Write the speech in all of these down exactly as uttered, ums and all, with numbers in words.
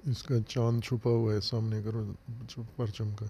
اس کا چاند چھپا ہوا ہے سامنے کرو پرچم کا.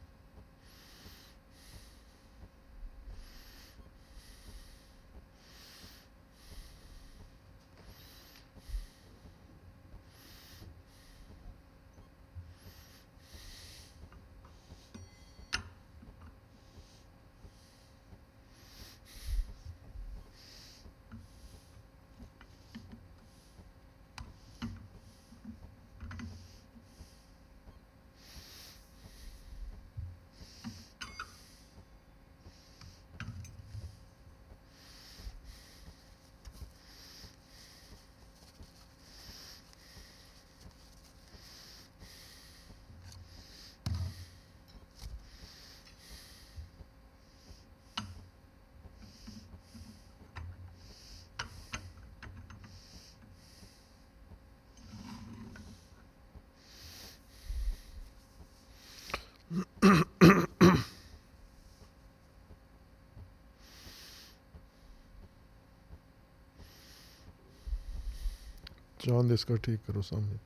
چاند اس کا ٹھیک کرو سامنے.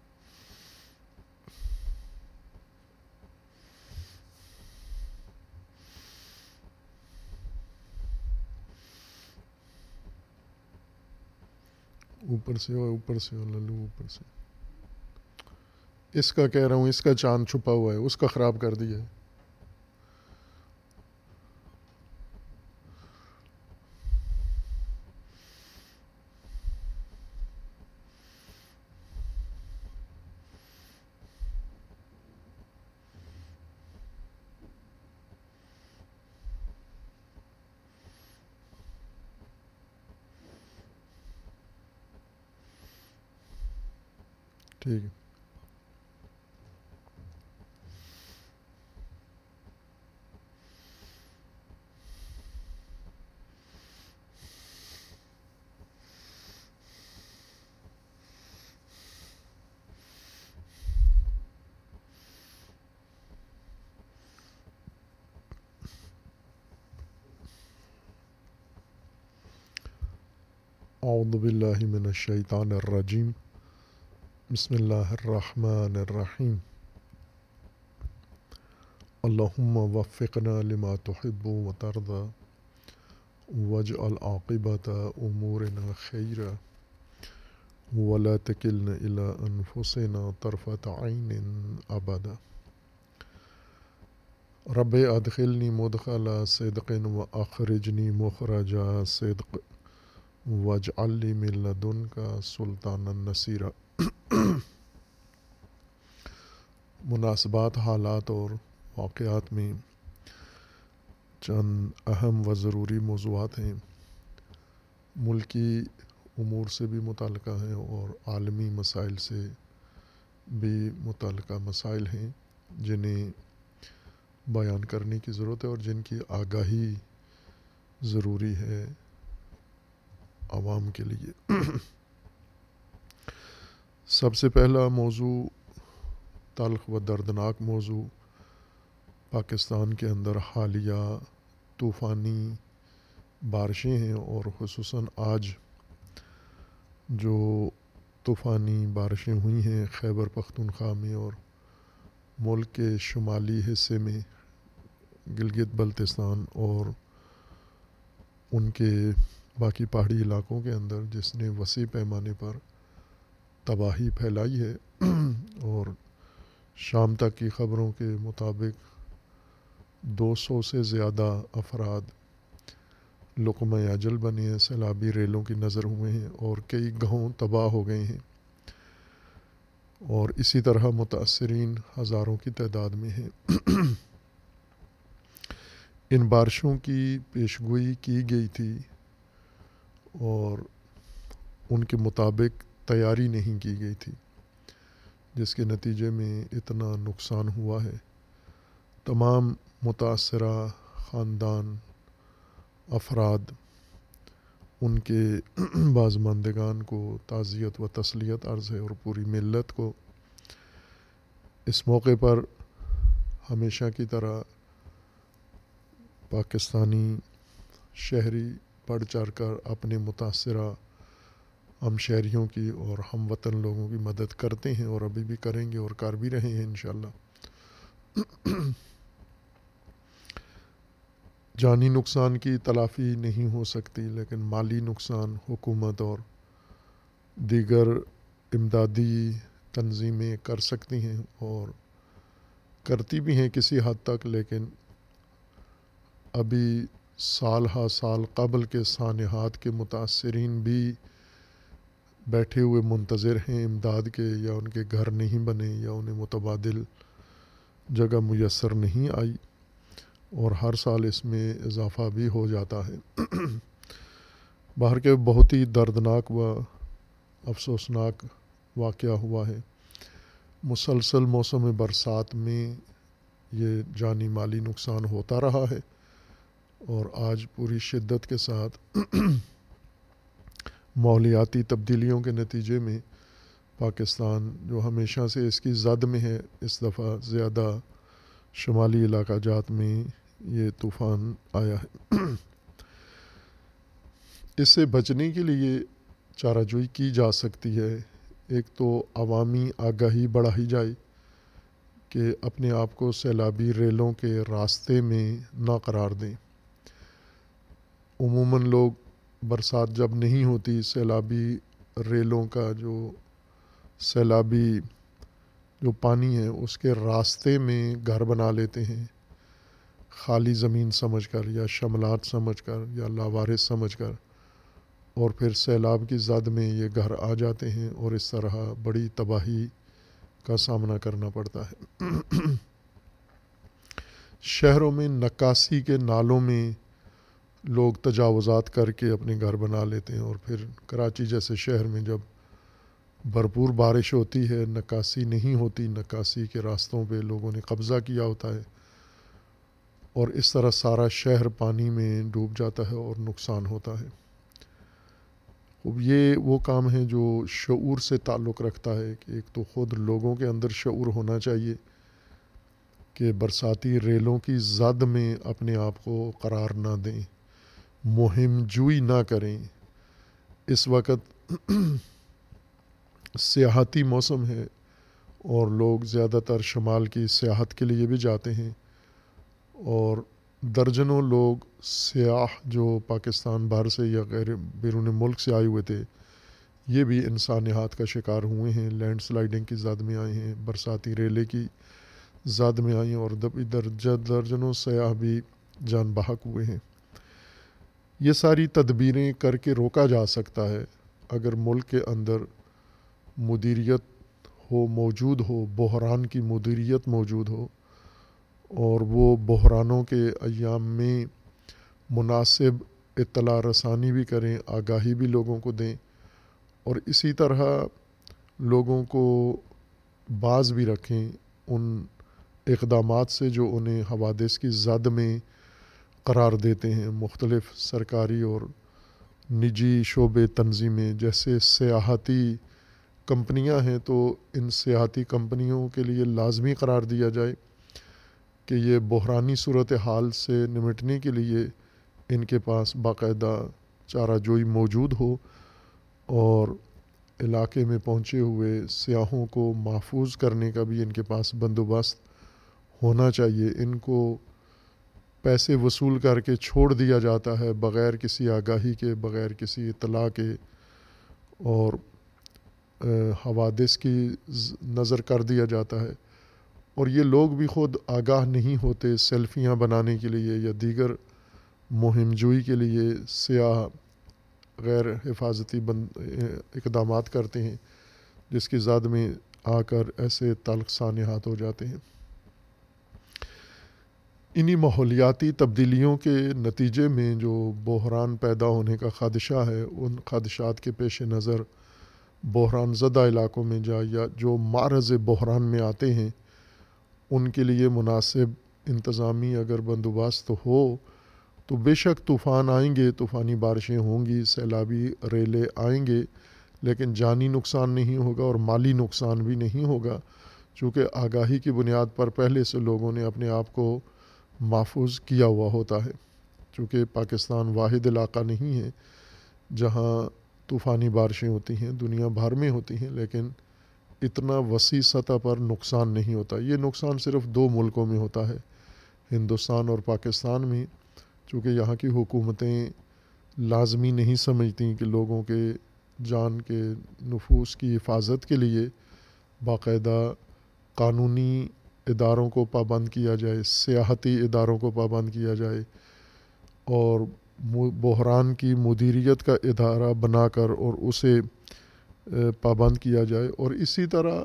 اوپر سے ہو اوپر سے ہو للو اوپر سے. اس کا کہہ رہا ہوں اس کا چاند چھپا ہوا ہے اس کا خراب کر دیا ہے. ٹھیک ہے. اعوذ باللہ من الشیطان الرجیم. بسم اللہ الرحمن الرحیم. اللہم وفقنا لما تحب وترضى واجعل عاقبۃ امورنا خیرا ولا تکلنا الی انفسنا طرفۃ عین ابدا. رب ادخلنی مدخل صدق واخرجنی مخرج صدق واجعل لی من لدنک سلطانا نصیرا. مناسبات حالات اور واقعات میں چند اہم و ضروری موضوعات ہیں. ملکی امور سے بھی متعلقہ ہیں اور عالمی مسائل سے بھی متعلقہ مسائل ہیں جنہیں بیان کرنے کی ضرورت ہے اور جن کی آگاہی ضروری ہے عوام کے لیے. سب سے پہلا موضوع تلخ و دردناک موضوع پاکستان کے اندر حالیہ طوفانی بارشیں ہیں اور خصوصاً آج جو طوفانی بارشیں ہوئی ہیں خیبر پختونخوا میں اور ملک کے شمالی حصے میں گلگت بلتستان اور ان کے باقی پہاڑی علاقوں کے اندر جس نے وسیع پیمانے پر تباہی پھیلائی ہے. اور شام تک کی خبروں کے مطابق دو سو سے زیادہ افراد لقمہ اجل بنے ہیں، سیلابی ریلوں کی نظر ہوئے ہیں اور کئی گاؤں تباہ ہو گئے ہیں اور اسی طرح متاثرین ہزاروں کی تعداد میں ہیں. ان بارشوں کی پیشگوئی کی گئی تھی اور ان کے مطابق تیاری نہیں کی گئی تھی جس کے نتیجے میں اتنا نقصان ہوا ہے. تمام متاثرہ خاندان افراد ان کے بازماندگان کو تعزیت و تسلیت عرض ہے اور پوری ملت کو اس موقع پر ہمیشہ کی طرح پاکستانی شہری بڑھ چڑھ کر اپنے متاثرہ ہم شہریوں کی اور ہم وطن لوگوں کی مدد کرتے ہیں اور ابھی بھی کریں گے اور کر بھی رہے ہیں انشاءاللہ۔ جانی نقصان کی تلافی نہیں ہو سکتی، لیکن مالی نقصان حکومت اور دیگر امدادی تنظیمیں کر سکتی ہیں اور کرتی بھی ہیں کسی حد تک، لیکن ابھی سال ہا سال قبل کے سانحات کے متاثرین بھی بیٹھے ہوئے منتظر ہیں امداد کے، یا ان کے گھر نہیں بنے یا انہیں متبادل جگہ میسر نہیں آئی، اور ہر سال اس میں اضافہ بھی ہو جاتا ہے۔ باہر کے بہت ہی دردناک و افسوسناک واقعہ ہوا ہے۔ مسلسل موسم برسات میں یہ جانی مالی نقصان ہوتا رہا ہے، اور آج پوری شدت کے ساتھ ماحولیاتی تبدیلیوں کے نتیجے میں پاکستان جو ہمیشہ سے اس کی زد میں ہے، اس دفعہ زیادہ شمالی علاقہ جات میں یہ طوفان آیا ہے۔ اس سے بچنے کے لیے چارہ جوئی کی جا سکتی ہے۔ ایک تو عوامی آگاہی بڑھائی جائے کہ اپنے آپ کو سیلابی ریلوں کے راستے میں نہ قرار دیں۔ عموماً لوگ برسات جب نہیں ہوتی سیلابی ریلوں کا جو سیلابی جو پانی ہے اس کے راستے میں گھر بنا لیتے ہیں، خالی زمین سمجھ کر یا شملات سمجھ کر یا لاوارث سمجھ کر، اور پھر سیلاب کی زد میں یہ گھر آ جاتے ہیں اور اس طرح بڑی تباہی کا سامنا کرنا پڑتا ہے۔ شہروں میں نکاسی کے نالوں میں لوگ تجاوزات کر کے اپنے گھر بنا لیتے ہیں، اور پھر کراچی جیسے شہر میں جب بھرپور بارش ہوتی ہے نکاسی نہیں ہوتی، نکاسی کے راستوں پہ لوگوں نے قبضہ کیا ہوتا ہے، اور اس طرح سارا شہر پانی میں ڈوب جاتا ہے اور نقصان ہوتا ہے۔ اب یہ وہ کام ہے جو شعور سے تعلق رکھتا ہے کہ ایک تو خود لوگوں کے اندر شعور ہونا چاہیے کہ برساتی ریلوں کی زد میں اپنے آپ کو قرار نہ دیں، مہم جوئی نہ کریں۔ اس وقت سیاحتی موسم ہے اور لوگ زیادہ تر شمال کی سیاحت کے لیے بھی جاتے ہیں، اور درجنوں لوگ سیاح جو پاکستان باہر سے یا غیر بیرون ملک سے آئے ہوئے تھے یہ بھی ان سانحات کا شکار ہوئے ہیں، لینڈ سلائڈنگ کی زد میں آئے ہیں، برساتی ریلے کی زد میں آئی ہیں، اور درجہ درجنوں سیاح بھی جان بحق ہوئے ہیں۔ یہ ساری تدبیریں کر کے روکا جا سکتا ہے اگر ملک کے اندر مدیریت ہو موجود ہو، بحران کی مدیریت موجود ہو، اور وہ بحرانوں کے ایام میں مناسب اطلاع رسانی بھی کریں، آگاہی بھی لوگوں کو دیں، اور اسی طرح لوگوں کو باز بھی رکھیں ان اقدامات سے جو انہیں حوادث کی زد میں قرار دیتے ہیں۔ مختلف سرکاری اور نجی شعبے تنظیمیں جیسے سیاحتی کمپنیاں ہیں، تو ان سیاحتی کمپنیوں کے لیے لازمی قرار دیا جائے کہ یہ بحرانی صورتحال سے نمٹنے کے لیے ان کے پاس باقاعدہ چارہ جوئی موجود ہو، اور علاقے میں پہنچے ہوئے سیاحوں کو محفوظ کرنے کا بھی ان کے پاس بندوبست ہونا چاہیے۔ ان کو پیسے وصول کر کے چھوڑ دیا جاتا ہے بغیر کسی آگاہی کے، بغیر کسی اطلاع کے، اور حوادث کی نظر کر دیا جاتا ہے، اور یہ لوگ بھی خود آگاہ نہیں ہوتے، سیلفیاں بنانے کے لیے یا دیگر مہم جوئی کے لیے سیاح غیر حفاظتی بند اقدامات کرتے ہیں، جس کی زد میں آ کر ایسے تلخ سانحات ہو جاتے ہیں۔ انہی ماحولیاتی تبدیلیوں کے نتیجے میں جو بحران پیدا ہونے کا خدشہ ہے، ان خدشات کے پیش نظر بحران زدہ علاقوں میں جا یا جو معرض بحران میں آتے ہیں ان کے لیے مناسب انتظامی اگر بندوبست ہو تو بے شک طوفان آئیں گے، طوفانی بارشیں ہوں گی، سیلابی ریلے آئیں گے، لیکن جانی نقصان نہیں ہوگا اور مالی نقصان بھی نہیں ہوگا، چونکہ آگاہی کی بنیاد پر پہلے سے لوگوں نے اپنے آپ کو محفوظ کیا ہوا ہوتا ہے۔ چونکہ پاکستان واحد علاقہ نہیں ہے جہاں طوفانی بارشیں ہوتی ہیں، دنیا بھر میں ہوتی ہیں، لیکن اتنا وسیع سطح پر نقصان نہیں ہوتا۔ یہ نقصان صرف دو ملکوں میں ہوتا ہے، ہندوستان اور پاکستان میں، چونکہ یہاں کی حکومتیں لازمی نہیں سمجھتیں کہ لوگوں کے جان کے نفوس کی حفاظت کے لیے باقاعدہ قانونی اداروں کو پابند کیا جائے، سیاحتی اداروں کو پابند کیا جائے اور بحران کی مدیریت کا ادارہ بنا کر اور اسے پابند کیا جائے۔ اور اسی طرح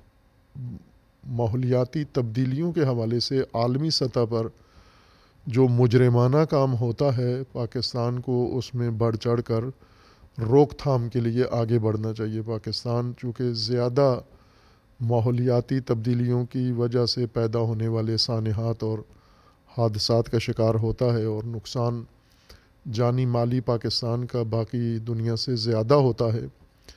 ماحولیاتی تبدیلیوں کے حوالے سے عالمی سطح پر جو مجرمانہ کام ہوتا ہے، پاکستان کو اس میں بڑھ چڑھ کر روک تھام کے لیے آگے بڑھنا چاہیے۔ پاکستان چونکہ زیادہ ماحولیاتی تبدیلیوں کی وجہ سے پیدا ہونے والے سانحات اور حادثات کا شکار ہوتا ہے، اور نقصان جانی مالی پاکستان کا باقی دنیا سے زیادہ ہوتا ہے،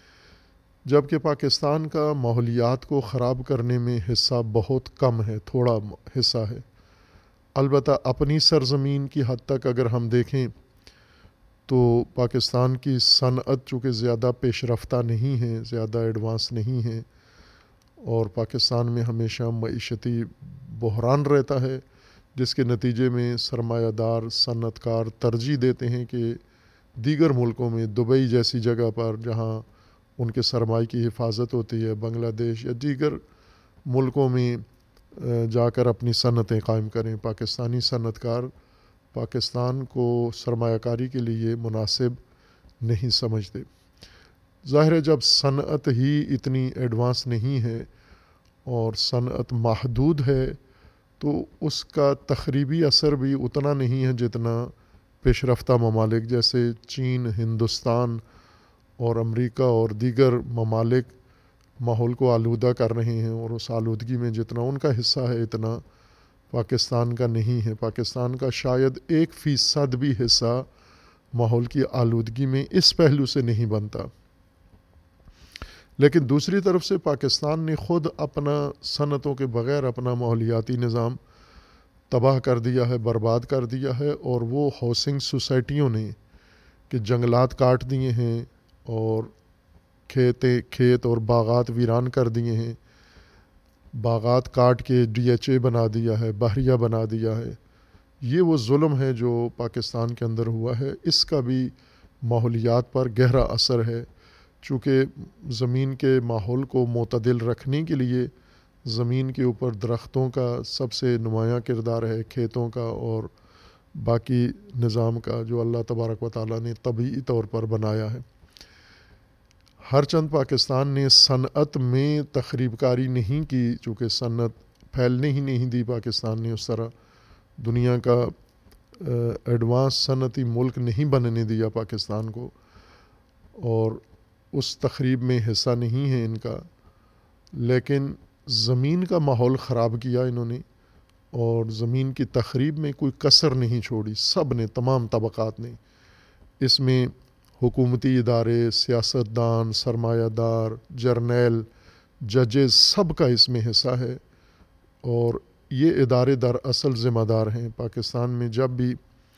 جبکہ پاکستان کا ماحولیات کو خراب کرنے میں حصہ بہت کم ہے، تھوڑا حصہ ہے۔ البتہ اپنی سرزمین کی حد تک اگر ہم دیکھیں تو پاکستان کی صنعت چونکہ زیادہ پیش رفتہ نہیں ہے، زیادہ ایڈوانس نہیں ہے، اور پاکستان میں ہمیشہ معیشتی بحران رہتا ہے، جس کے نتیجے میں سرمایہ دار صنعت کار ترجیح دیتے ہیں کہ دیگر ملکوں میں، دبئی جیسی جگہ پر جہاں ان کے سرمایہ کی حفاظت ہوتی ہے، بنگلہ دیش یا دیگر ملکوں میں جا کر اپنی صنعتیں قائم کریں۔ پاکستانی صنعت کار پاکستان کو سرمایہ کاری کے لیے مناسب نہیں سمجھتے۔ ظاہر ہے جب صنعت ہی اتنی ایڈوانس نہیں ہے اور صنعت محدود ہے تو اس کا تخریبی اثر بھی اتنا نہیں ہے جتنا پیش رفتہ ممالک جیسے چین، ہندوستان اور امریکہ اور دیگر ممالک ماحول کو آلودہ کر رہے ہیں، اور اس آلودگی میں جتنا ان کا حصہ ہے اتنا پاکستان کا نہیں ہے۔ پاکستان کا شاید ایک فیصد بھی حصہ ماحول کی آلودگی میں اس پہلو سے نہیں بنتا۔ لیکن دوسری طرف سے پاکستان نے خود اپنا صنعتوں کے بغیر اپنا ماحولیاتی نظام تباہ کر دیا ہے، برباد کر دیا ہے، اور وہ ہاؤسنگ سوسائٹیوں نے کہ جنگلات کاٹ دیے ہیں اور کھیتے کھیت اور باغات ویران کر دیے ہیں، باغات کاٹ کے ڈی ایچ اے بنا دیا ہے، بحریہ بنا دیا ہے۔ یہ وہ ظلم ہے جو پاکستان کے اندر ہوا ہے، اس کا بھی ماحولیات پر گہرا اثر ہے، چونکہ زمین کے ماحول کو معتدل رکھنے کے لیے زمین کے اوپر درختوں کا سب سے نمایاں کردار ہے، کھیتوں کا اور باقی نظام کا جو اللہ تبارک و تعالیٰ نے طبیعی طور پر بنایا ہے۔ ہر چند پاکستان نے صنعت میں تخریب کاری نہیں کی، چونکہ صنعت پھیلنے ہی نہیں دی پاکستان نے، اس طرح دنیا کا ایڈوانس صنعتی ملک نہیں بننے دیا پاکستان کو، اور اس تخریب میں حصہ نہیں ہے ان کا، لیکن زمین کا ماحول خراب کیا انہوں نے، اور زمین کی تخریب میں کوئی کسر نہیں چھوڑی، سب نے، تمام طبقات نے۔ اس میں حکومتی ادارے، سیاستدان، سرمایہ دار، جرنیل، ججز، سب کا اس میں حصہ ہے، اور یہ ادارے در اصل ذمہ دار ہیں۔ پاکستان میں جب بھی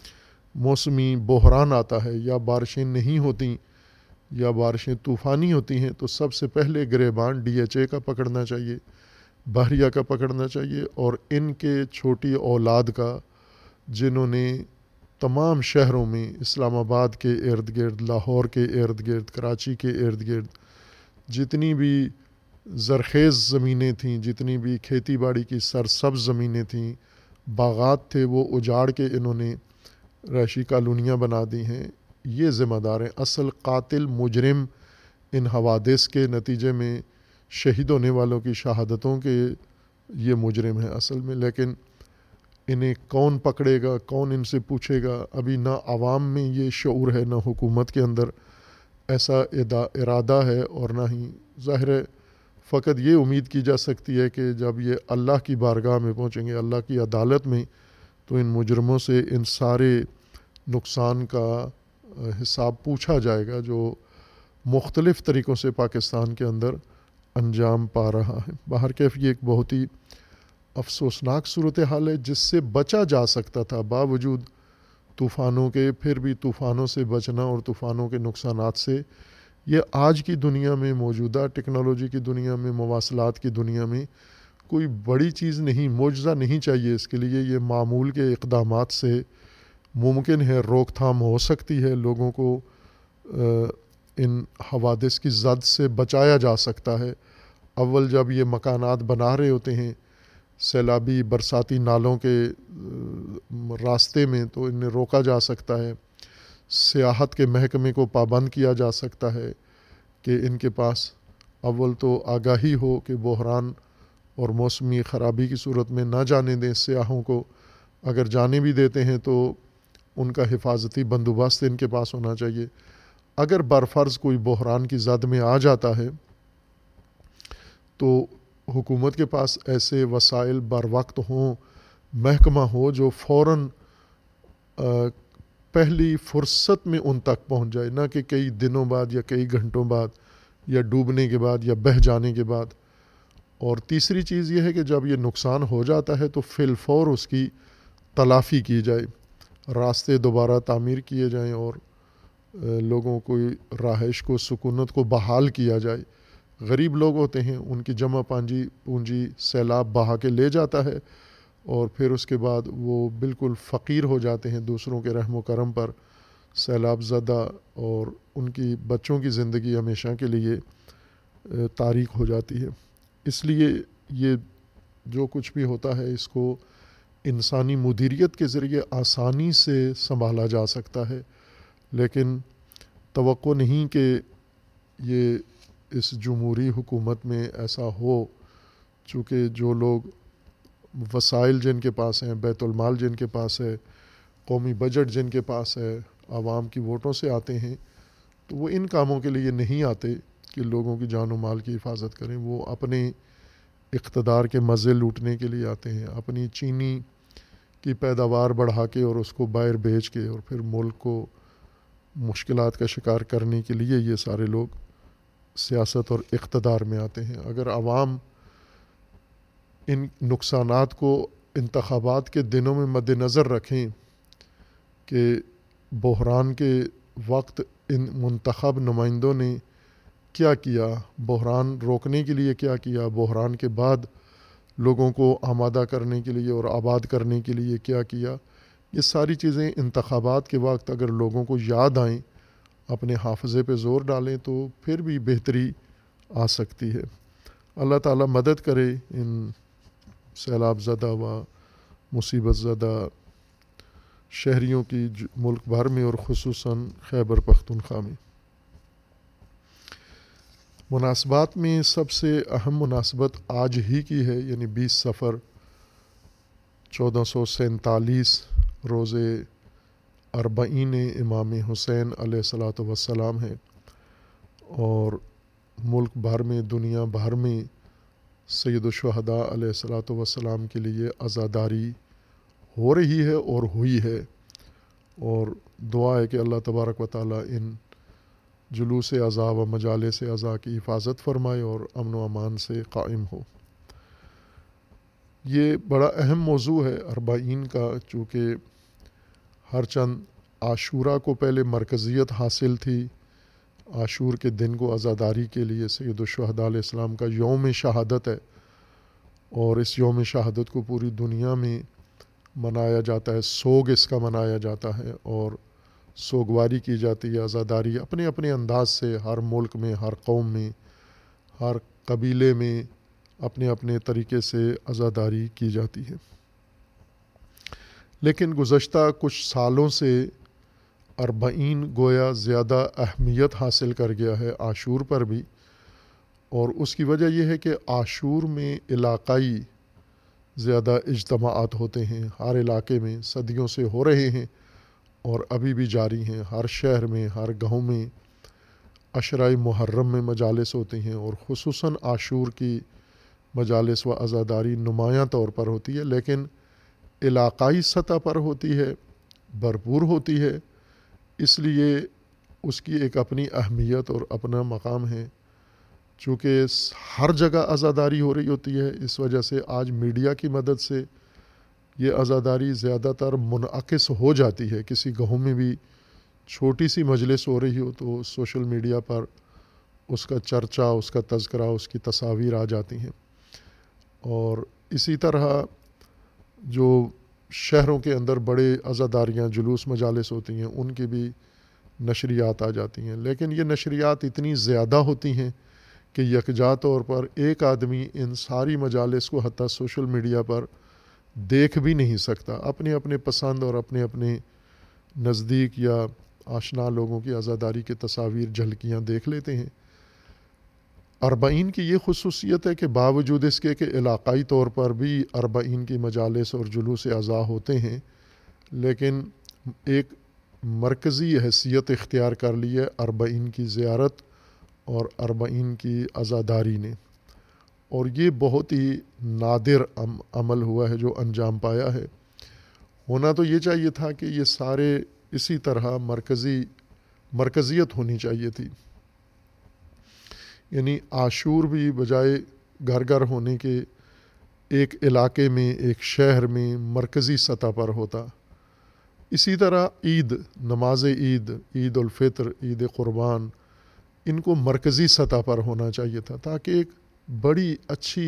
موسمی بحران آتا ہے یا بارشیں نہیں ہوتیں یا بارشیں طوفانی ہوتی ہیں تو سب سے پہلے گریبان ڈی ایچ اے کا پکڑنا چاہیے، بحریہ کا پکڑنا چاہیے، اور ان کے چھوٹی اولاد کا، جنہوں نے تمام شہروں میں، اسلام آباد کے ارد گرد، لاہور کے ارد گرد، کراچی کے ارد گرد جتنی بھی زرخیز زمینیں تھیں، جتنی بھی کھیتی باڑی کی سرسبز زمینیں تھیں، باغات تھے، وہ اجاڑ کے انہوں نے رہائشی کالونیاں بنا دی ہیں۔ یہ ذمہ دار ہیں، اصل قاتل مجرم ان حوادث کے نتیجے میں شہید ہونے والوں کی شہادتوں کے یہ مجرم ہیں اصل میں، لیکن انہیں کون پکڑے گا، کون ان سے پوچھے گا؟ ابھی نہ عوام میں یہ شعور ہے، نہ حکومت کے اندر ایسا ارادہ ہے، اور نہ ہی ظاہر ہے فقط یہ امید کی جا سکتی ہے کہ جب یہ اللہ کی بارگاہ میں پہنچیں گے، اللہ کی عدالت میں، تو ان مجرموں سے ان سارے نقصان کا حساب پوچھا جائے گا جو مختلف طریقوں سے پاکستان کے اندر انجام پا رہا ہے۔ بہرکیف یہ ایک بہت ہی افسوسناک صورتحال ہے جس سے بچا جا سکتا تھا، باوجود طوفانوں کے، پھر بھی طوفانوں سے بچنا اور طوفانوں کے نقصانات سے یہ آج کی دنیا میں، موجودہ ٹیکنالوجی کی دنیا میں، مواصلات کی دنیا میں کوئی بڑی چیز نہیں، معجزہ نہیں چاہیے اس کے لیے. یہ معمول کے اقدامات سے ممکن ہے، روک تھام ہو سکتی ہے، لوگوں کو ان حوادث کی زد سے بچایا جا سکتا ہے. اول جب یہ مکانات بنا رہے ہوتے ہیں سیلابی برساتی نالوں کے راستے میں تو انہیں روکا جا سکتا ہے. سیاحت کے محکمے کو پابند کیا جا سکتا ہے کہ ان کے پاس اول تو آگاہی ہو کہ بحران اور موسمی خرابی کی صورت میں نہ جانے دیں سیاحوں کو. اگر جانے بھی دیتے ہیں تو ان کا حفاظتی بندوبست ان کے پاس ہونا چاہیے. اگر برفرض کوئی بحران کی زد میں آ جاتا ہے تو حکومت کے پاس ایسے وسائل بر وقت ہوں، محکمہ ہو جو فوراً پہلی فرصت میں ان تک پہنچ جائے، نہ کہ کئی دنوں بعد یا کئی گھنٹوں بعد یا ڈوبنے کے بعد یا بہہ جانے کے بعد. اور تیسری چیز یہ ہے کہ جب یہ نقصان ہو جاتا ہے تو فی الفور اس کی تلافی کی جائے، راستے دوبارہ تعمیر کیے جائیں اور لوگوں کو رہائش کو، سکونت کو بحال کیا جائے. غریب لوگ ہوتے ہیں، ان کی جمع پانجی پونجی سیلاب بہا کے لے جاتا ہے اور پھر اس کے بعد وہ بالکل فقیر ہو جاتے ہیں دوسروں کے رحم و کرم پر، سیلاب زدہ، اور ان کی بچوں کی زندگی ہمیشہ کے لیے تاریک ہو جاتی ہے. اس لیے یہ جو کچھ بھی ہوتا ہے اس کو انسانی مدیریت کے ذریعے آسانی سے سنبھالا جا سکتا ہے، لیکن توقع نہیں کہ یہ اس جمہوری حکومت میں ایسا ہو. چونکہ جو لوگ وسائل جن کے پاس ہیں، بیت المال جن کے پاس ہے، قومی بجٹ جن کے پاس ہے، عوام کی ووٹوں سے آتے ہیں، تو وہ ان کاموں کے لیے نہیں آتے کہ لوگوں کی جان و مال کی حفاظت کریں. وہ اپنے اقتدار کے مزے لوٹنے کے لیے آتے ہیں، اپنی چینی کی پیداوار بڑھا کے اور اس کو باہر بیچ کے اور پھر ملک کو مشکلات کا شکار کرنے کے لیے یہ سارے لوگ سیاست اور اقتدار میں آتے ہیں. اگر عوام ان نقصانات کو انتخابات کے دنوں میں مد نظر رکھیں کہ بحران کے وقت ان منتخب نمائندوں نے کیا کیا، بحران روکنے کے لیے کیا کیا، بحران کے بعد لوگوں کو آمادہ کرنے کے لیے اور آباد کرنے کے لیے کیا کیا، یہ ساری چیزیں انتخابات کے وقت اگر لوگوں کو یاد آئیں، اپنے حافظے پہ زور ڈالیں تو پھر بھی بہتری آ سکتی ہے. اللہ تعالیٰ مدد کرے ان سیلاب زدہ و مصیبت زدہ شہریوں کی ملک بھر میں اور خصوصاً خیبر پختونخوا میں. مناسبات میں سب سے اہم مناسبت آج ہی کی ہے، یعنی بیس صفر چودہ سو سینتالیس روز اربعین امام حسین علیہ الصلاۃ والسلام ہے، اور ملک بھر میں، دنیا بھر میں سید الشہداء علیہ الصلاۃ والسلام کے لیے عزاداری ہو رہی ہے اور ہوئی ہے. اور دعا ہے کہ اللہ تبارک و تعالیٰ ان جلوس عزا و مجالس عزا کی حفاظت فرمائے اور امن و امان سے قائم ہو. یہ بڑا اہم موضوع ہے اربعین کا، چونکہ ہر چند عاشورہ کو پہلے مرکزیت حاصل تھی. عاشور کے دن کو عزاداری کے لیے سید الشہداء علیہ السلام کا یوم شہادت ہے، اور اس یوم شہادت کو پوری دنیا میں منایا جاتا ہے، سوگ اس کا منایا جاتا ہے اور سوگواری کی جاتی ہے. عزاداری اپنے اپنے انداز سے ہر ملک میں، ہر قوم میں، ہر قبیلے میں اپنے اپنے طریقے سے عزاداری کی جاتی ہے. لیکن گزشتہ کچھ سالوں سے اربعین گویا زیادہ اہمیت حاصل کر گیا ہے عاشور پر بھی، اور اس کی وجہ یہ ہے کہ عاشور میں علاقائی زیادہ اجتماعات ہوتے ہیں. ہر علاقے میں صدیوں سے ہو رہے ہیں اور ابھی بھی جاری ہیں. ہر شہر میں، ہر گاؤں میں عشرۂ محرم میں مجالس ہوتے ہیں، اور خصوصاً عاشور کی مجالس و عزاداری نمایاں طور پر ہوتی ہے، لیکن علاقائی سطح پر ہوتی ہے، بھرپور ہوتی ہے. اس لیے اس کی ایک اپنی اہمیت اور اپنا مقام ہے. چونکہ ہر جگہ عزاداری ہو رہی ہوتی ہے، اس وجہ سے آج میڈیا کی مدد سے یہ عزاداری زیادہ تر منعکس ہو جاتی ہے. کسی گاؤں میں بھی چھوٹی سی مجلس ہو رہی ہو تو سوشل میڈیا پر اس کا چرچا، اس کا تذکرہ، اس کی تصاویر آ جاتی ہیں. اور اسی طرح جو شہروں کے اندر بڑے عزاداریاں، جلوس، مجالس ہوتی ہیں، ان کی بھی نشریات آ جاتی ہیں. لیکن یہ نشریات اتنی زیادہ ہوتی ہیں کہ یکجا طور پر ایک آدمی ان ساری مجالس کو حتیٰ سوشل میڈیا پر دیکھ بھی نہیں سکتا. اپنے اپنے پسند اور اپنے اپنے نزدیک یا آشنا لوگوں کی عزاداری کی تصاویر، جھلکیاں دیکھ لیتے ہیں. اربعین کی یہ خصوصیت ہے کہ باوجود اس کے کہ علاقائی طور پر بھی اربعین کی مجالس اور جلوس عزا ہوتے ہیں، لیکن ایک مرکزی حیثیت اختیار کر لی ہے اربعین کی زیارت اور اربعین کی عزاداری نے. اور یہ بہت ہی نادر عمل ہوا ہے جو انجام پایا ہے. ہونا تو یہ چاہیے تھا کہ یہ سارے اسی طرح مرکزی مرکزیت ہونی چاہیے تھی. یعنی عاشور بھی بجائے گھر گھر ہونے کے ایک علاقے میں، ایک شہر میں مرکزی سطح پر ہوتا. اسی طرح عید، نماز عید، عید الفطر، عید قربان، ان کو مرکزی سطح پر ہونا چاہیے تھا تاکہ ایک بڑی اچھی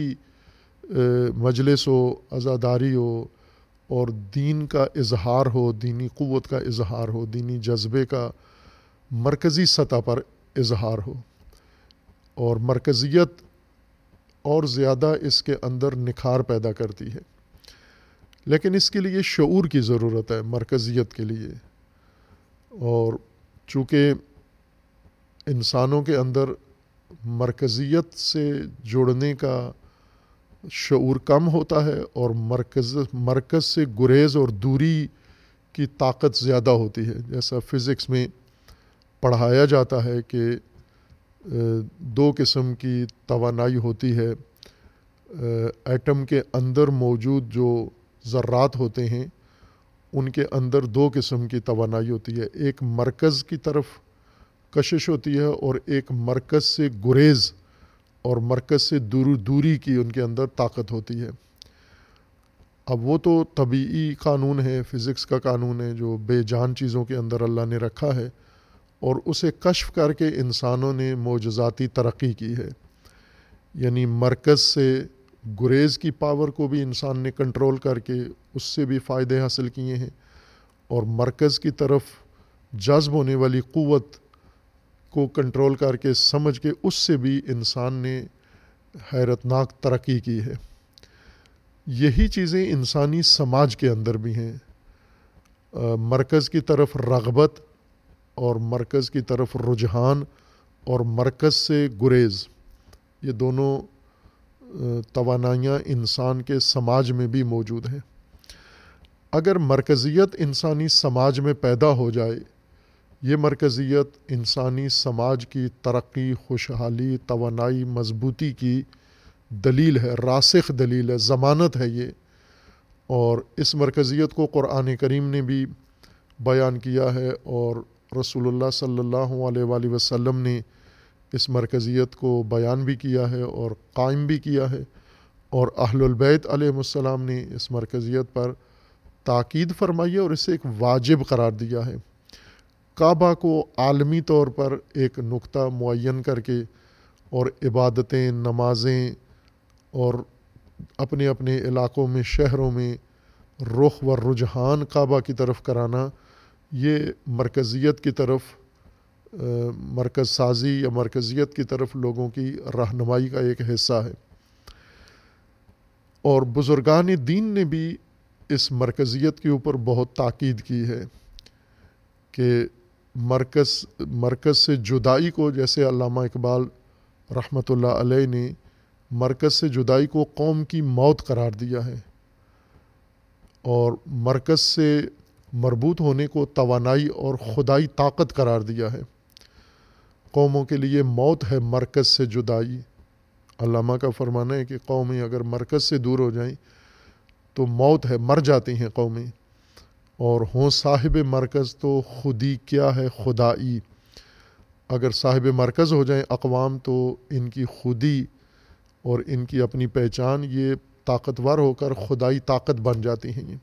مجلس ہو، عزاداری ہو اور دین کا اظہار ہو، دینی قوت کا اظہار ہو، دینی جذبے کا مرکزی سطح پر اظہار ہو. اور مرکزیت اور زیادہ اس کے اندر نکھار پیدا کرتی ہے. لیکن اس کے لیے شعور کی ضرورت ہے مرکزیت کے لیے. اور چونکہ انسانوں کے اندر مرکزیت سے جوڑنے کا شعور کم ہوتا ہے اور مرکز مرکز سے گریز اور دوری کی طاقت زیادہ ہوتی ہے. جیسا فزکس میں پڑھایا جاتا ہے کہ دو قسم کی توانائی ہوتی ہے. ایٹم کے اندر موجود جو ذرات ہوتے ہیں ان کے اندر دو قسم کی توانائی ہوتی ہے. ایک مرکز کی طرف کشش ہوتی ہے اور ایک مرکز سے گریز اور مرکز سے دور دوری کی ان کے اندر طاقت ہوتی ہے. اب وہ تو طبیعی قانون ہے، فزکس کا قانون ہے جو بے جان چیزوں کے اندر اللہ نے رکھا ہے اور اسے کشف کر کے انسانوں نے معجزاتی ترقی کی ہے. یعنی مرکز سے گریز کی پاور کو بھی انسان نے کنٹرول کر کے اس سے بھی فائدے حاصل کیے ہیں، اور مرکز کی طرف جذب ہونے والی قوت کو کنٹرول کر کے سمجھ کے اس سے بھی انسان نے حیرتناک ترقی کی ہے. یہی چیزیں انسانی سماج کے اندر بھی ہیں. مرکز کی طرف رغبت اور مرکز کی طرف رجحان اور مرکز سے گریز، یہ دونوں توانائیاں انسان کے سماج میں بھی موجود ہیں. اگر مرکزیت انسانی سماج میں پیدا ہو جائے، یہ مرکزیت انسانی سماج کی ترقی، خوشحالی، توانائی، مضبوطی کی دلیل ہے، راسخ دلیل ہے، ضمانت ہے یہ. اور اس مرکزیت کو قرآن کریم نے بھی بیان کیا ہے اور رسول اللہ صلی اللہ علیہ وآلہ وسلم نے اس مرکزیت کو بیان بھی کیا ہے اور قائم بھی کیا ہے. اور اہل البیت علیہ السلام نے اس مرکزیت پر تاکید فرمائی ہے اور اسے ایک واجب قرار دیا ہے. کعبہ کو عالمی طور پر ایک نقطہ معین کر کے اور عبادتیں، نمازیں اور اپنے اپنے علاقوں میں، شہروں میں رخ و رجحان کعبہ کی طرف کرانا، یہ مرکزیت کی طرف، مرکز سازی یا مرکزیت کی طرف لوگوں کی رہنمائی کا ایک حصہ ہے. اور بزرگان دین نے بھی اس مرکزیت کے اوپر بہت تاکید کی ہے کہ مرکز مرکز سے جدائی کو، جیسے علامہ اقبال رحمۃ اللہ علیہ نے مرکز سے جدائی کو قوم کی موت قرار دیا ہے، اور مرکز سے مربوط ہونے کو توانائی اور خدائی طاقت قرار دیا ہے. قوموں کے لیے موت ہے مرکز سے جدائی. علامہ کا فرمانا ہے کہ قومیں اگر مرکز سے دور ہو جائیں تو موت ہے، مر جاتی ہیں قومیں. اور ہوں صاحب مرکز تو خودی کیا ہے خدائی. اگر صاحب مرکز ہو جائیں اقوام تو ان کی خودی اور ان کی اپنی پہچان یہ طاقتور ہو کر خدائی طاقت بن جاتی ہیں.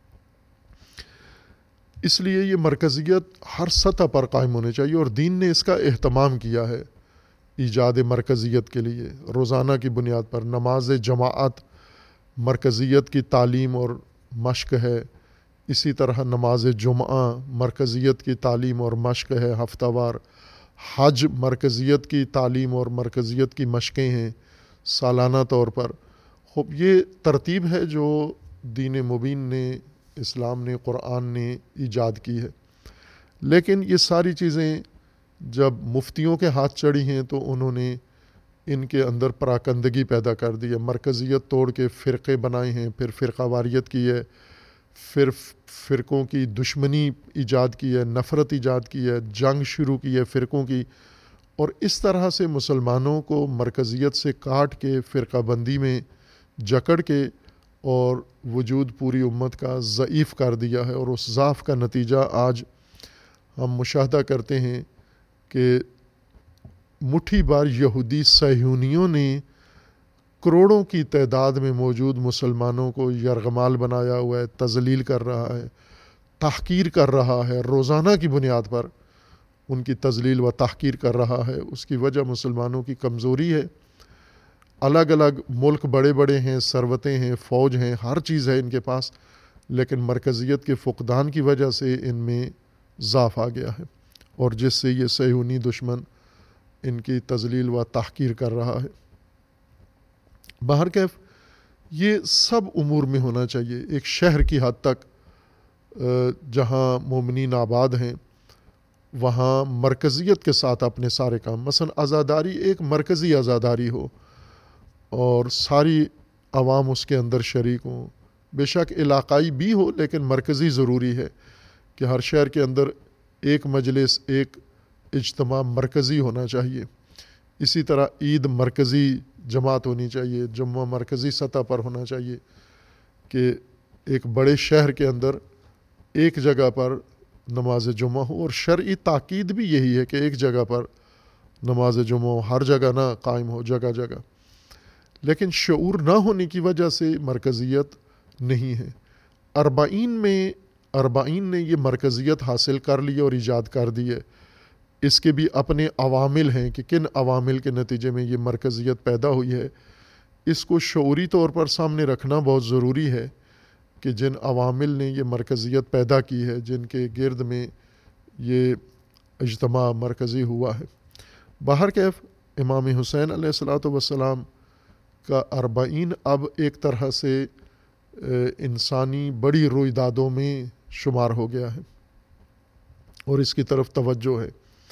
اس لیے یہ مرکزیت ہر سطح پر قائم ہونے چاہیے اور دین نے اس کا اہتمام کیا ہے. ایجاد مرکزیت کے لیے روزانہ کی بنیاد پر نماز جماعت مرکزیت کی تعلیم اور مشق ہے، اسی طرح نماز جمعہ مرکزیت کی تعلیم اور مشق ہے ہفتہ وار، حج مرکزیت کی تعلیم اور مرکزیت کی مشقیں ہیں سالانہ طور پر۔ خوب یہ ترتیب ہے جو دین مبین نے، اسلام نے، قرآن نے ایجاد کی ہے۔ لیکن یہ ساری چیزیں جب مفتیوں کے ہاتھ چڑھی ہیں تو انہوں نے ان کے اندر پراکندگی پیدا کر دی ہے، مرکزیت توڑ کے فرقے بنائے ہیں، پھر فرقہ واریت کی ہے، پھر فرقوں کی دشمنی ایجاد کی ہے، نفرت ایجاد کی ہے، جنگ شروع کی ہے فرقوں کی، اور اس طرح سے مسلمانوں کو مرکزیت سے کاٹ کے فرقہ بندی میں جکڑ کے اور وجود پوری امت کا ضعیف کر دیا ہے۔ اور اس ضعف کا نتیجہ آج ہم مشاہدہ کرتے ہیں کہ مٹھی بار یہودی صہیونیوں نے کروڑوں کی تعداد میں موجود مسلمانوں کو یرغمال بنایا ہوا ہے، تذلیل کر رہا ہے، تحقیر کر رہا ہے، روزانہ کی بنیاد پر ان کی تذلیل و تحقیر کر رہا ہے۔ اس کی وجہ مسلمانوں کی کمزوری ہے۔ الگ الگ ملک بڑے بڑے ہیں، ثروتیں ہیں، فوج ہیں، ہر چیز ہے ان کے پاس، لیکن مرکزیت کے فقدان کی وجہ سے ان میں ضعف آ گیا ہے، اور جس سے یہ صہیونی دشمن ان کی تذلیل و تحقیر کر رہا ہے۔ بہرکیف یہ سب امور میں ہونا چاہیے۔ ایک شہر کی حد تک جہاں مومنین آباد ہیں وہاں مرکزیت کے ساتھ اپنے سارے کام، مثلا عزاداری ایک مرکزی عزاداری ہو اور ساری عوام اس کے اندر شریک ہوں، بے شک علاقائی بھی ہو لیکن مرکزی ضروری ہے کہ ہر شہر کے اندر ایک مجلس، ایک اجتماع مرکزی ہونا چاہیے۔ اسی طرح عید مرکزی جماعت ہونی چاہیے، جمعہ مرکزی سطح پر ہونا چاہیے کہ ایک بڑے شہر کے اندر ایک جگہ پر نماز جمعہ ہو، اور شرعی تاکید بھی یہی ہے کہ ایک جگہ پر نماز جمعہ ہو، ہر جگہ نہ قائم ہو جگہ جگہ۔ لیکن شعور نہ ہونے کی وجہ سے مرکزیت نہیں ہے۔ اربعین میں اربعین نے یہ مرکزیت حاصل کر لی اور ایجاد کر دی ہے۔ اس کے بھی اپنے عوامل ہیں کہ کن عوامل کے نتیجے میں یہ مرکزیت پیدا ہوئی ہے۔ اس کو شعوری طور پر سامنے رکھنا بہت ضروری ہے کہ جن عوامل نے یہ مرکزیت پیدا کی ہے، جن کے گرد میں یہ اجتماع مرکزی ہوا ہے۔ بہرکیف امام حسین علیہ الصلوۃ والسلام کا اربعین اب ایک طرح سے انسانی بڑی رویدادوں میں شمار ہو گیا ہے اور اس کی طرف توجہ ہے۔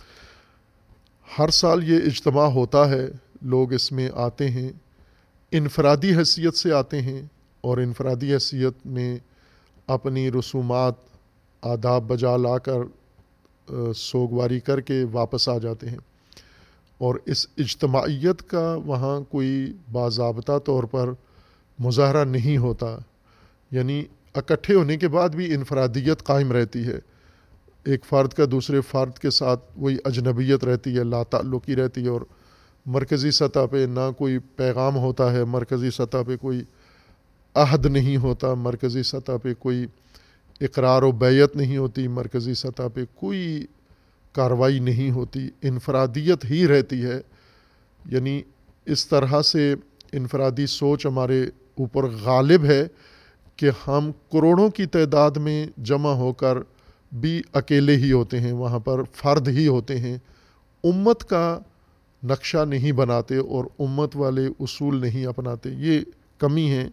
ہر سال یہ اجتماع ہوتا ہے، لوگ اس میں آتے ہیں، انفرادی حیثیت سے آتے ہیں اور انفرادی حیثیت میں اپنی رسومات آداب بجا لا کر سوگواری کر کے واپس آ جاتے ہیں، اور اس اجتماعیت کا وہاں کوئی باضابطہ طور پر مظاہرہ نہیں ہوتا، یعنی اکٹھے ہونے کے بعد بھی انفرادیت قائم رہتی ہے، ایک فرد کا دوسرے فرد کے ساتھ وہی اجنبیت رہتی ہے، لا تعلقی رہتی ہے، اور مرکزی سطح پہ نہ کوئی پیغام ہوتا ہے، مرکزی سطح پہ کوئی عہد نہیں ہوتا، مرکزی سطح پہ کوئی اقرار و بیعت نہیں ہوتی، مرکزی سطح پہ کوئی کارروائی نہیں ہوتی، انفرادیت ہی رہتی ہے۔ یعنی اس طرح سے انفرادی سوچ ہمارے اوپر غالب ہے کہ ہم کروڑوں کی تعداد میں جمع ہو کر بھی اکیلے ہی ہوتے ہیں، وہاں پر فرد ہی ہوتے ہیں، امت کا نقشہ نہیں بناتے اور امت والے اصول نہیں اپناتے۔ یہ کمی ہے۔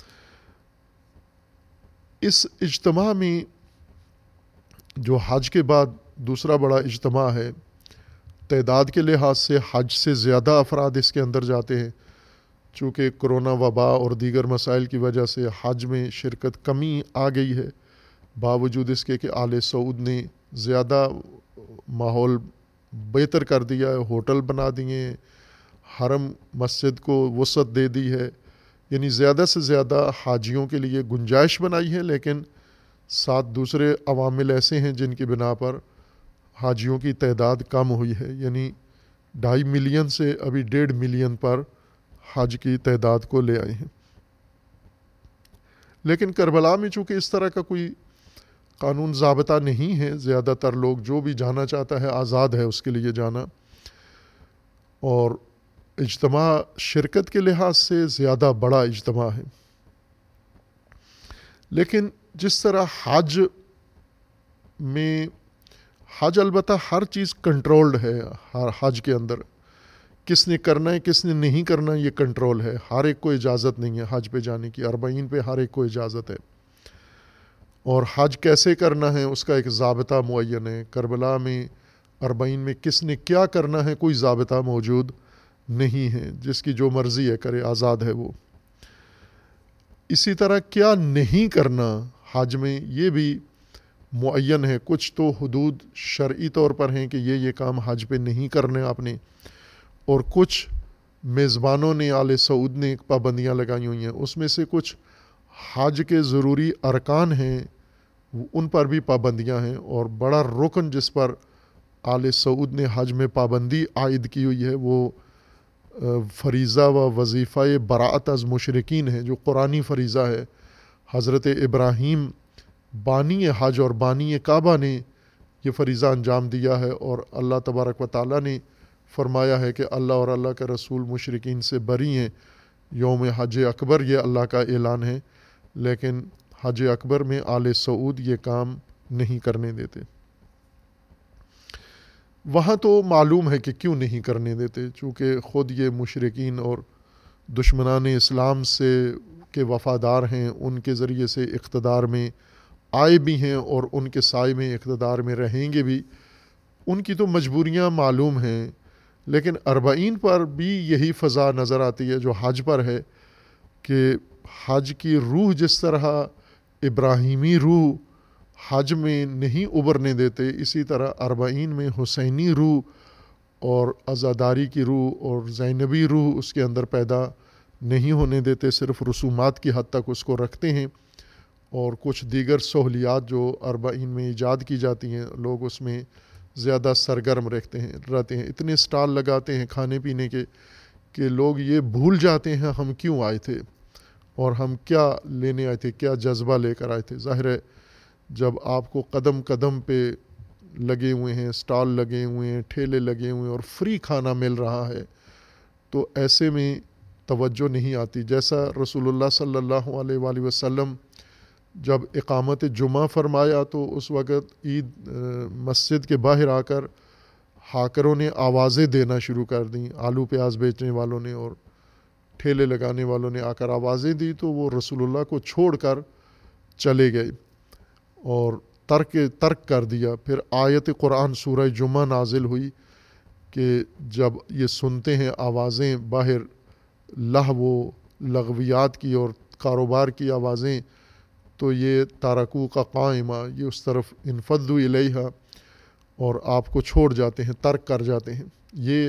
اس اجتماع میں جو حج کے بعد دوسرا بڑا اجتماع ہے، تعداد کے لحاظ سے حج سے زیادہ افراد اس کے اندر جاتے ہیں، چونکہ کرونا وبا اور دیگر مسائل کی وجہ سے حج میں شرکت کمی آ گئی ہے، باوجود اس کے کہ آل سعود نے زیادہ ماحول بہتر کر دیا ہے، ہوٹل بنا دیے، حرم مسجد کو وسعت دے دی ہے، یعنی زیادہ سے زیادہ حاجیوں کے لیے گنجائش بنائی ہے، لیکن ساتھ دوسرے عوامل ایسے ہیں جن کی بنا پر حاجیوں کی تعداد کم ہوئی ہے، یعنی ڈھائی ملین سے ابھی ڈیڑھ ملین پر حج کی تعداد کو لے آئے ہیں۔ لیکن کربلا میں چونکہ اس طرح کا کوئی قانون ضابطہ نہیں ہے، زیادہ تر لوگ جو بھی جانا چاہتا ہے آزاد ہے اس کے لیے جانا، اور اجتماع شرکت کے لحاظ سے زیادہ بڑا اجتماع ہے. لیکن جس طرح حج میں حج البتہ ہر چیز کنٹرولڈ ہے، ہر حج کے اندر کس نے کرنا ہے کس نے نہیں کرنا یہ کنٹرول ہے، ہر ایک کو اجازت نہیں ہے حج پہ جانے کی، اربعین پہ ہر ایک کو اجازت ہے. اور حج کیسے کرنا ہے اس کا ایک ضابطہ معین ہے. کربلا میں اربعین میں کس نے کیا کرنا ہے کوئی ضابطہ موجود نہیں ہے، جس کی جو مرضی ہے کرے، آزاد ہے وہ. اسی طرح کیا نہیں کرنا حج میں یہ بھی معین ہے. کچھ تو حدود شرعی طور پر ہیں کہ یہ یہ کام حج پہ نہیں کرنے آپ نے، اور کچھ میزبانوں نے آل سعود نے پابندیاں لگائی ہوئی ہیں. اس میں سے کچھ حج کے ضروری ارکان ہیں ان پر بھی پابندیاں ہیں، اور بڑا رکن جس پر آل سعود نے حج میں پابندی عائد کی ہوئی ہے وہ فریضہ و وظیفہ براءت از مشرکین ہے، جو قرآنی فریضہ ہے. حضرت ابراہیم بانی حج اور بانی کعبہ نے یہ فریضہ انجام دیا ہے، اور اللہ تبارک و تعالیٰ نے فرمایا ہے کہ اللہ اور اللہ کے رسول مشرکین سے بری ہیں. یوم حج اکبر یہ اللہ کا اعلان ہے، لیکن حج اکبر میں آل سعود یہ کام نہیں کرنے دیتے. وہاں تو معلوم ہے کہ کیوں نہیں کرنے دیتے، چونکہ خود یہ مشرکین اور دشمنان اسلام سے کے وفادار ہیں، ان کے ذریعے سے اقتدار میں آئے بھی ہیں اور ان کے سائے میں اقتدار میں رہیں گے بھی. ان کی تو مجبوریاں معلوم ہیں. لیکن اربعین پر بھی یہی فضا نظر آتی ہے جو حج پر ہے، کہ حج کی روح جس طرح ابراہیمی روح حج میں نہیں ابھرنے دیتے، اسی طرح اربعین میں حسینی روح اور عزاداری کی روح اور زینبی روح اس کے اندر پیدا نہیں ہونے دیتے. صرف رسومات کی حد تک اس کو رکھتے ہیں، اور کچھ دیگر سہولیات جو اربعین میں ایجاد کی جاتی ہیں لوگ اس میں زیادہ سرگرم رہتے ہیں رہتے ہیں اتنے سٹال لگاتے ہیں کھانے پینے کے کہ لوگ یہ بھول جاتے ہیں ہم کیوں آئے تھے اور ہم کیا لینے آئے تھے، کیا جذبہ لے کر آئے تھے. ظاہر ہے جب آپ کو قدم قدم پہ لگے ہوئے ہیں، سٹال لگے ہوئے ہیں، ٹھیلے لگے ہوئے ہیں اور فری کھانا مل رہا ہے، تو ایسے میں توجہ نہیں آتی. جیسا رسول اللہ صلی اللہ علیہ وآلہ وسلم جب اقامت جمعہ فرمایا تو اس وقت عید مسجد کے باہر آ کر ہاکروں نے آوازیں دینا شروع کر دیں، آلو پیاز بیچنے والوں نے اور ٹھیلے لگانے والوں نے آ کر آوازیں دی، تو وہ رسول اللہ کو چھوڑ کر چلے گئے اور ترک ترک کر دیا. پھر آیت قرآن سورہ جمعہ نازل ہوئی کہ جب یہ سنتے ہیں آوازیں باہر لہو و لغویات کی اور کاروبار کی آوازیں، تو یہ تارکو کا قائمہ، یہ اس طرف انفضوا الیہا اور آپ کو چھوڑ جاتے ہیں، ترک کر جاتے ہیں. یہ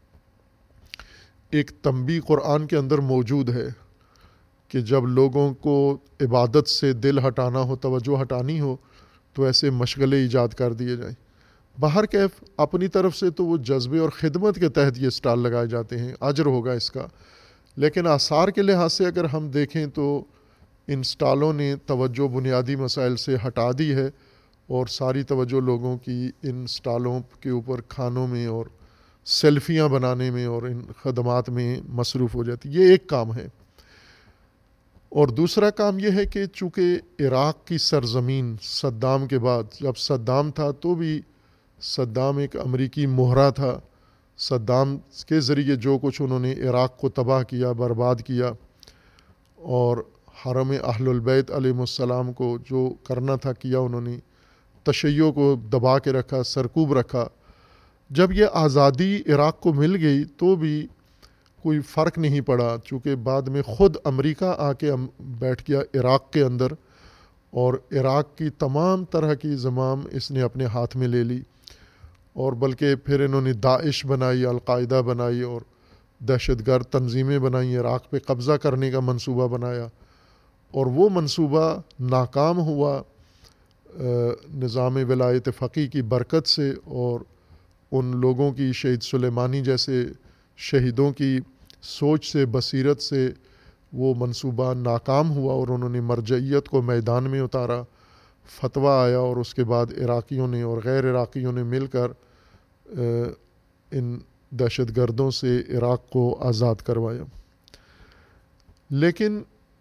ایک تنبیہ قرآن کے اندر موجود ہے کہ جب لوگوں کو عبادت سے دل ہٹانا ہو، توجہ ہٹانی ہو، تو ایسے مشغلے ایجاد کر دیے جائیں. باہر کیف اپنی طرف سے تو وہ جذبے اور خدمت کے تحت یہ سٹال لگائے جاتے ہیں، اجر ہوگا اس کا. لیکن آثار کے لحاظ سے اگر ہم دیکھیں تو ان سٹالوں نے توجہ بنیادی مسائل سے ہٹا دی ہے، اور ساری توجہ لوگوں کی ان سٹالوں کے اوپر کھانوں میں اور سیلفیاں بنانے میں اور ان خدمات میں مصروف ہو جاتی. یہ ایک کام ہے. اور دوسرا کام یہ ہے کہ چونکہ عراق کی سرزمین صدام کے بعد، جب صدام تھا تو بھی صدام ایک امریکی مہرہ تھا، صدام کے ذریعے جو کچھ انہوں نے عراق کو تباہ کیا، برباد کیا، اور حرم اہل البیت علیہ السلام کو جو کرنا تھا کیا انہوں نے، تشیع کو دبا کے رکھا، سرکوب رکھا. جب یہ آزادی عراق کو مل گئی تو بھی کوئی فرق نہیں پڑا، چونکہ بعد میں خود امریکہ آ کے بیٹھ گیا عراق کے اندر، اور عراق کی تمام طرح کی زمام اس نے اپنے ہاتھ میں لے لی. اور بلکہ پھر انہوں نے داعش بنائی، القاعدہ بنائی اور دہشت گرد تنظیمیں بنائیں، عراق پہ قبضہ کرنے کا منصوبہ بنایا، اور وہ منصوبہ ناکام ہوا نظام ولایت فقیہ کی برکت سے، اور ان لوگوں کی شہید سلیمانی جیسے شہیدوں کی سوچ سے، بصیرت سے وہ منصوبہ ناکام ہوا، اور انہوں نے مرجعیت کو میدان میں اتارا. فتویٰ آیا، اور اس کے بعد عراقیوں نے اور غیر عراقیوں نے مل کر ان دہشت گردوں سے عراق کو آزاد کروایا. لیکن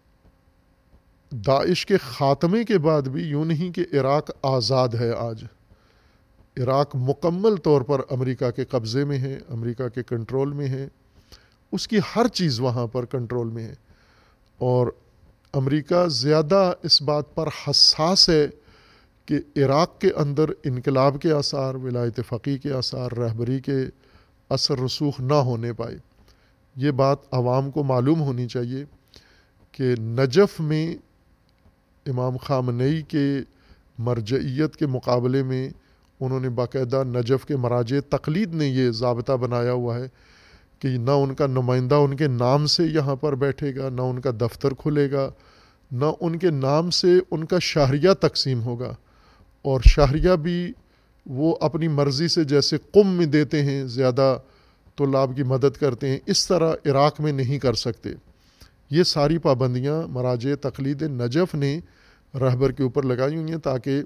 داعش کے خاتمے کے بعد بھی یوں نہیں کہ عراق آزاد ہے. آج عراق مکمل طور پر امریکہ کے قبضے میں ہے، امریکہ کے کنٹرول میں ہے، اس کی ہر چیز وہاں پر کنٹرول میں ہے. اور امریکہ زیادہ اس بات پر حساس ہے کہ عراق کے اندر انقلاب کے آثار، ولایت فقیہ کے آثار، رہبری کے اثر رسوخ نہ ہونے پائے. یہ بات عوام کو معلوم ہونی چاہیے کہ نجف میں امام خامنئی کے مرجعیت کے مقابلے میں انہوں نے باقاعدہ نجف کے مراجع تقلید نے یہ ضابطہ بنایا ہوا ہے کہ نہ ان کا نمائندہ ان کے نام سے یہاں پر بیٹھے گا، نہ ان کا دفتر کھلے گا، نہ ان کے نام سے ان کا شہریہ تقسیم ہوگا. اور شہریہ بھی وہ اپنی مرضی سے جیسے قم میں دیتے ہیں، زیادہ طلاب کی مدد کرتے ہیں، اس طرح عراق میں نہیں کر سکتے. یہ ساری پابندیاں مراجع تقلید نجف نے رہبر کے اوپر لگائی ہوئی ہیں تاکہ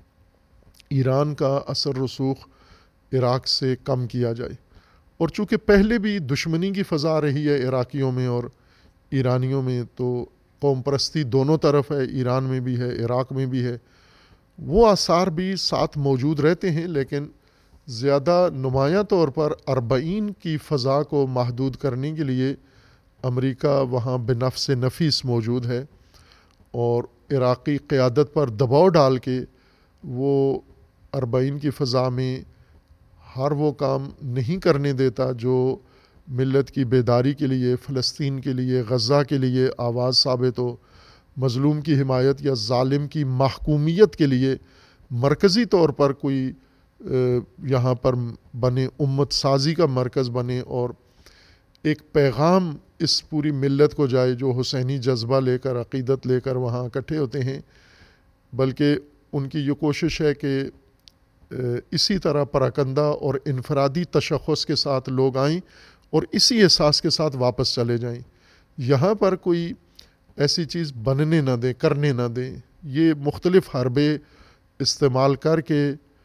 ایران کا اثر رسوخ عراق سے کم کیا جائے. اور چونکہ پہلے بھی دشمنی کی فضا رہی ہے عراقیوں میں اور ایرانیوں میں، تو قوم پرستی دونوں طرف ہے، ایران میں بھی ہے، عراق میں بھی ہے، وہ آثار بھی ساتھ موجود رہتے ہیں. لیکن زیادہ نمایاں طور پر اربعین کی فضا کو محدود کرنے کے لیے امریکہ وہاں بنفس نفیس موجود ہے اور عراقی قیادت پر دباؤ ڈال کے وہ اربعین کی فضا میں ہر وہ کام نہیں کرنے دیتا جو ملت کی بیداری کے لیے، فلسطین کے لیے، غزہ کے لیے آواز ثابت ہو، مظلوم کی حمایت یا ظالم کی محکومیت کے لیے مرکزی طور پر کوئی یہاں پر بنے، امت سازی کا مرکز بنے اور ایک پیغام اس پوری ملت کو جائے جو حسینی جذبہ لے کر، عقیدت لے کر وہاں اکٹھے ہوتے ہیں. بلکہ ان کی یہ کوشش ہے کہ اسی طرح پراکندہ اور انفرادی تشخص کے ساتھ لوگ آئیں اور اسی احساس کے ساتھ واپس چلے جائیں. یہاں پر کوئی ایسی چیز بننے نہ دیں، کرنے نہ دیں. یہ مختلف حربے استعمال کر کے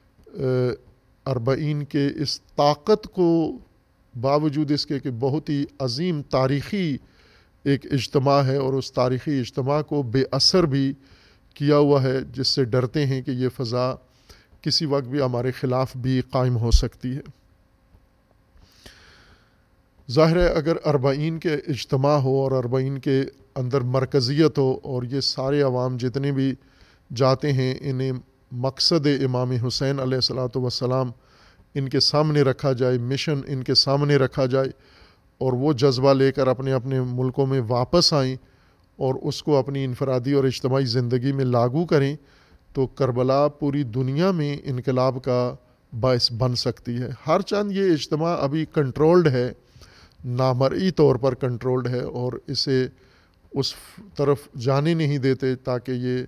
اربعین کے اس طاقت کو، باوجود اس کے کہ بہت ہی عظیم تاریخی ایک اجتماع ہے اور اس تاریخی اجتماع کو بے اثر بھی کیا ہوا ہے، جس سے ڈرتے ہیں کہ یہ فضا کسی وقت بھی ہمارے خلاف بھی قائم ہو سکتی ہے. ظاہر ہے اگر اربعین کے اجتماع ہو اور اربعین کے اندر مرکزیت ہو اور یہ سارے عوام جتنے بھی جاتے ہیں انہیں مقصد امام حسین علیہ الصلوۃ والسلام ان کے سامنے رکھا جائے، مشن ان کے سامنے رکھا جائے اور وہ جذبہ لے کر اپنے اپنے ملکوں میں واپس آئیں اور اس کو اپنی انفرادی اور اجتماعی زندگی میں لاگو کریں، تو کربلا پوری دنیا میں انقلاب کا باعث بن سکتی ہے. ہر چند یہ اجتماع ابھی کنٹرولڈ ہے، نامرئی طور پر کنٹرولڈ ہے اور اسے اس طرف جانے نہیں دیتے تاکہ یہ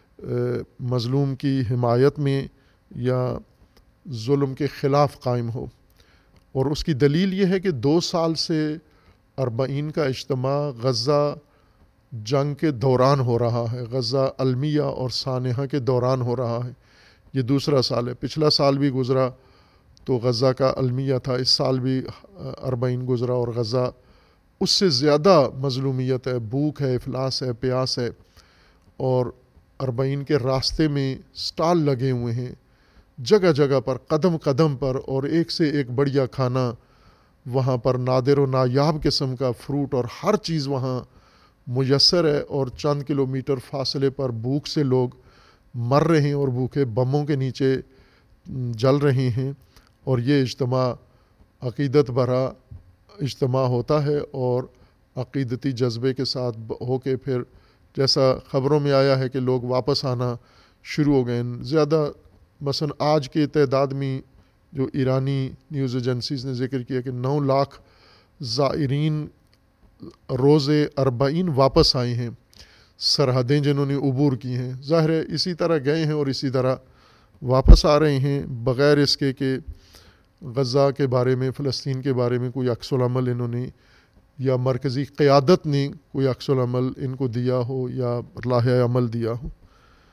مظلوم کی حمایت میں یا ظلم کے خلاف قائم ہو. اور اس کی دلیل یہ ہے کہ دو سال سے اربعین کا اجتماع غزہ جنگ کے دوران ہو رہا ہے، غزہ المیہ اور سانحہ کے دوران ہو رہا ہے. یہ دوسرا سال ہے. پچھلا سال بھی گزرا تو غزہ کا المیہ تھا، اس سال بھی اربعین گزرا اور غزہ اس سے زیادہ مظلومیت ہے، بھوک ہے، افلاس ہے، پیاس ہے. اور اربعین کے راستے میں سٹال لگے ہوئے ہیں جگہ جگہ پر، قدم قدم پر، اور ایک سے ایک بڑھیا کھانا وہاں پر، نادر و نایاب قسم کا فروٹ اور ہر چیز وہاں میسر ہے. اور چند کلومیٹر فاصلے پر بھوک سے لوگ مر رہے ہیں اور بھوکے بموں کے نیچے جل رہے ہیں. اور یہ اجتماع عقیدت بھرا اجتماع ہوتا ہے اور عقیدتی جذبے کے ساتھ ہو کے پھر جیسا خبروں میں آیا ہے کہ لوگ واپس آنا شروع ہو گئے. زیادہ مثلا آج کے تعداد میں جو ایرانی نیوز ایجنسیز نے ذکر کیا کہ نو لاکھ زائرین روز اربعین واپس آئے ہیں، سرحدیں جنہوں نے عبور کی ہیں. ظاہر ہے اسی طرح گئے ہیں اور اسی طرح واپس آ رہے ہیں بغیر اس کے کہ غزہ کے بارے میں، فلسطین کے بارے میں کوئی عکس العمل انہوں نے یا مرکزی قیادت نے کوئی عکس العمل ان کو دیا ہو یا لائحہ عمل دیا ہو.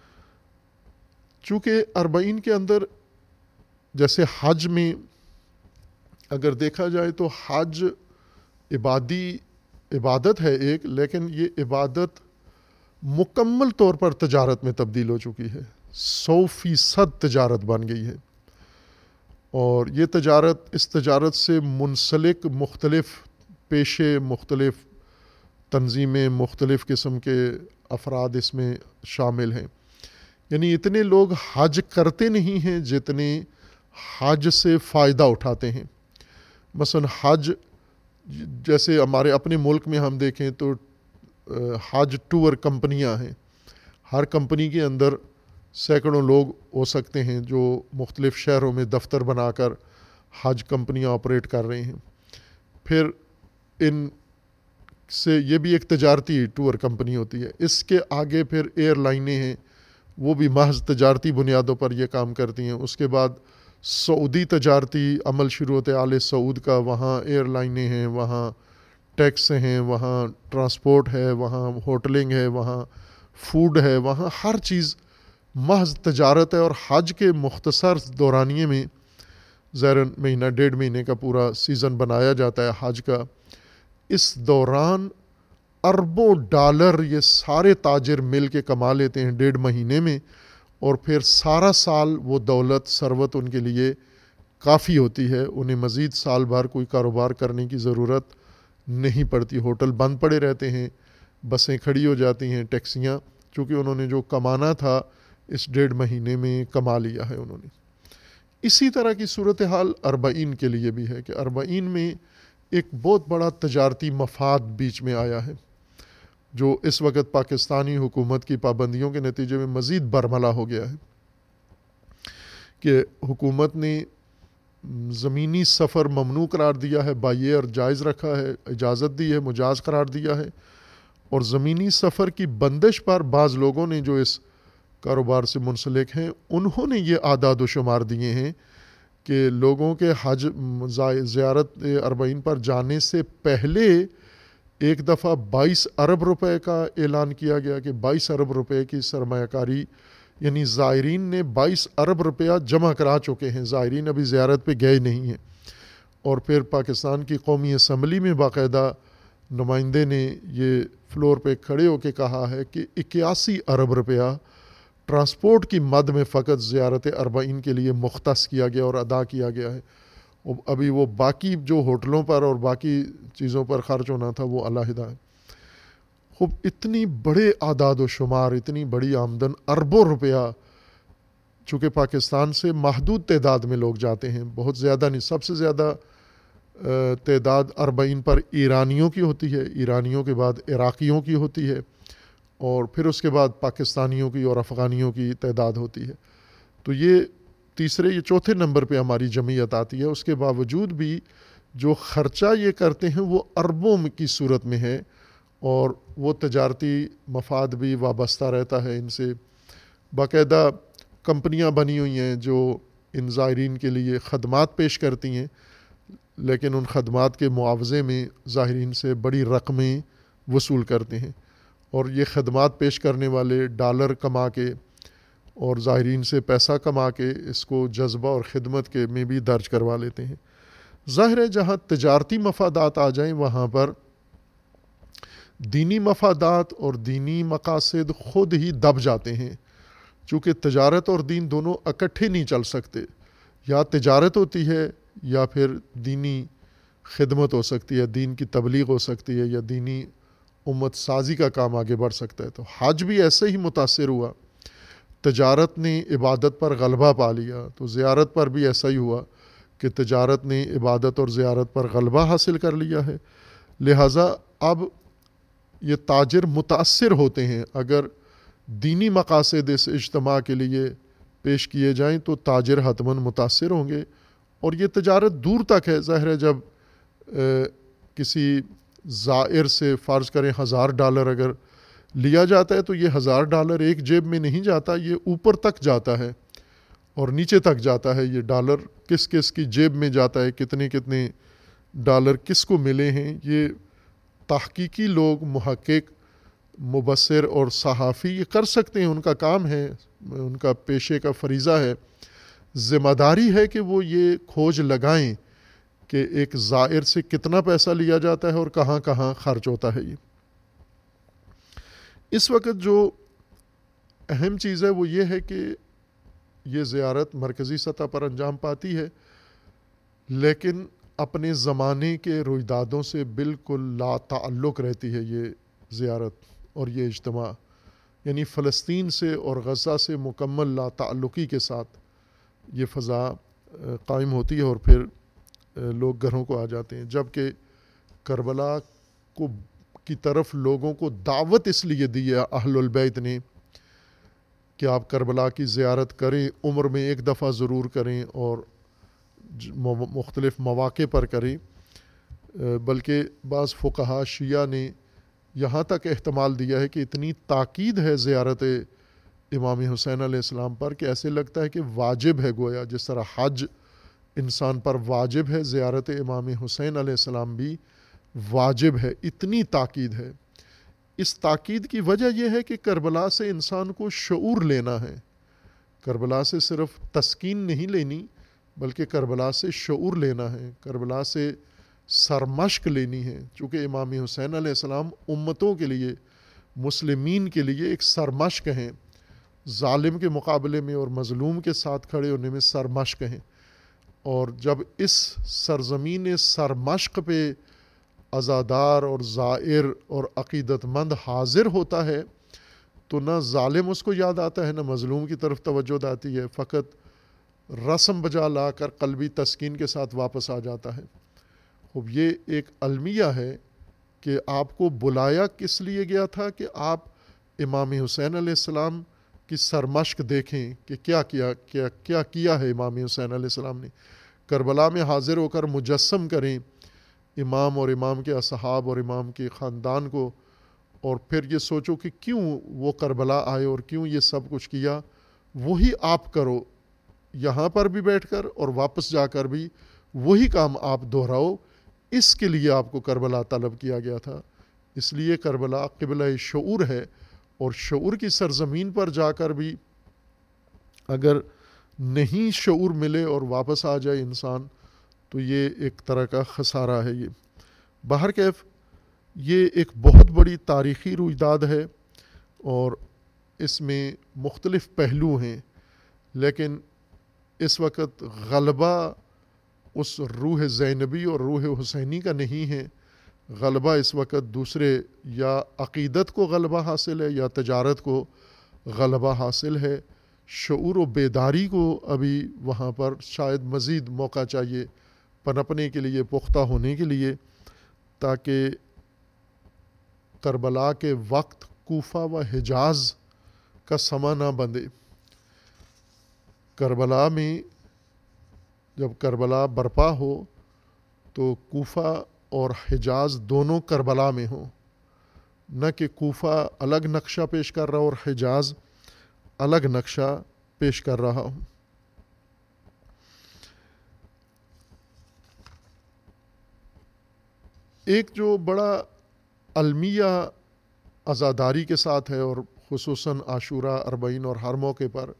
چونکہ اربعین کے اندر جیسے حج میں اگر دیکھا جائے تو حج عبادی عبادت ہے ایک، لیکن یہ عبادت مکمل طور پر تجارت میں تبدیل ہو چکی ہے، سو فیصد تجارت بن گئی ہے، اور یہ تجارت اس تجارت سے منسلک مختلف پیشے، مختلف تنظیمیں، مختلف قسم کے افراد اس میں شامل ہیں. یعنی اتنے لوگ حج کرتے نہیں ہیں جتنے حج سے فائدہ اٹھاتے ہیں. مثلا حج جیسے ہمارے اپنے ملک میں ہم دیکھیں تو حج ٹور کمپنیاں ہیں، ہر کمپنی کے اندر سینکڑوں لوگ ہو سکتے ہیں جو مختلف شہروں میں دفتر بنا کر حج کمپنیاں آپریٹ کر رہے ہیں. پھر ان سے یہ بھی ایک تجارتی ٹور کمپنی ہوتی ہے. اس کے آگے پھر ایئر لائنیں ہیں، وہ بھی محض تجارتی بنیادوں پر یہ کام کرتی ہیں. اس کے بعد سعودی تجارتی عمل شروع ہوتے آل سعود کا، وہاں ایئر لائنیں ہیں، وہاں ٹیکس ہیں، وہاں ٹرانسپورٹ ہے، وہاں ہوٹلنگ ہے، وہاں فوڈ ہے، وہاں ہر چیز محض تجارت ہے. اور حج کے مختصر دورانیے میں ظاہر مہینہ ڈیڑھ مہینے کا پورا سیزن بنایا جاتا ہے حج کا. اس دوران اربوں ڈالر یہ سارے تاجر مل کے کما لیتے ہیں ڈیڑھ مہینے میں، اور پھر سارا سال وہ دولت ثروت ان کے لیے کافی ہوتی ہے. انہیں مزید سال بھر کوئی کاروبار کرنے کی ضرورت نہیں پڑتی. ہوٹل بند پڑے رہتے ہیں، بسیں کھڑی ہو جاتی ہیں، ٹیکسیاں، چونکہ انہوں نے جو کمانا تھا اس ڈیڑھ مہینے میں کما لیا ہے انہوں نے. اسی طرح کی صورتحال اربعین کے لیے بھی ہے کہ اربعین میں ایک بہت بڑا تجارتی مفاد بیچ میں آیا ہے، جو اس وقت پاکستانی حکومت کی پابندیوں کے نتیجے میں مزید برملا ہو گیا ہے. کہ حکومت نے زمینی سفر ممنوع قرار دیا ہے، بائی ایئر جائز رکھا ہے، اجازت دی ہے، مجاز قرار دیا ہے، اور زمینی سفر کی بندش پر بعض لوگوں نے جو اس کاروبار سے منسلک ہیں انہوں نے یہ اعداد و شمار دیے ہیں کہ لوگوں کے حج زیارت اربعین پر جانے سے پہلے ایک دفعہ بائیس ارب روپے کا اعلان کیا گیا کہ بائیس ارب روپے کی سرمایہ کاری، یعنی زائرین نے بائیس ارب روپیہ جمع کرا چکے ہیں، زائرین ابھی زیارت پہ گئے نہیں ہیں. اور پھر پاکستان کی قومی اسمبلی میں باقاعدہ نمائندے نے یہ فلور پہ کھڑے ہو کے کہا ہے کہ اکیاسی ارب روپیہ ٹرانسپورٹ کی مد میں فقط زیارت اربعین کے لیے مختص کیا گیا اور ادا کیا گیا ہے. ابھی وہ باقی جو ہوٹلوں پر اور باقی چیزوں پر خرچ ہونا تھا وہ علیحدہ ہے. خوب اتنی بڑے اعداد و شمار، اتنی بڑی آمدن، اربوں روپیہ، چونکہ پاکستان سے محدود تعداد میں لوگ جاتے ہیں، بہت زیادہ نہیں. سب سے زیادہ تعداد اربعین پر ایرانیوں کی ہوتی ہے، ایرانیوں کے بعد عراقیوں کی ہوتی ہے، اور پھر اس کے بعد پاکستانیوں کی اور افغانیوں کی تعداد ہوتی ہے. تو یہ تیسرے یہ چوتھے نمبر پہ ہماری جمعیت آتی ہے. اس کے باوجود بھی جو خرچہ یہ کرتے ہیں وہ اربوں کی صورت میں ہے، اور وہ تجارتی مفاد بھی وابستہ رہتا ہے ان سے. باقاعدہ کمپنیاں بنی ہوئی ہیں جو ان زائرین کے لیے خدمات پیش کرتی ہیں، لیکن ان خدمات کے معاوضے میں زائرین سے بڑی رقمیں وصول کرتے ہیں، اور یہ خدمات پیش کرنے والے ڈالر کما کے اور زائرین سے پیسہ کما کے اس کو جذبہ اور خدمت کے میں بھی درج کروا لیتے ہیں. ظاہر ہے جہاں تجارتی مفادات آ جائیں وہاں پر دینی مفادات اور دینی مقاصد خود ہی دب جاتے ہیں، چونکہ تجارت اور دین دونوں اکٹھے نہیں چل سکتے. یا تجارت ہوتی ہے یا پھر دینی خدمت ہو سکتی ہے، دین کی تبلیغ ہو سکتی ہے، یا دینی امت سازی کا کام آگے بڑھ سکتا ہے. تو حج بھی ایسے ہی متاثر ہوا، تجارت نے عبادت پر غلبہ پا لیا، تو زیارت پر بھی ایسا ہی ہوا کہ تجارت نے عبادت اور زیارت پر غلبہ حاصل کر لیا ہے. لہٰذا اب یہ تاجر متاثر ہوتے ہیں. اگر دینی مقاصد اس اجتماع کے لیے پیش کیے جائیں تو تاجر حتماً متاثر ہوں گے، اور یہ تجارت دور تک ہے. ظاہر ہے جب کسی زائر سے فرض کریں ہزار ڈالر اگر لیا جاتا ہے تو یہ ہزار ڈالر ایک جیب میں نہیں جاتا، یہ اوپر تک جاتا ہے اور نیچے تک جاتا ہے. یہ ڈالر کس کس کی جیب میں جاتا ہے، کتنے کتنے ڈالر کس کو ملے ہیں، یہ تحقیقی لوگ، محقق، مبصر اور صحافی یہ کر سکتے ہیں، ان کا کام ہے، ان کا پیشے کا فریضہ ہے. ذمہ داری ہے کہ وہ یہ کھوج لگائیں کہ ایک زائر سے کتنا پیسہ لیا جاتا ہے اور کہاں کہاں خرچ ہوتا ہے. یہ اس وقت جو اہم چیز ہے وہ یہ ہے کہ یہ زیارت مرکزی سطح پر انجام پاتی ہے، لیکن اپنے زمانے کے رویدادوں سے بالکل لا تعلق رہتی ہے یہ زیارت اور یہ اجتماع. یعنی فلسطین سے اور غزہ سے مکمل لا تعلقی کے ساتھ یہ فضا قائم ہوتی ہے اور پھر لوگ گھروں کو آ جاتے ہیں. جبکہ کربلا کو کی طرف لوگوں کو دعوت اس لیے دی ہے اہل البیت نے کہ آپ کربلا کی زیارت کریں، عمر میں ایک دفعہ ضرور کریں اور مختلف مواقع پر کریں. بلکہ بعض فقہا شیعہ نے یہاں تک احتمال دیا ہے کہ اتنی تاکید ہے زیارت امام حسین علیہ السلام پر کہ ایسے لگتا ہے کہ واجب ہے، گویا جس طرح حج انسان پر واجب ہے، زیارت امام حسین علیہ السلام بھی واجب ہے. اتنی تاکید ہے. اس تاکید کی وجہ یہ ہے کہ کربلا سے انسان کو شعور لینا ہے. کربلا سے صرف تسکین نہیں لینی بلکہ کربلا سے شعور لینا ہے، کربلا سے سرمشق لینی ہے. چونکہ امام حسین علیہ السلام امتوں کے لیے، مسلمین کے لیے ایک سرمشق ہیں، ظالم کے مقابلے میں اور مظلوم کے ساتھ کھڑے ہونے میں سرمشق ہیں. اور جب اس سرزمین سرمشق پہ عزادار اور زائر اور عقیدت مند حاضر ہوتا ہے تو نہ ظالم اس کو یاد آتا ہے، نہ مظلوم کی طرف توجہ آتی ہے، فقط رسم بجا لا کر قلبی تسکین کے ساتھ واپس آ جاتا ہے. خوب یہ ایک المیہ ہے کہ آپ کو بلایا کس لیے گیا تھا کہ آپ امام حسین علیہ السلام کی سرمشق دیکھیں کہ کیا کیا کیا کیا کیا ہے امام حسین علیہ السلام نے. کربلا میں حاضر ہو کر مجسم کریں امام اور امام کے اصحاب اور امام کے خاندان کو، اور پھر یہ سوچو کہ کیوں وہ کربلا آئے اور کیوں یہ سب کچھ کیا. وہی آپ کرو یہاں پر بھی بیٹھ کر اور واپس جا کر بھی وہی کام آپ دہراؤ. اس کے لیے آپ کو کربلا طلب کیا گیا تھا. اس لیے کربلا قبلہ شعور ہے، اور شعور کی سرزمین پر جا کر بھی اگر نہیں شعور ملے اور واپس آ جائے انسان تو یہ ایک طرح کا خسارہ ہے. یہ بہرکیف یہ ایک بہت بڑی تاریخی رویداد ہے اور اس میں مختلف پہلو ہیں، لیکن اس وقت غلبہ اس روح زینبی اور روح حسینی کا نہیں ہے. غلبہ اس وقت دوسرے یا عقیدت کو غلبہ حاصل ہے یا تجارت کو غلبہ حاصل ہے. شعور و بیداری کو ابھی وہاں پر شاید مزید موقع چاہیے پنپنے کے لیے، پختہ ہونے کے لیے، تاکہ کربلا کے وقت کوفہ و حجاز کا سما نہ بندھے. کربلا میں جب کربلا برپا ہو تو کوفہ اور حجاز دونوں کربلا میں ہوں، نہ کہ کوفہ الگ نقشہ پیش کر رہا اور حجاز الگ نقشہ پیش کر رہا ہوں. ایک جو بڑا المیہ عزاداری کے ساتھ ہے، اور خصوصاً عاشورہ، اربعین اور ہر موقع پر،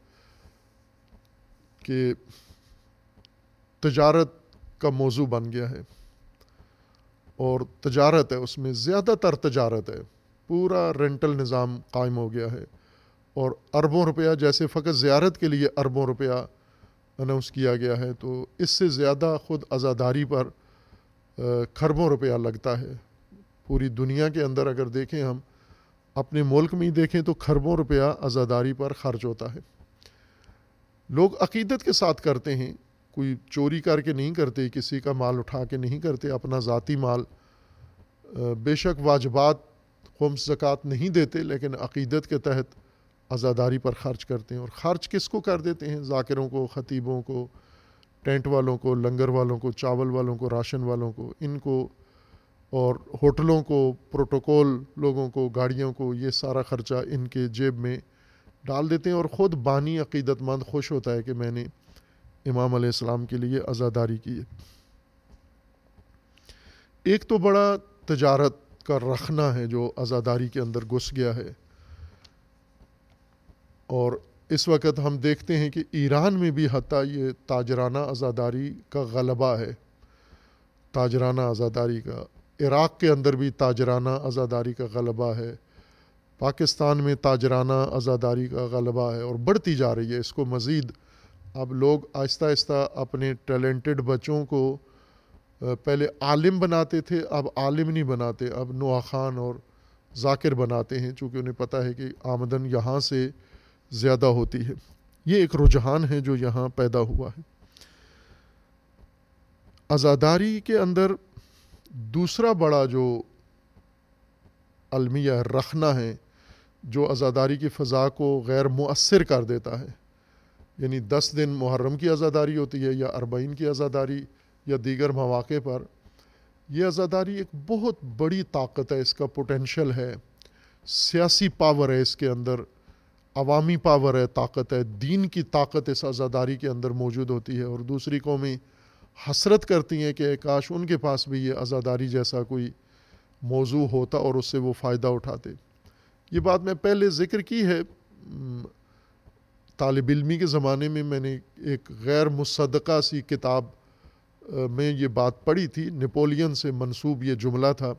کہ تجارت کا موضوع بن گیا ہے. اور تجارت ہے، اس میں زیادہ تر تجارت ہے، پورا رینٹل نظام قائم ہو گیا ہے، اور اربوں روپیہ جیسے فقط زیارت کے لیے اربوں روپیہ اناؤنس کیا گیا ہے، تو اس سے زیادہ خود عزاداری پر کھربوں روپیہ لگتا ہے. پوری دنیا کے اندر اگر دیکھیں، ہم اپنے ملک میں ہی دیکھیں تو کھربوں روپیہ عزاداری پر خرچ ہوتا ہے. لوگ عقیدت کے ساتھ کرتے ہیں، کوئی چوری کر کے نہیں کرتے، کسی کا مال اٹھا کے نہیں کرتے، اپنا ذاتی مال. بے شک واجبات خمس زکوٰۃ نہیں دیتے، لیکن عقیدت کے تحت عزاداری پر خرچ کرتے ہیں. اور خرچ کس کو کر دیتے ہیں؟ ذاکروں کو، خطیبوں کو، ٹینٹ والوں کو، لنگر والوں کو، چاول والوں کو، راشن والوں کو، ان کو، اور ہوٹلوں کو، پروٹوکول لوگوں کو، گاڑیوں کو. یہ سارا خرچہ ان کے جیب میں ڈال دیتے ہیں، اور خود بانی عقیدت مند خوش ہوتا ہے کہ میں نے امام علیہ السلام کے لیے عزاداری کی ہے. ایک تو بڑا تجارت کا رخنہ ہے جو عزاداری کے اندر گھس گیا ہے، اور اس وقت ہم دیکھتے ہیں کہ ایران میں بھی حتیٰ یہ تاجرانہ عزاداری کا غلبہ ہے. تاجرانہ عزاداری کا، عراق کے اندر بھی تاجرانہ عزاداری کا غلبہ ہے، پاکستان میں تاجرانہ عزاداری کا غلبہ ہے اور بڑھتی جا رہی ہے۔ اس کو مزید اب لوگ آہستہ آہستہ اپنے ٹیلنٹڈ بچوں کو پہلے عالم بناتے تھے، اب عالم نہیں بناتے، اب نوح خان اور ذاکر بناتے ہیں، چونکہ انہیں پتہ ہے کہ آمدن یہاں سے زیادہ ہوتی ہے۔ یہ ایک رجحان ہے جو یہاں پیدا ہوا ہے۔ عزاداری کے اندر دوسرا بڑا جو المیہ رخنہ ہے جو عزاداری کی فضا کو غیر مؤثر کر دیتا ہے، یعنی دس دن محرم کی عزاداری ہوتی ہے یا اربعین کی عزاداری یا دیگر مواقع پر، یہ عزاداری ایک بہت بڑی طاقت ہے، اس کا پوٹینشل ہے، سیاسی پاور ہے اس کے اندر، عوامی پاور ہے، طاقت ہے، دین کی طاقت اس عزاداری کے اندر موجود ہوتی ہے، اور دوسری قومیں حسرت کرتی ہیں کہ کاش ان کے پاس بھی یہ عزاداری جیسا کوئی موضوع ہوتا اور اس سے وہ فائدہ اٹھاتے۔ یہ بات میں پہلے ذکر کی ہے، طالب علمی کے زمانے میں میں نے ایک غیر مصدقہ سی کتاب میں یہ بات پڑھی تھی، نپولین سے منسوب یہ جملہ تھا،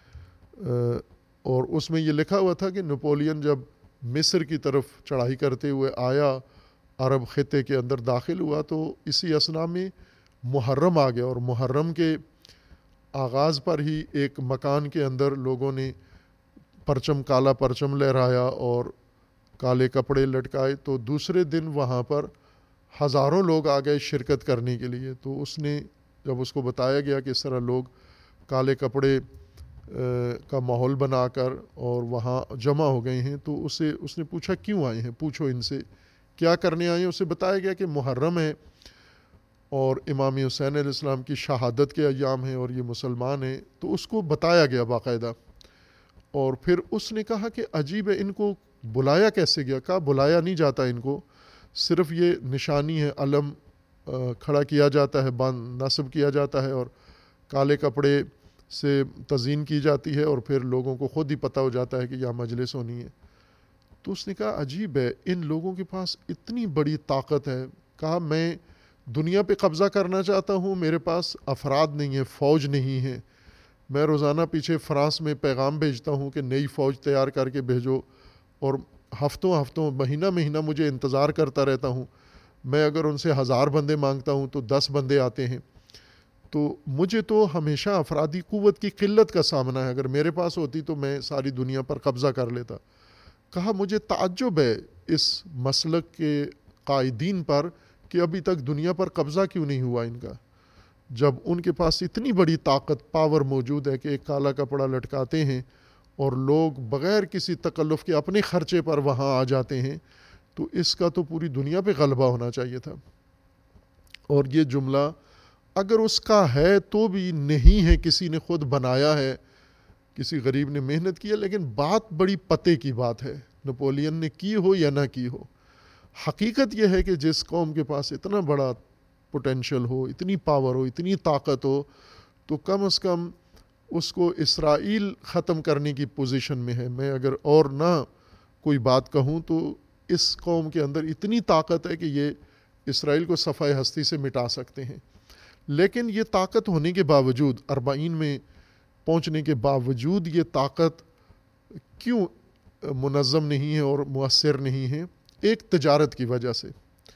اور اس میں یہ لکھا ہوا تھا کہ نپولین جب مصر کی طرف چڑھائی کرتے ہوئے آیا، عرب خطے کے اندر داخل ہوا، تو اسی اثنا میں محرم آ گیا، اور محرم کے آغاز پر ہی ایک مکان کے اندر لوگوں نے پرچم، کالا پرچم لہرایا اور کالے کپڑے لٹکائے، تو دوسرے دن وہاں پر ہزاروں لوگ آ گئے شرکت کرنے کے لیے۔ تو اس نے جب اس کو بتایا گیا کہ اس طرح لوگ کالے کپڑے کا ماحول بنا کر اور وہاں جمع ہو گئے ہیں، تو اسے اس نے پوچھا کیوں آئے ہیں، پوچھو ان سے کیا کرنے آئے ہیں۔ اسے بتایا گیا کہ محرم ہے اور امام حسین علیہ السلام کی شہادت کے ایام ہیں اور یہ مسلمان ہیں، تو اس کو بتایا گیا باقاعدہ، اور پھر اس نے کہا کہ عجیب ہے، ان کو بلایا کیسے گیا؟ کہا بلایا نہیں جاتا ان کو، صرف یہ نشانی ہے، علم کھڑا کیا جاتا ہے، باندھ نصب کیا جاتا ہے اور کالے کپڑے سے تزئین کی جاتی ہے، اور پھر لوگوں کو خود ہی پتہ ہو جاتا ہے کہ یہاں مجلس ہونی ہے۔ تو اس نے کہا عجیب ہے، ان لوگوں کے پاس اتنی بڑی طاقت ہے۔ کہا میں دنیا پہ قبضہ کرنا چاہتا ہوں، میرے پاس افراد نہیں ہیں، فوج نہیں ہے، میں روزانہ پیچھے فرانس میں پیغام بھیجتا ہوں کہ نئی فوج تیار کر کے بھیجو، اور ہفتوں ہفتوں مہینہ مہینہ مجھے انتظار کرتا رہتا ہوں، میں اگر ان سے ہزار بندے مانگتا ہوں تو دس بندے آتے ہیں، تو مجھے تو ہمیشہ افرادی قوت کی قلت کا سامنا ہے، اگر میرے پاس ہوتی تو میں ساری دنیا پر قبضہ کر لیتا۔ کہا مجھے تعجب ہے اس مسلک کے قائدین پر کہ ابھی تک دنیا پر قبضہ کیوں نہیں ہوا ان کا، جب ان کے پاس اتنی بڑی طاقت، پاور موجود ہے کہ ایک کالا کپڑا لٹکاتے ہیں اور لوگ بغیر کسی تکلف کے اپنے خرچے پر وہاں آ جاتے ہیں، تو اس کا تو پوری دنیا پہ غلبہ ہونا چاہیے تھا۔ اور یہ جملہ اگر اس کا ہے تو بھی نہیں ہے، کسی نے خود بنایا ہے، کسی غریب نے محنت کی ہے، لیکن بات بڑی پتے کی بات ہے، نپولین نے کی ہو یا نہ کی ہو۔ حقیقت یہ ہے کہ جس قوم کے پاس اتنا بڑا پوٹینشل ہو، اتنی پاور ہو، اتنی طاقت ہو، تو کم از کم اس کو اسرائیل ختم کرنے کی پوزیشن میں ہے۔ میں اگر اور نہ کوئی بات کہوں تو اس قوم کے اندر اتنی طاقت ہے کہ یہ اسرائیل کو صفحہ ہستی سے مٹا سکتے ہیں، لیکن یہ طاقت ہونے کے باوجود، اربعین میں پہنچنے کے باوجود، یہ طاقت کیوں منظم نہیں ہے اور مؤثر نہیں ہے؟ ایک تجارت کی وجہ سے،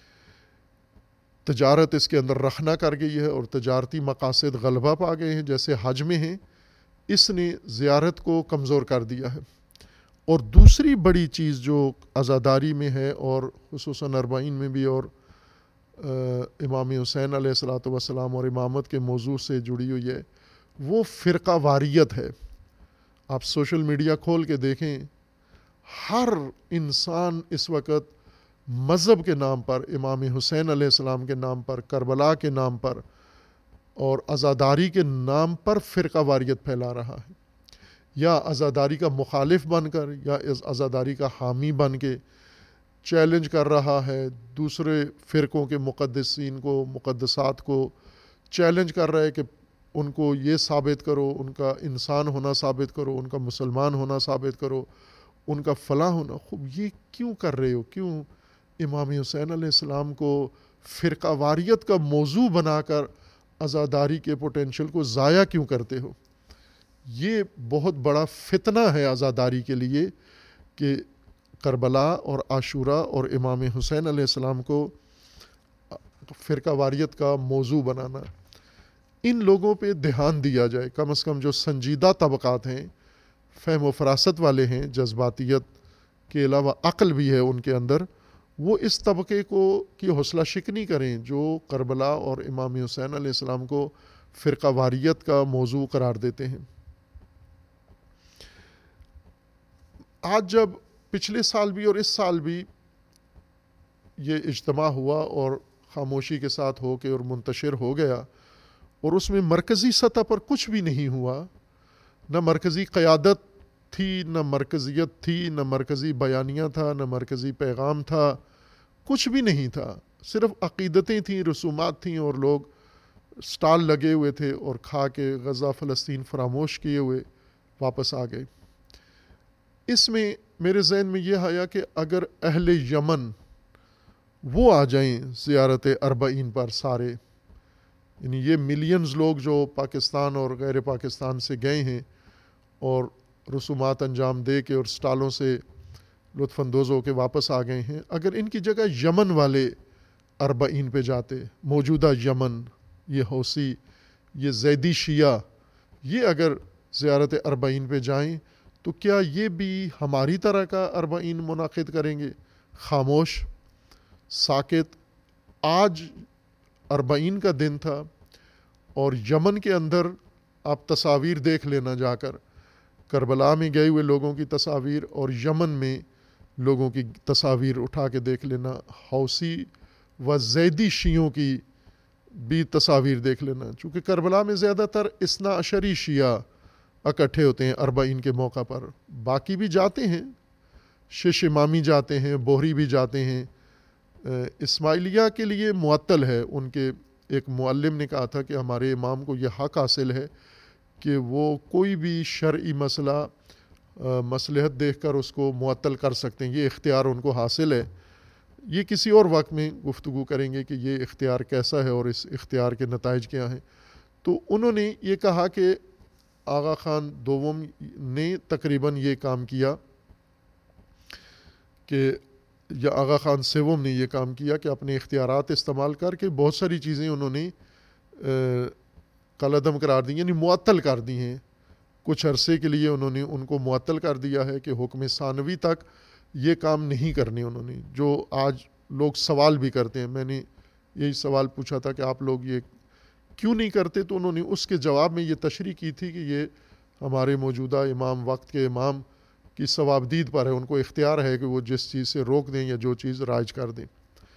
تجارت اس کے اندر رخنا کر گئی ہے اور تجارتی مقاصد غلبہ پا گئے ہیں، جیسے حج میں ہیں، اس نے زیارت کو کمزور کر دیا ہے۔ اور دوسری بڑی چیز جو عزاداری میں ہے اور خصوصاً اربعین میں بھی اور امام حسین علیہ الصلوۃ والسلام اور امامت کے موضوع سے جڑی ہوئی ہے، وہ فرقہ واریت ہے۔ آپ سوشل میڈیا کھول کے دیکھیں، ہر انسان اس وقت مذہب کے نام پر، امام حسین علیہ السلام کے نام پر، کربلا کے نام پر اور عزاداری کے نام پر فرقہ واریت پھیلا رہا ہے، یا عزاداری کا مخالف بن کر یا عزاداری کا حامی بن کے چیلنج کر رہا ہے، دوسرے فرقوں کے مقدسین کو، مقدسات کو چیلنج کر رہا ہے کہ ان کو یہ ثابت کرو، ان کا انسان ہونا ثابت کرو، ان کا مسلمان ہونا ثابت کرو، ان کا فلاں ہونا۔ خوب یہ کیوں کر رہے ہو؟ کیوں امام حسین علیہ السلام کو فرقہ واریت کا موضوع بنا کر عزاداری کے پوٹینشل کو ضائع کیوں کرتے ہو؟ یہ بہت بڑا فتنہ ہے عزاداری کے لیے کہ کربلا اور عاشورہ اور امام حسین علیہ السلام کو فرقہ واریت کا موضوع بنانا. ان لوگوں پہ دھیان دیا جائے، کم از کم جو سنجیدہ طبقات ہیں، فہم و فراست والے ہیں، جذباتیت کے علاوہ عقل بھی ہے ان کے اندر، وہ اس طبقے کو کی حوصلہ شکنی کریں جو کربلا اور امام حسین علیہ السلام کو فرقہ واریت کا موضوع قرار دیتے ہیں. آج جب پچھلے سال بھی اور اس سال بھی یہ اجتماع ہوا اور خاموشی کے ساتھ ہو کے اور منتشر ہو گیا، اور اس میں مرکزی سطح پر کچھ بھی نہیں ہوا، نہ مرکزی قیادت تھی، نہ مرکزیت تھی، نہ مرکزی بیانیہ تھا، نہ مرکزی پیغام تھا، کچھ بھی نہیں تھا. صرف عقیدتیں تھیں، رسومات تھیں، اور لوگ سٹال لگے ہوئے تھے اور کھا کے غزہ فلسطین فراموش کیے ہوئے واپس آ گئے. اس میں میرے ذہن میں یہ آیا کہ اگر اہل یمن وہ آ جائیں زیارت اربعین پر سارے، یعنی یہ ملینز لوگ جو پاکستان اور غیر پاکستان سے گئے ہیں اور رسومات انجام دے کے اور سٹالوں سے لطف اندوز ہو کے واپس آ گئے ہیں، اگر ان کی جگہ یمن والے اربعین پہ جاتے، موجودہ یمن، یہ حوثی، یہ زیدی شیعہ، یہ اگر زیارت اربعین پہ جائیں تو کیا یہ بھی ہماری طرح کا اربعین منعقد کریں گے؟ خاموش، ساکت. آج اربعین کا دن تھا اور یمن کے اندر آپ تصاویر دیکھ لینا جا کر، کربلا میں گئے ہوئے لوگوں کی تصاویر اور یمن میں لوگوں کی تصاویر اٹھا کے دیکھ لینا، حوثی و زیدی شیعوں کی بھی تصاویر دیکھ لینا. چونکہ کربلا میں زیادہ تر اثنا عشری شیعہ اکٹھے ہوتے ہیں اربعین کے موقع پر، باقی بھی جاتے ہیں، شش امامی جاتے ہیں، بوہری بھی جاتے ہیں. اسماعیلیہ کے لیے معطل ہے، ان کے ایک معلم نے کہا تھا کہ ہمارے امام کو یہ حق حاصل ہے کہ وہ کوئی بھی شرعی مسئلہ مصلحت دیکھ کر اس کو معطل کر سکتے ہیں، یہ اختیار ان کو حاصل ہے. یہ کسی اور وقت میں گفتگو کریں گے کہ یہ اختیار کیسا ہے اور اس اختیار کے نتائج کیا ہیں. تو انہوں نے یہ کہا کہ آغا خان دوم نے تقریباً یہ کام کیا کہ یا آغا خان سیوم نے یہ کام کیا کہ اپنے اختیارات استعمال کر کے بہت ساری چیزیں انہوں نے کالعدم قرار دی، یعنی معطل کر دی ہیں. کچھ عرصے کے لیے انہوں نے ان کو معطل کر دیا ہے کہ حکم ثانوی تک یہ کام نہیں کرنے انہوں نے، جو آج لوگ سوال بھی کرتے ہیں. میں نے یہی سوال پوچھا تھا کہ آپ لوگ یہ کیوں نہیں کرتے، تو انہوں نے اس کے جواب میں یہ تشریح کی تھی کہ یہ ہمارے موجودہ امام، وقت کے امام کی ثوابدید پر ہے، ان کو اختیار ہے کہ وہ جس چیز سے روک دیں یا جو چیز رائج کر دیں.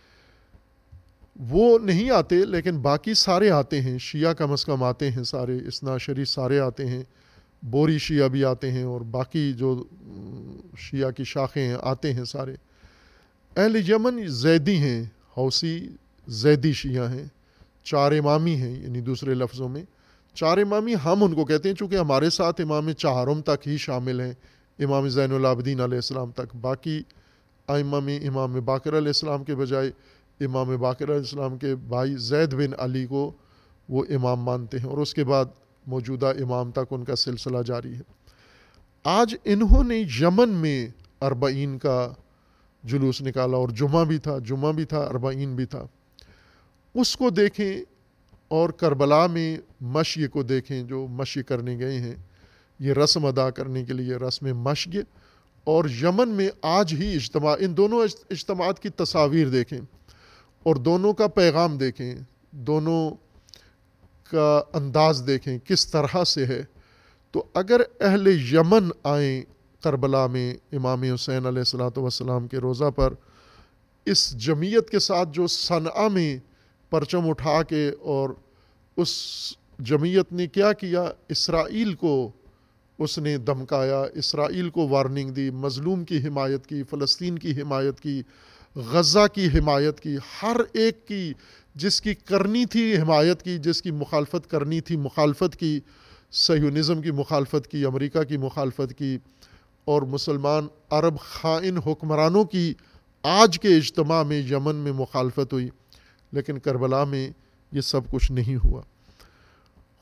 وہ نہیں آتے لیکن باقی سارے آتے ہیں، شیعہ کم از کم آتے ہیں سارے، اثنا عشری سارے آتے ہیں، بوری شیعہ بھی آتے ہیں، اور باقی جو شیعہ کی شاخیں ہیں آتے ہیں سارے. اہل یمن زیدی ہیں، حوثی زیدی شیعہ ہیں، چار امامی ہیں، یعنی دوسرے لفظوں میں چار امامی ہم ان کو کہتے ہیں چونکہ ہمارے ساتھ امام چہارم تک ہی شامل ہیں، امام زین العابدین علیہ السلام تک. باقی ائمہ میں امام باقر علیہ السلام کے بجائے امام باقر علیہ السلام کے بھائی زید بن علی کو وہ امام مانتے ہیں، اور اس کے بعد موجودہ امام تک ان کا سلسلہ جاری ہے. آج انہوں نے یمن میں اربعین کا جلوس نکالا، اور جمعہ بھی تھا، جمعہ بھی تھا، اربعین بھی تھا. اس کو دیکھیں اور کربلا میں مشی کو دیکھیں، جو مشی کرنے گئے ہیں، یہ رسم ادا کرنے کے لیے رسم مشی. اور یمن میں آج ہی اجتماع، ان دونوں اجتماعات کی تصاویر دیکھیں اور دونوں کا پیغام دیکھیں، دونوں کا انداز دیکھیں کس طرح سے ہے. تو اگر اہل یمن آئیں کربلا میں امام حسین علیہ الصلوۃ والسلام کے روضہ پر، اس جمعیت کے ساتھ جو صنعاء میں پرچم اٹھا کے، اور اس جمعیت نے کیا کیا، اسرائیل کو اس نے دھمکایا، اسرائیل کو وارننگ دی، مظلوم کی حمایت کی، فلسطین کی حمایت کی، غزہ کی حمایت کی، ہر ایک کی جس کی کرنی تھی حمایت کی، جس کی مخالفت کرنی تھی مخالفت کی، صہیونزم کی مخالفت کی، امریکہ کی مخالفت کی، اور مسلمان عرب خائن حکمرانوں کی آج کے اجتماع میں یمن میں مخالفت ہوئی. لیکن کربلا میں یہ سب کچھ نہیں ہوا.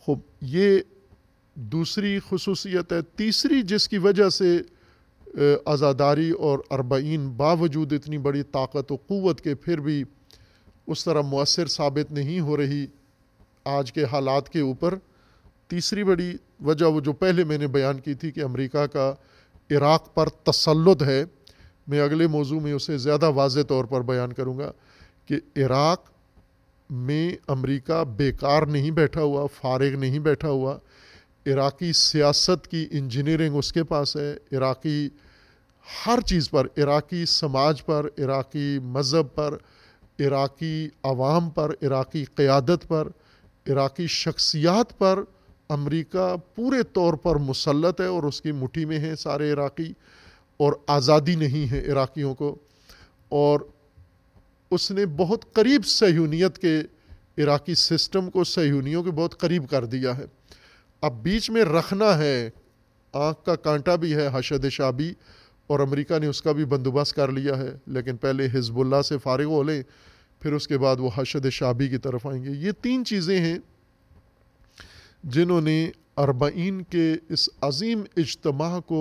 خب یہ دوسری خصوصیت ہے. تیسری جس کی وجہ سے عزاداری اور اربعین باوجود اتنی بڑی طاقت و قوت کے پھر بھی اس طرح مؤثر ثابت نہیں ہو رہی آج کے حالات کے اوپر، تیسری بڑی وجہ وہ جو پہلے میں نے بیان کی تھی کہ امریکہ کا عراق پر تسلط ہے. میں اگلے موضوع میں اسے زیادہ واضح طور پر بیان کروں گا کہ عراق میں امریکہ بیکار نہیں بیٹھا ہوا، فارغ نہیں بیٹھا ہوا. عراقی سیاست کی انجینئرنگ اس کے پاس ہے، عراقی ہر چیز پر، عراقی سماج پر، عراقی مذہب پر، عراقی عوام پر، عراقی قیادت پر، عراقی شخصیات پر امریکہ پورے طور پر مسلط ہے اور اس کی مٹھی میں ہیں سارے عراقی، اور آزادی نہیں ہے عراقیوں کو. اور اس نے بہت قریب صہیونیت کے، عراقی سسٹم کو صہیونیوں کے بہت قریب کر دیا ہے. اب بیچ میں رکھنا ہے، آنکھ کا کانٹا بھی ہے حشد شعبی، اور امریکہ نے اس کا بھی بندوبست کر لیا ہے، لیکن پہلے حزب اللہ سے فارغ ہو لیں پھر اس کے بعد وہ حشد شعبی کی طرف آئیں گے. یہ تین چیزیں ہیں جنہوں نے اربعین کے اس عظیم اجتماع کو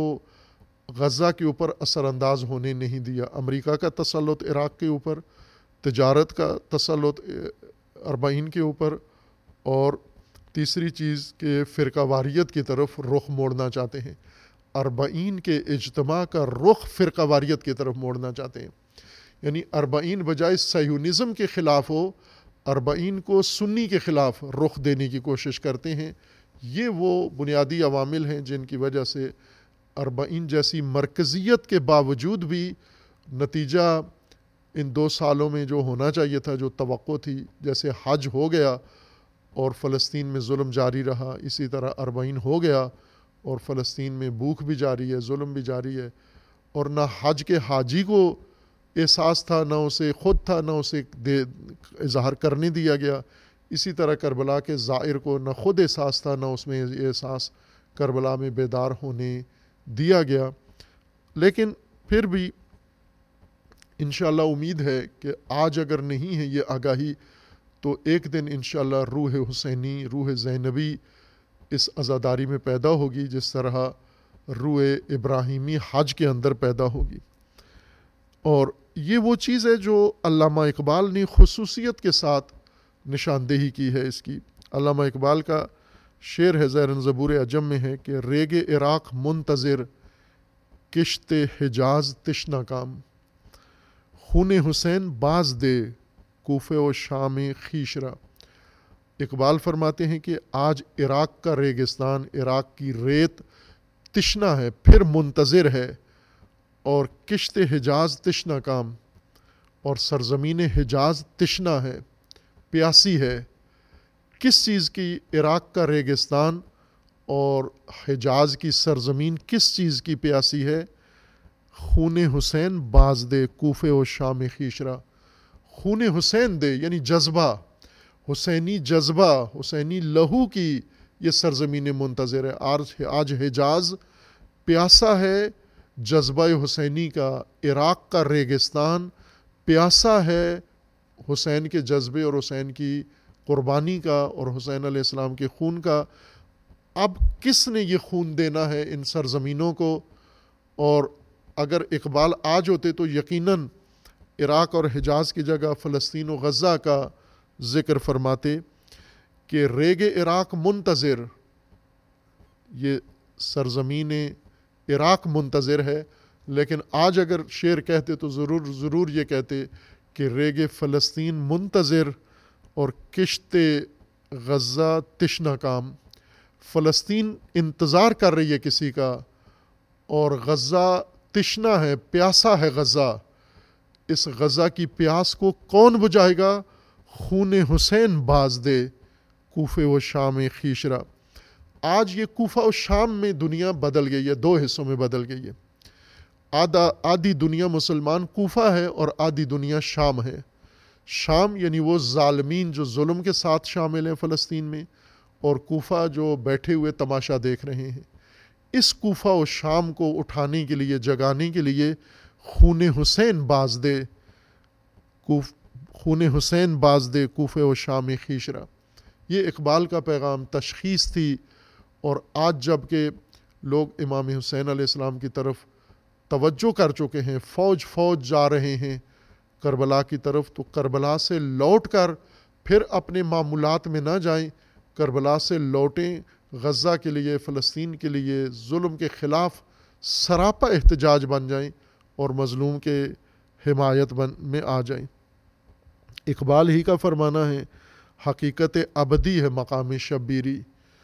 غزہ کے اوپر اثر انداز ہونے نہیں دیا. امریکہ کا تسلط عراق کے اوپر، تجارت کا تسلط اربعین کے اوپر، اور تیسری چیز کہ فرقہ واریت کی طرف رخ موڑنا چاہتے ہیں. اربعین کے اجتماع کا رخ فرقہ واریت کی طرف موڑنا چاہتے ہیں. یعنی اربعین بجائے صہیونزم کے خلاف ہو، اربعین کو سنی کے خلاف رخ دینے کی کوشش کرتے ہیں. یہ وہ بنیادی عوامل ہیں جن کی وجہ سے اربعین جیسی مرکزیت کے باوجود بھی نتیجہ ان دو سالوں میں جو ہونا چاہیے تھا، جو توقع تھی، جیسے حج ہو گیا اور فلسطین میں ظلم جاری رہا، اسی طرح اربعین ہو گیا اور فلسطین میں بھوک بھی جاری ہے، ظلم بھی جاری ہے. اور نہ حج کے حاجی کو احساس تھا، نہ اسے خود تھا، نہ اسے دے اظہار کرنے دیا گیا. اسی طرح کربلا کے زائر کو نہ خود احساس تھا، نہ اس میں احساس کربلا میں بیدار ہونے دیا گیا. لیکن پھر بھی انشاءاللہ امید ہے کہ آج اگر نہیں ہے یہ آگاہی تو ایک دن انشاءاللہ روح حسینی، روح زینبی اس عزاداری میں پیدا ہوگی، جس طرح روح ابراہیمی حج کے اندر پیدا ہوگی. اور یہ وہ چیز ہے جو علامہ اقبال نے خصوصیت کے ساتھ نشاندہی کی ہے اس کی. علامہ اقبال کا شعر ہے زیرن زبور عجم میں ہے کہ ریگ عراق منتظر، کشت حجاز تشنہ کام، خون حسین باز دے کوفے و شام خیشرا. اقبال فرماتے ہیں کہ آج عراق کا ریگستان، عراق کی ریت تشنا ہے، پھر منتظر ہے، اور کشت حجاز تشنا کام، اور سرزمین حجاز تشنا ہے، پیاسی ہے. کس چیز کی؟ عراق کا ریگستان اور حجاز کی سرزمین کس چیز کی پیاسی ہے؟ خون حسین باز دے کوفے و شام خیشرا. خون حسین دے یعنی جذبہ، حسینی جذبہ، حسینی لہو کی یہ سرزمین منتظر ہے. آج آج حجاز پیاسا ہے جذبہ حسینی کا. عراق کا ریگستان پیاسا ہے حسین کے جذبے اور حسین کی قربانی کا اور حسین علیہ السلام کے خون کا. اب کس نے یہ خون دینا ہے ان سرزمینوں کو؟ اور اگر اقبال آج ہوتے تو یقیناً عراق اور حجاز کی جگہ فلسطین و غزہ کا ذکر فرماتے کہ ریگ عراق منتظر، یہ سرزمین عراق منتظر ہے. لیکن آج اگر شعر کہتے تو ضرور ضرور یہ کہتے کہ ریگ فلسطین منتظر اور کشت غزہ تشنہ کام. فلسطین انتظار کر رہی ہے کسی کا، اور غزہ تشنا ہے، پیاسا ہے غزہ. اس غزہ کی پیاس کو کون بجھائے گا؟ خون حسین باز دے کوفے و شام خیشرا. آج یہ کوفہ و شام میں دنیا بدل گئی ہے، دو حصوں میں بدل گئی ہے. آدھا آدھی دنیا مسلمان کوفہ ہے اور آدھی دنیا شام ہے. شام یعنی وہ ظالمین جو ظلم کے ساتھ شامل ہیں فلسطین میں، اور کوفہ جو بیٹھے ہوئے تماشا دیکھ رہے ہیں. اس کوفہ و شام کو اٹھانے کے لیے، جگانے کے لیے خون حسین باز دے خون حسین باز دے کوفے و شام خیشرا. یہ اقبال کا پیغام، تشخیص تھی. اور آج جب کہ لوگ امام حسین علیہ السلام کی طرف توجہ کر چکے ہیں، فوج فوج جا رہے ہیں کربلا کی طرف، تو کربلا سے لوٹ کر پھر اپنے معمولات میں نہ جائیں، کربلا سے لوٹیں، غزہ کے لیے، فلسطین کے لیے، ظلم کے خلاف سراپا احتجاج بن جائیں اور مظلوم کے حمایت بن میں آ جائیں. اقبال ہی کا فرمانا ہے، حقیقت ابدی ہے مقام شبیری،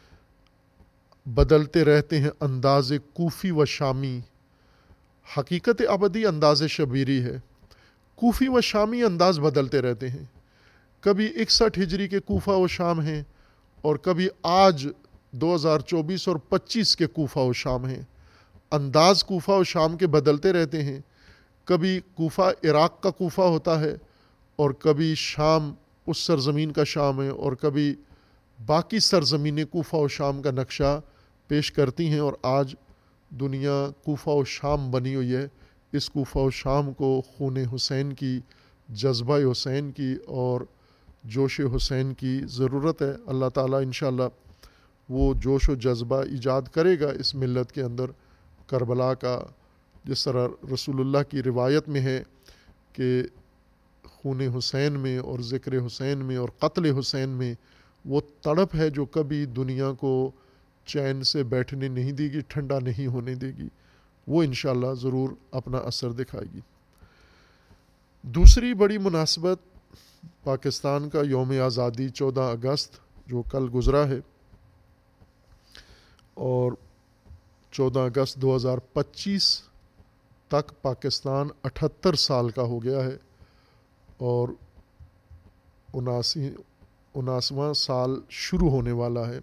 بدلتے رہتے ہیں انداز کوفی و شامی. حقیقت ابدی انداز شبیری ہے، کوفی و شامی انداز بدلتے رہتے ہیں. کبھی اکسٹھ ہجری کے کوفہ و شام ہیں اور کبھی آج دو ہزار چوبیس اور پچیس کے کوفہ و شام ہیں. انداز کوفہ و شام کے بدلتے رہتے ہیں. کبھی کوفہ عراق کا کوفہ ہوتا ہے اور کبھی شام اس سرزمین کا شام ہے، اور کبھی باقی سرزمینیں کوفہ و شام کا نقشہ پیش کرتی ہیں. اور آج دنیا کوفہ و شام بنی ہوئی ہے. اس کوفہ و شام کو خون حسین کی، جذبہ حسین کی اور جوش حسین کی ضرورت ہے. اللہ تعالیٰ انشاءاللہ وہ جوش و جذبہ ایجاد کرے گا اس ملت کے اندر کربلا کا. جس طرح رسول اللہ کی روایت میں ہے کہ خون حسین میں اور ذکر حسین میں اور قتل حسین میں وہ تڑپ ہے جو کبھی دنیا کو چین سے بیٹھنے نہیں دے گی، ٹھنڈا نہیں ہونے دے گی. وہ انشاءاللہ ضرور اپنا اثر دکھائے گی. دوسری بڑی مناسبت پاکستان کا یوم آزادی چودہ اگست جو کل گزرا ہے، اور چودہ اگست دو ہزار پچیس تک پاکستان اٹھہتر سال کا ہو گیا ہے اور اناسی اناسواں سال شروع ہونے والا ہے،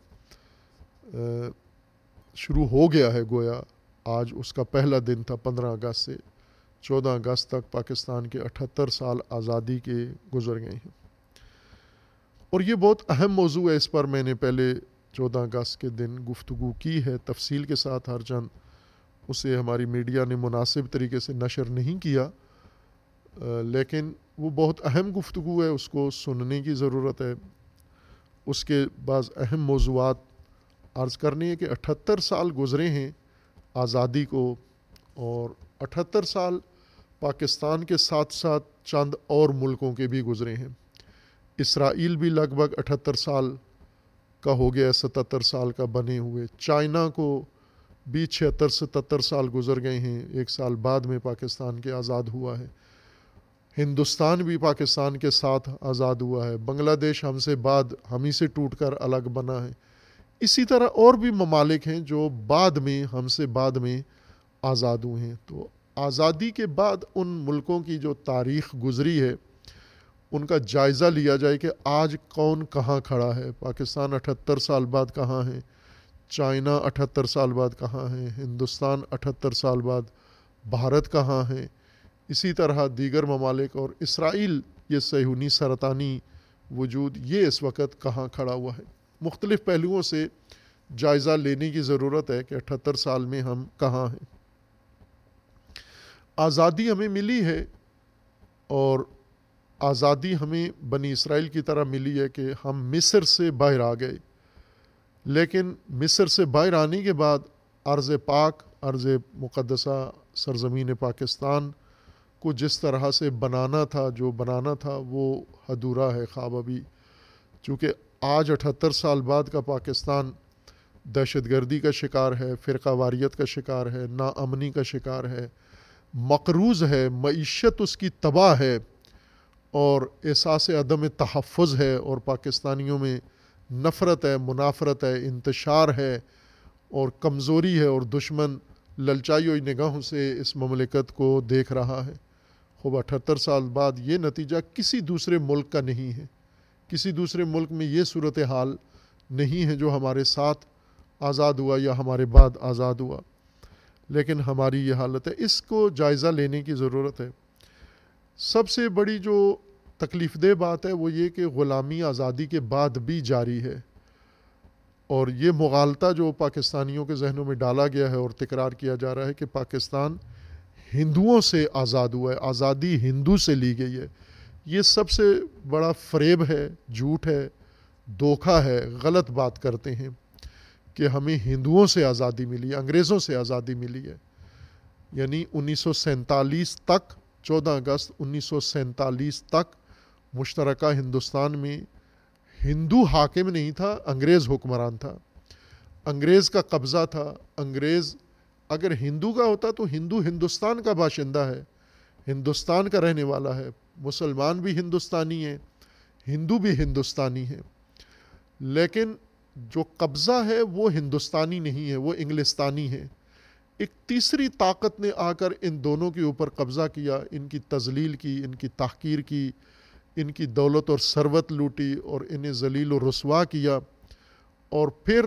شروع ہو گیا ہے گویا. آج اس کا پہلا دن تھا. پندرہ اگست سے چودہ اگست تک پاکستان کے اٹھہتر سال آزادی کے گزر گئے ہیں. اور یہ بہت اہم موضوع ہے، اس پر میں نے پہلے چودہ اگست کے دن گفتگو کی ہے تفصیل کے ساتھ. ہر چند اسے ہماری میڈیا نے مناسب طریقے سے نشر نہیں کیا، لیکن وہ بہت اہم گفتگو ہے، اس کو سننے کی ضرورت ہے. اس کے بعض اہم موضوعات عرض کرنے ہیں کہ اٹھہتر سال گزرے ہیں آزادی کو، اور اٹھہتر سال پاکستان کے ساتھ ساتھ چند اور ملکوں کے بھی گزرے ہیں. اسرائیل بھی لگ بھگ اٹھہتر سال کا ہو گیا، ستتر سال کا بنے ہوئے. چائنا کو بھی چھہتر ستتر سال گزر گئے ہیں، ایک سال بعد میں پاکستان کے آزاد ہوا ہے. ہندوستان بھی پاکستان کے ساتھ آزاد ہوا ہے. بنگلہ دیش ہم سے بعد ہم ہی سے ٹوٹ کر الگ بنا ہے. اسی طرح اور بھی ممالک ہیں جو بعد میں ہم سے بعد میں آزاد ہوئے ہیں. تو آزادی کے بعد ان ملکوں کی جو تاریخ گزری ہے ان کا جائزہ لیا جائے کہ آج کون کہاں کھڑا ہے. پاکستان اٹھہتر سال بعد کہاں ہے، چائنا اٹھہتر سال بعد کہاں ہے، ہندوستان اٹھہتر سال بعد بھارت کہاں ہے، اسی طرح دیگر ممالک، اور اسرائیل یہ صہیونی سرطانی وجود یہ اس وقت کہاں کھڑا ہوا ہے. مختلف پہلوؤں سے جائزہ لینے کی ضرورت ہے کہ اٹھہتر سال میں ہم کہاں ہیں. آزادی ہمیں ملی ہے، اور آزادی ہمیں بنی اسرائیل کی طرح ملی ہے کہ ہم مصر سے باہر آ گئے، لیکن مصر سے باہر آنے کے بعد ارض پاک، ارض مقدسہ سرزمین پاکستان کو جس طرح سے بنانا تھا، جو بنانا تھا وہ ادھورا ہے خواب ابھی. چونکہ آج اٹھہتر سال بعد کا پاکستان دہشت گردی کا شکار ہے، فرقہ واریت کا شکار ہے، ناامنی کا شکار ہے، مقروض ہے، معیشت اس کی تباہ ہے، اور احساس عدم تحفظ ہے، اور پاکستانیوں میں نفرت ہے، منافرت ہے، انتشار ہے اور کمزوری ہے، اور دشمن للچائی ہوئی نگاہوں سے اس مملکت کو دیکھ رہا ہے. خوب اٹھہتر سال بعد یہ نتیجہ کسی دوسرے ملک کا نہیں ہے. کسی دوسرے ملک میں یہ صورتحال نہیں ہے جو ہمارے ساتھ آزاد ہوا یا ہمارے بعد آزاد ہوا، لیکن ہماری یہ حالت ہے. اس کو جائزہ لینے کی ضرورت ہے. سب سے بڑی جو تکلیف دہ بات ہے وہ یہ کہ غلامی آزادی کے بعد بھی جاری ہے، اور یہ مغالطہ جو پاکستانیوں کے ذہنوں میں ڈالا گیا ہے اور تکرار کیا جا رہا ہے کہ پاکستان ہندوؤں سے آزاد ہوا ہے، آزادی ہندو سے لی گئی ہے. یہ سب سے بڑا فریب ہے، جھوٹ ہے، دھوکہ ہے، غلط بات کرتے ہیں کہ ہمیں ہندوؤں سے آزادی ملی ہے، انگریزوں سے آزادی ملی ہے. یعنی انیس سو سینتالیس تک، چودہ اگست انیس سو سینتالیس تک مشترکہ ہندوستان میں ہندو حاکم نہیں تھا، انگریز حکمران تھا. انگریز کا قبضہ تھا. انگریز اگر ہندو کا ہوتا تو ہندو ہندوستان کا باشندہ ہے، ہندوستان کا رہنے والا ہے. مسلمان بھی ہندوستانی ہیں، ہندو بھی ہندوستانی ہیں. لیکن جو قبضہ ہے وہ ہندوستانی نہیں ہے، وہ انگلستانی ہے. ایک تیسری طاقت نے آ کر ان دونوں کے اوپر قبضہ کیا، ان کی تذلیل کی، ان کی تحقیر کی، ان کی دولت اور ثروت لوٹی اور انہیں ذلیل و رسوا کیا. اور پھر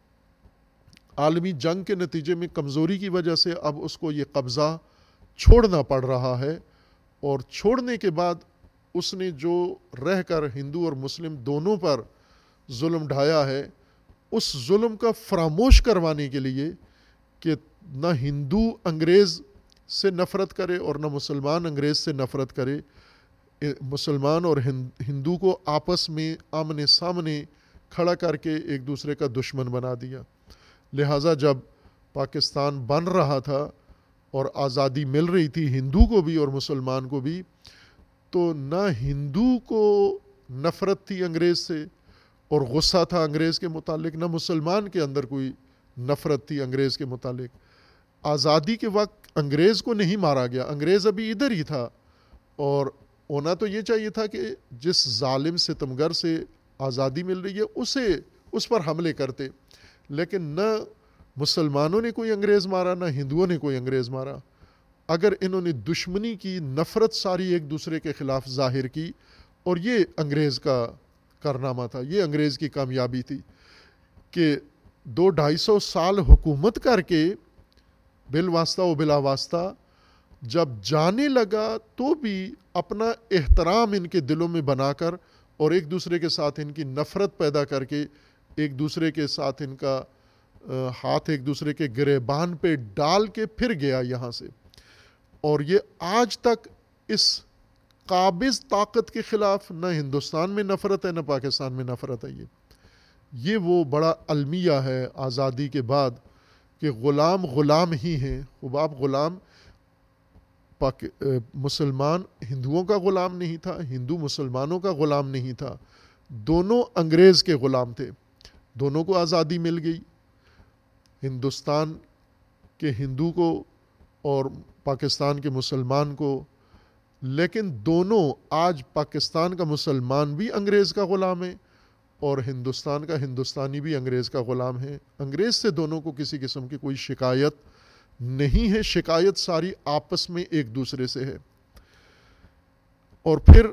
عالمی جنگ کے نتیجے میں کمزوری کی وجہ سے اب اس کو یہ قبضہ چھوڑنا پڑ رہا ہے. اور چھوڑنے کے بعد اس نے جو رہ کر ہندو اور مسلم دونوں پر ظلم ڈھایا ہے، اس ظلم کا فراموش کروانے کے لیے کہ نہ ہندو انگریز سے نفرت کرے اور نہ مسلمان انگریز سے نفرت کرے، مسلمان اور ہندو کو آپس میں آمنے سامنے کھڑا کر کے ایک دوسرے کا دشمن بنا دیا. لہٰذا جب پاکستان بن رہا تھا اور آزادی مل رہی تھی ہندو کو بھی اور مسلمان کو بھی، تو نہ ہندو کو نفرت تھی انگریز سے اور غصہ تھا انگریز کے متعلق، نہ مسلمان کے اندر کوئی نفرت تھی انگریز کے متعلق. آزادی کے وقت انگریز کو نہیں مارا گیا، انگریز ابھی ادھر ہی تھا. اور ہونا تو یہ چاہیے تھا کہ جس ظالم ستمگر سے آزادی مل رہی ہے اسے اس پر حملے کرتے، لیکن نہ مسلمانوں نے کوئی انگریز مارا، نہ ہندوؤں نے کوئی انگریز مارا. اگر انہوں نے دشمنی کی، نفرت ساری ایک دوسرے کے خلاف ظاہر کی، اور یہ انگریز کا کارنامہ تھا، یہ انگریز کی کامیابی تھی کہ دو ڈھائی سو سال حکومت کر کے بالواسطہ و بلا واسطہ جب جانے لگا تو بھی اپنا احترام ان کے دلوں میں بنا کر اور ایک دوسرے کے ساتھ ان کی نفرت پیدا کر کے ایک دوسرے کے ساتھ ان کا ہاتھ ایک دوسرے کے گریبان پہ ڈال کے پھر گیا یہاں سے. اور یہ آج تک اس قابض طاقت کے خلاف نہ ہندوستان میں نفرت ہے نہ پاکستان میں نفرت ہے. یہ یہ وہ بڑا المیہ ہے آزادی کے بعد کہ غلام غلام ہی ہیں. حباب غلام پاک مسلمان ہندوؤں کا غلام نہیں تھا، ہندو مسلمانوں کا غلام نہیں تھا، دونوں انگریز کے غلام تھے. دونوں کو آزادی مل گئی، ہندوستان کے ہندو کو اور پاکستان کے مسلمان کو. لیکن دونوں آج پاکستان کا مسلمان بھی انگریز کا غلام ہے اور ہندوستان کا ہندوستانی بھی انگریز کا غلام ہے. انگریز سے دونوں کو کسی قسم کی کوئی شکایت نہیں ہے، شکایت ساری آپس میں ایک دوسرے سے ہے. اور پھر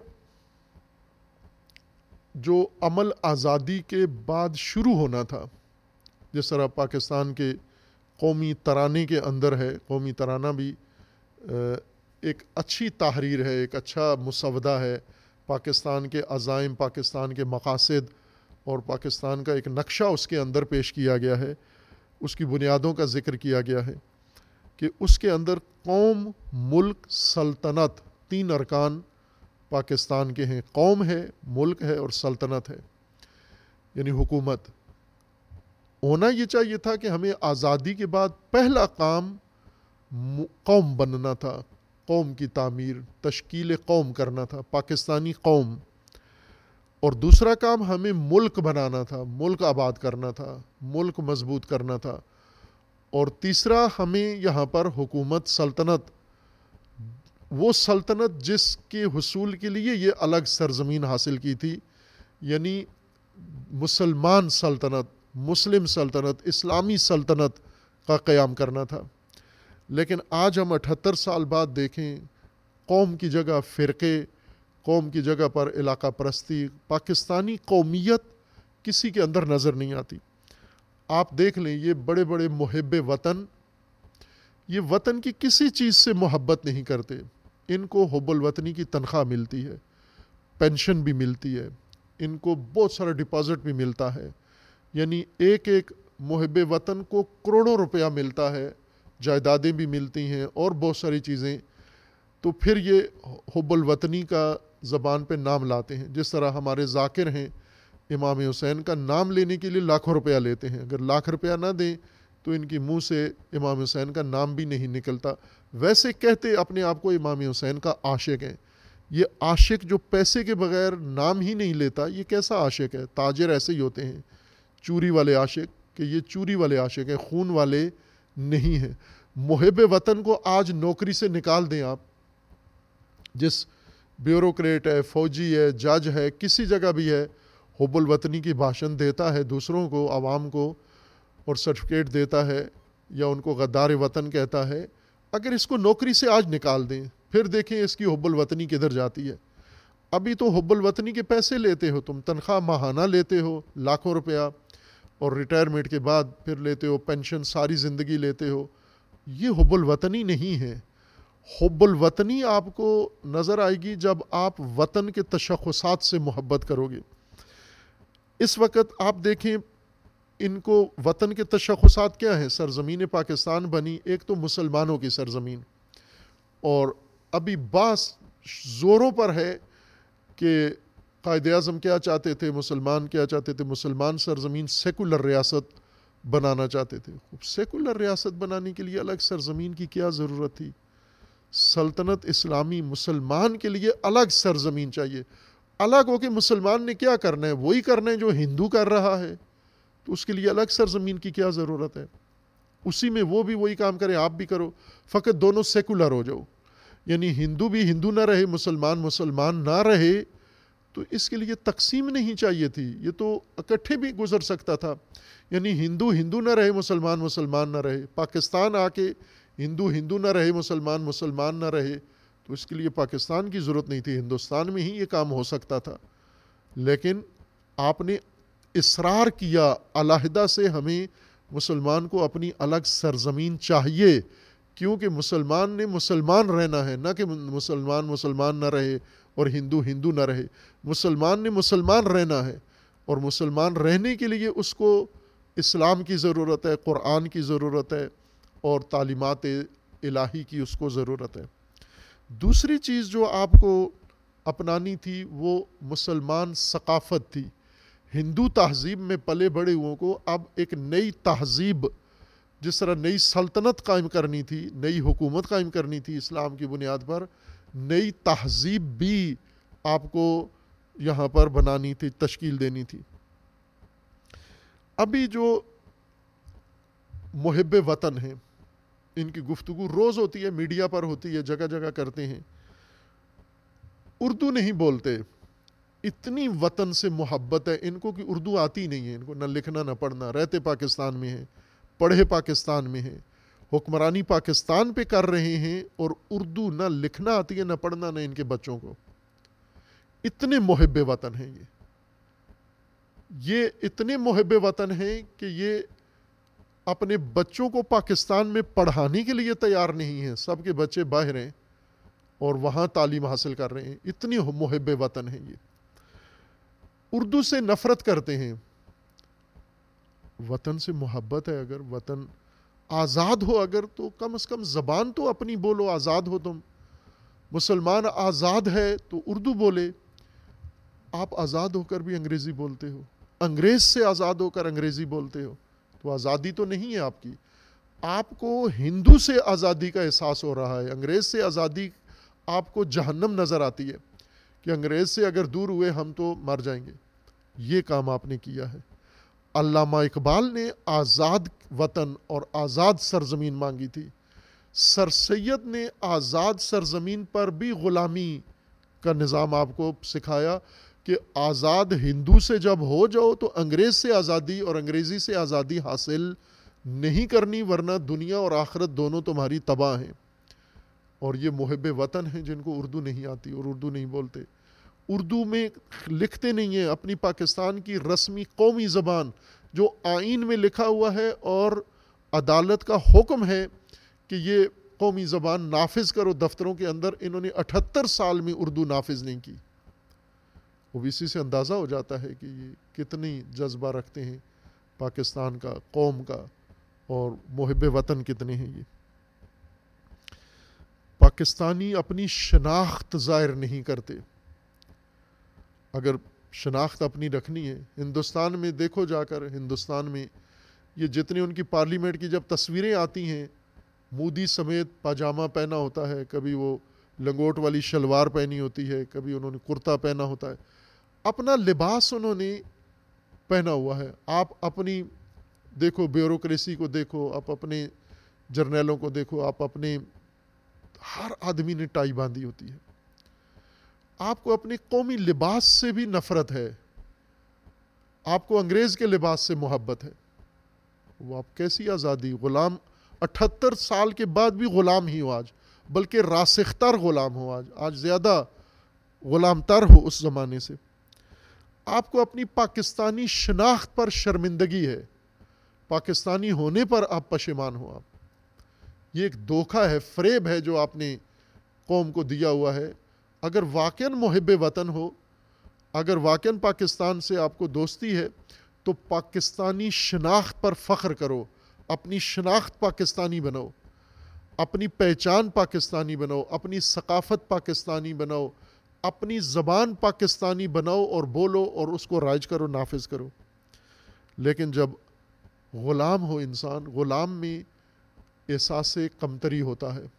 جو عمل آزادی کے بعد شروع ہونا تھا، جس طرح پاکستان کے قومی ترانے کے اندر ہے، قومی ترانہ بھی ایک اچھی تحریر ہے، ایک اچھا مسودہ ہے. پاکستان کے عزائم، پاکستان کے مقاصد اور پاکستان کا ایک نقشہ اس کے اندر پیش کیا گیا ہے. اس کی بنیادوں کا ذکر کیا گیا ہے کہ اس کے اندر قوم، ملک، سلطنت، تین ارکان پاکستان کے ہیں. قوم ہے، ملک ہے اور سلطنت ہے، یعنی حکومت. ہونا یہ چاہیے تھا کہ ہمیں آزادی کے بعد پہلا کام قوم بننا تھا، قوم کی تعمیر، تشکیل قوم کرنا تھا، پاکستانی قوم. اور دوسرا کام ہمیں ملک بنانا تھا، ملک آباد کرنا تھا، ملک مضبوط کرنا تھا. اور تیسرا ہمیں یہاں پر حکومت، سلطنت، وہ سلطنت جس کے حصول کے لیے یہ الگ سرزمین حاصل کی تھی، یعنی مسلمان سلطنت، مسلم سلطنت، اسلامی سلطنت کا قیام کرنا تھا. لیکن آج ہم اٹھہتر سال بعد دیکھیں، قوم کی جگہ فرقے، قوم کی جگہ پر علاقہ پرستی، پاکستانی قومیت کسی کے اندر نظر نہیں آتی. آپ دیکھ لیں یہ بڑے بڑے محب وطن، یہ وطن کی کسی چیز سے محبت نہیں کرتے. ان کو حب الوطنی کی تنخواہ ملتی ہے، پینشن بھی ملتی ہے، ان کو بہت سارا ڈپازٹ بھی ملتا ہے. یعنی ایک ایک محب وطن کو کروڑوں روپیہ ملتا ہے، جائیدادیں بھی ملتی ہیں اور بہت ساری چیزیں. تو پھر یہ حب الوطنی کا زبان پہ نام لاتے ہیں. جس طرح ہمارے ذاکر ہیں، امام حسین کا نام لینے کے لیے لاکھوں روپیہ لیتے ہیں، اگر لاکھ روپیہ نہ دیں تو ان کی منہ سے امام حسین کا نام بھی نہیں نکلتا. ویسے کہتے اپنے آپ کو امام حسین کا عاشق ہیں. یہ عاشق جو پیسے کے بغیر نام ہی نہیں لیتا، یہ کیسا عاشق ہے؟ تاجر ایسے ہی ہوتے ہیں، چوری والے عاشق، کہ یہ چوری والے عاشق ہیں، خون والے نہیں ہیں. محب وطن کو آج نوکری سے نکال دیں آپ، جس بیوروکریٹ ہے، فوجی ہے، جج ہے، کسی جگہ بھی ہے، حب الوطنی کی بھاشن دیتا ہے دوسروں کو، عوام کو، اور سرٹیفکیٹ دیتا ہے یا ان کو غدار وطن کہتا ہے، اگر اس کو نوکری سے آج نکال دیں پھر دیکھیں اس کی حب الوطنی کدھر جاتی ہے. ابھی تو حب الوطنی کے پیسے لیتے ہو تم، تنخواہ ماہانہ لیتے ہو لاکھوں روپیہ، اور ریٹائرمنٹ کے بعد پھر لیتے ہو پینشن، ساری زندگی لیتے ہو. یہ حب الوطنی نہیں ہے. حب الوطنی آپ کو نظر آئے گی جب آپ وطن کے تشخصات سے محبت کرو گے. اس وقت آپ دیکھیں ان کو وطن کے تشخصات کیا ہیں. سرزمین پاکستان بنی، ایک تو مسلمانوں کی سرزمین، اور ابھی باس زوروں پر ہے کہ قائد اعظم کیا چاہتے تھے، مسلمان کیا چاہتے تھے، مسلمان سرزمین سیکولر ریاست بنانا چاہتے تھے. سیکولر ریاست بنانے کے لیے الگ سرزمین کی کیا ضرورت تھی؟ سلطنت اسلامی مسلمان کے لیے الگ سرزمین چاہیے. الگ ہو کے مسلمان نے کیا کرنا ہے؟ وہی کرنا ہے جو ہندو کر رہا ہے، تو اس کے لیے الگ سرزمین کی کیا ضرورت ہے؟ اسی میں وہ بھی وہی کام کرے، آپ بھی کرو، فقط دونوں سیکولر ہو جاؤ. یعنی ہندو بھی ہندو نہ رہے، مسلمان مسلمان نہ رہے، تو اس کے لیے تقسیم نہیں چاہیے تھی. یہ تو اکٹھے بھی گزر سکتا تھا. یعنی ہندو ہندو نہ رہے، مسلمان مسلمان نہ رہے. پاکستان آ کے ہندو ہندو نہ رہے، مسلمان مسلمان نہ رہے، تو اس کے لیے پاکستان کی ضرورت نہیں تھی. ہندوستان میں ہی یہ کام ہو سکتا تھا. لیکن آپ نے اصرار کیا علیحدہ سے ہمیں مسلمان کو اپنی الگ سرزمین چاہیے، کیونکہ مسلمان نے مسلمان رہنا ہے، نہ کہ مسلمان مسلمان نہ رہے اور ہندو ہندو نہ رہے. مسلمان نے مسلمان رہنا ہے، اور مسلمان رہنے کے لیے اس کو اسلام کی ضرورت ہے، قرآن کی ضرورت ہے، اور تعلیمات الہی کی اس کو ضرورت ہے. دوسری چیز جو آپ کو اپنانی تھی وہ مسلمان ثقافت تھی. ہندو تہذیب میں پلے بڑے ہوں کو اب ایک نئی تہذیب، جس طرح نئی سلطنت قائم کرنی تھی، نئی حکومت قائم کرنی تھی اسلام کی بنیاد پر، نئی تہذیب بھی آپ کو یہاں پر بنانی تھی، تشکیل دینی تھی. ابھی جو محب وطن ہیں، ان کی گفتگو روز ہوتی ہے، میڈیا پر ہوتی ہے، جگہ جگہ کرتے ہیں، اردو نہیں بولتے. اتنی وطن سے محبت ہے ان کو کہ اردو آتی نہیں ہے ان کو، نہ لکھنا نہ پڑھنا. رہتے پاکستان میں ہیں، پڑھے پاکستان میں ہیں، حکمرانی پاکستان پہ کر رہے ہیں، اور اردو نہ لکھنا آتی ہے نہ پڑھنا، نہ ان کے بچوں کو. اتنے محب وطن ہیں یہ یہ اتنے محب وطن ہیں کہ یہ اپنے بچوں کو پاکستان میں پڑھانے کے لیے تیار نہیں ہیں. سب کے بچے باہر ہیں اور وہاں تعلیم حاصل کر رہے ہیں. اتنی محب وطن ہیں یہ. اردو سے نفرت کرتے ہیں. وطن سے محبت ہے. اگر وطن آزاد ہو اگر، تو کم از کم زبان تو اپنی بولو، آزاد ہو تم. مسلمان آزاد ہے تو اردو بولے. آپ آزاد ہو کر بھی انگریزی بولتے ہو، انگریز سے آزاد ہو کر انگریزی بولتے ہو، تو آزادی تو نہیں ہے آپ کی. آپ کو ہندو سے آزادی کا احساس ہو رہا ہے. انگریز سے آزادی آپ کو جہنم نظر آتی ہے کہ انگریز سے اگر دور ہوئے ہم تو مر جائیں گے. یہ کام آپ نے کیا ہے. علامہ اقبال نے آزاد وطن اور آزاد سرزمین مانگی تھی. سر سید نے آزاد سرزمین پر بھی غلامی کا نظام آپ کو سکھایا کہ آزاد ہندو سے جب ہو جاؤ تو انگریز سے آزادی اور انگریزی سے آزادی حاصل نہیں کرنی، ورنہ دنیا اور آخرت دونوں تمہاری تباہ ہیں. اور یہ محب وطن ہیں جن کو اردو نہیں آتی اور اردو نہیں بولتے، اردو میں لکھتے نہیں ہیں. اپنی پاکستان کی رسمی قومی زبان جو آئین میں لکھا ہوا ہے اور عدالت کا حکم ہے کہ یہ قومی زبان نافذ کرو دفتروں کے اندر، انہوں نے اٹھہتر سال میں اردو نافذ نہیں کی. وہ اسی سے اندازہ ہو جاتا ہے کہ یہ کتنی جذبہ رکھتے ہیں پاکستان کا، قوم کا، اور محب وطن کتنے ہیں یہ. پاکستانی اپنی شناخت ظاہر نہیں کرتے. اگر شناخت اپنی رکھنی ہے. ہندوستان میں دیکھو جا کر، ہندوستان میں یہ جتنی ان کی پارلیمنٹ کی جب تصویریں آتی ہیں، مودی سمیت پاجامہ پہنا ہوتا ہے، کبھی وہ لنگوٹ والی شلوار پہنی ہوتی ہے، کبھی انہوں نے کرتا پہنا ہوتا ہے، اپنا لباس انہوں نے پہنا ہوا ہے. آپ اپنی دیکھو بیوروکریسی کو دیکھو، آپ اپنے جرنیلوں کو دیکھو، آپ اپنے ہر آدمی نے ٹائی باندھی ہوتی ہے. آپ کو اپنے قومی لباس سے بھی نفرت ہے، آپ کو انگریز کے لباس سے محبت ہے. وہ آپ کیسی آزادی؟ غلام اٹھہتر سال کے بعد بھی غلام ہی ہو آج، بلکہ راسخ تر غلام ہو آج آج زیادہ غلام تر ہو اس زمانے سے. آپ کو اپنی پاکستانی شناخت پر شرمندگی ہے، پاکستانی ہونے پر آپ پشیمان ہو. آپ یہ ایک دھوکہ ہے، فریب ہے جو آپ نے قوم کو دیا ہوا ہے. اگر واقعاً محب وطن ہو، اگر واقعاً پاکستان سے آپ کو دوستی ہے، تو پاکستانی شناخت پر فخر کرو، اپنی شناخت پاکستانی بناؤ، اپنی پہچان پاکستانی بناؤ، اپنی ثقافت پاکستانی بناؤ، اپنی زبان پاکستانی بناؤ اور بولو اور اس کو رائج کرو، نافذ کرو. لیکن جب غلام ہو انسان، غلام میں احساس کمتری ہوتا ہے.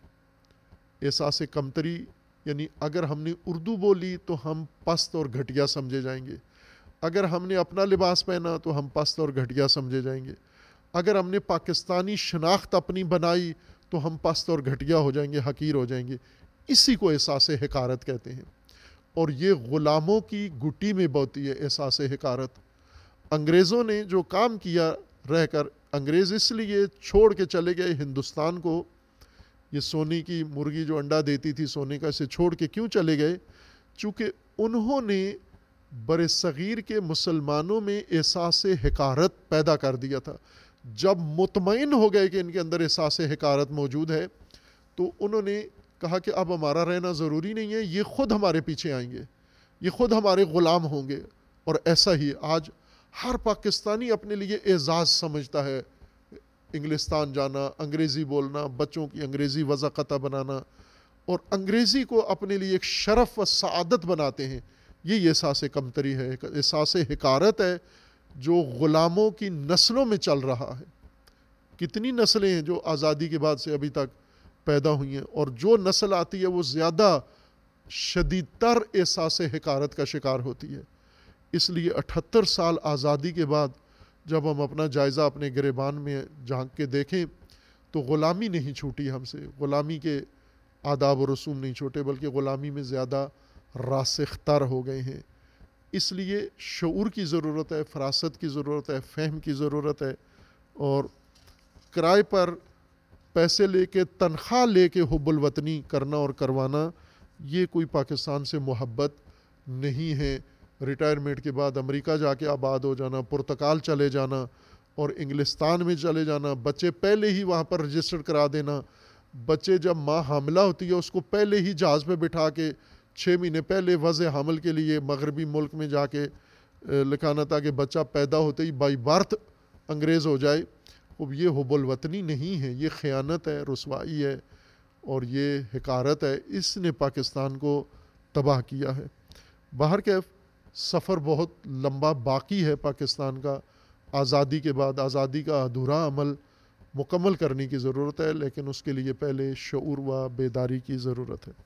احساس کمتری یعنی اگر ہم نے اردو بولی تو ہم پست اور گھٹیا سمجھے جائیں گے، اگر ہم نے اپنا لباس پہنا تو ہم پست اور گھٹیا سمجھے جائیں گے، اگر ہم نے پاکستانی شناخت اپنی بنائی تو ہم پست اور گھٹیا ہو جائیں گے، حقیر ہو جائیں گے. اسی کو احساس حقارت کہتے ہیں، اور یہ غلاموں کی گٹی میں بوتی ہے احساس حقارت. انگریزوں نے جو کام کیا رہ کر، انگریز اس لیے چھوڑ کے چلے گئے ہندوستان کو، یہ سونے کی مرغی جو انڈا دیتی تھی سونے کا، اسے چھوڑ کے کیوں چلے گئے؟ چونکہ انہوں نے بر صغیر کے مسلمانوں میں احساس حقارت پیدا کر دیا تھا. جب مطمئن ہو گئے کہ ان کے اندر احساس حقارت موجود ہے، تو انہوں نے کہا کہ اب ہمارا رہنا ضروری نہیں ہے، یہ خود ہمارے پیچھے آئیں گے، یہ خود ہمارے غلام ہوں گے. اور ایسا ہی آج ہر پاکستانی اپنے لیے اعزاز سمجھتا ہے انگلستان جانا، انگریزی بولنا، بچوں کی انگریزی وضاقتہ بنانا، اور انگریزی کو اپنے لیے ایک شرف و سعادت بناتے ہیں. یہ احساس کمتری ہے، احساس حقارت ہے جو غلاموں کی نسلوں میں چل رہا ہے. کتنی نسلیں ہیں جو آزادی کے بعد سے ابھی تک پیدا ہوئی ہیں، اور جو نسل آتی ہے وہ زیادہ شدید تر احساس حقارت کا شکار ہوتی ہے. اس لیے اٹھہتر سال آزادی کے بعد جب ہم اپنا جائزہ اپنے گریبان میں جھانک کے دیکھیں تو غلامی نہیں چھوٹی ہم سے، غلامی کے آداب و رسوم نہیں چھوٹے، بلکہ غلامی میں زیادہ راسخ تر ہو گئے ہیں. اس لیے شعور کی ضرورت ہے، فراست کی ضرورت ہے، فہم کی ضرورت ہے. اور کرائے پر پیسے لے کے، تنخواہ لے کے حب الوطنی کرنا اور کروانا، یہ کوئی پاکستان سے محبت نہیں ہے. ریٹائرمنٹ کے بعد امریکہ جا کے آباد ہو جانا، پرتگال چلے جانا اور انگلستان میں چلے جانا، بچے پہلے ہی وہاں پر رجسٹر کرا دینا. بچے جب ماں حاملہ ہوتی ہے اس کو پہلے ہی جہاز پہ بٹھا کے چھ مہینے پہلے وضع حمل کے لیے مغربی ملک میں جا کے لکھانا تاکہ بچہ پیدا ہوتے ہی بائی برتھ انگریز ہو جائے. اب یہ حب الوطنی نہیں ہے، یہ خیانت ہے، رسوائی ہے، اور یہ حقارت ہے. اس نے پاکستان کو تباہ کیا ہے. باہر کے سفر بہت لمبا باقی ہے پاکستان کا. آزادی کے بعد آزادی کا ادھورا عمل مکمل کرنے کی ضرورت ہے، لیکن اس کے لیے پہلے شعور و بیداری کی ضرورت ہے.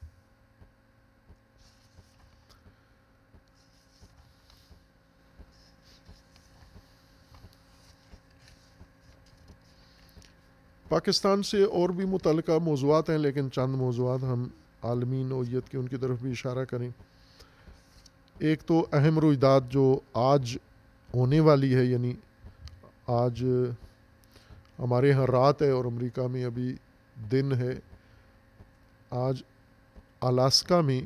پاکستان سے اور بھی متعلقہ موضوعات ہیں، لیکن چند موضوعات ہم عالمی نوعیت کی ان کی طرف بھی اشارہ کریں. ایک تو اہم رویداد جو آج ہونے والی ہے، یعنی آج ہمارے ہاں رات ہے اور امریکہ میں ابھی دن ہے. آج الاسکا میں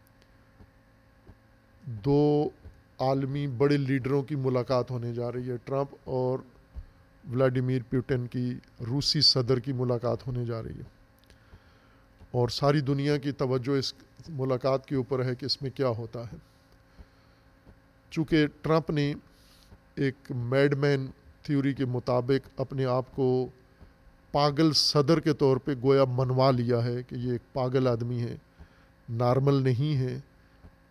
دو عالمی بڑے لیڈروں کی ملاقات ہونے جا رہی ہے. ٹرمپ اور ولاڈیمیر پیوٹن کی روسی صدر کی ملاقات ہونے جا رہی ہے، اور ساری دنیا کی توجہ اس ملاقات کے اوپر ہے کہ اس میں کیا ہوتا ہے. چونکہ ٹرمپ نے ایک میڈ مین تھیوری کے مطابق اپنے آپ کو پاگل صدر کے طور پہ گویا منوا لیا ہے کہ یہ ایک پاگل آدمی ہے، نارمل نہیں ہے،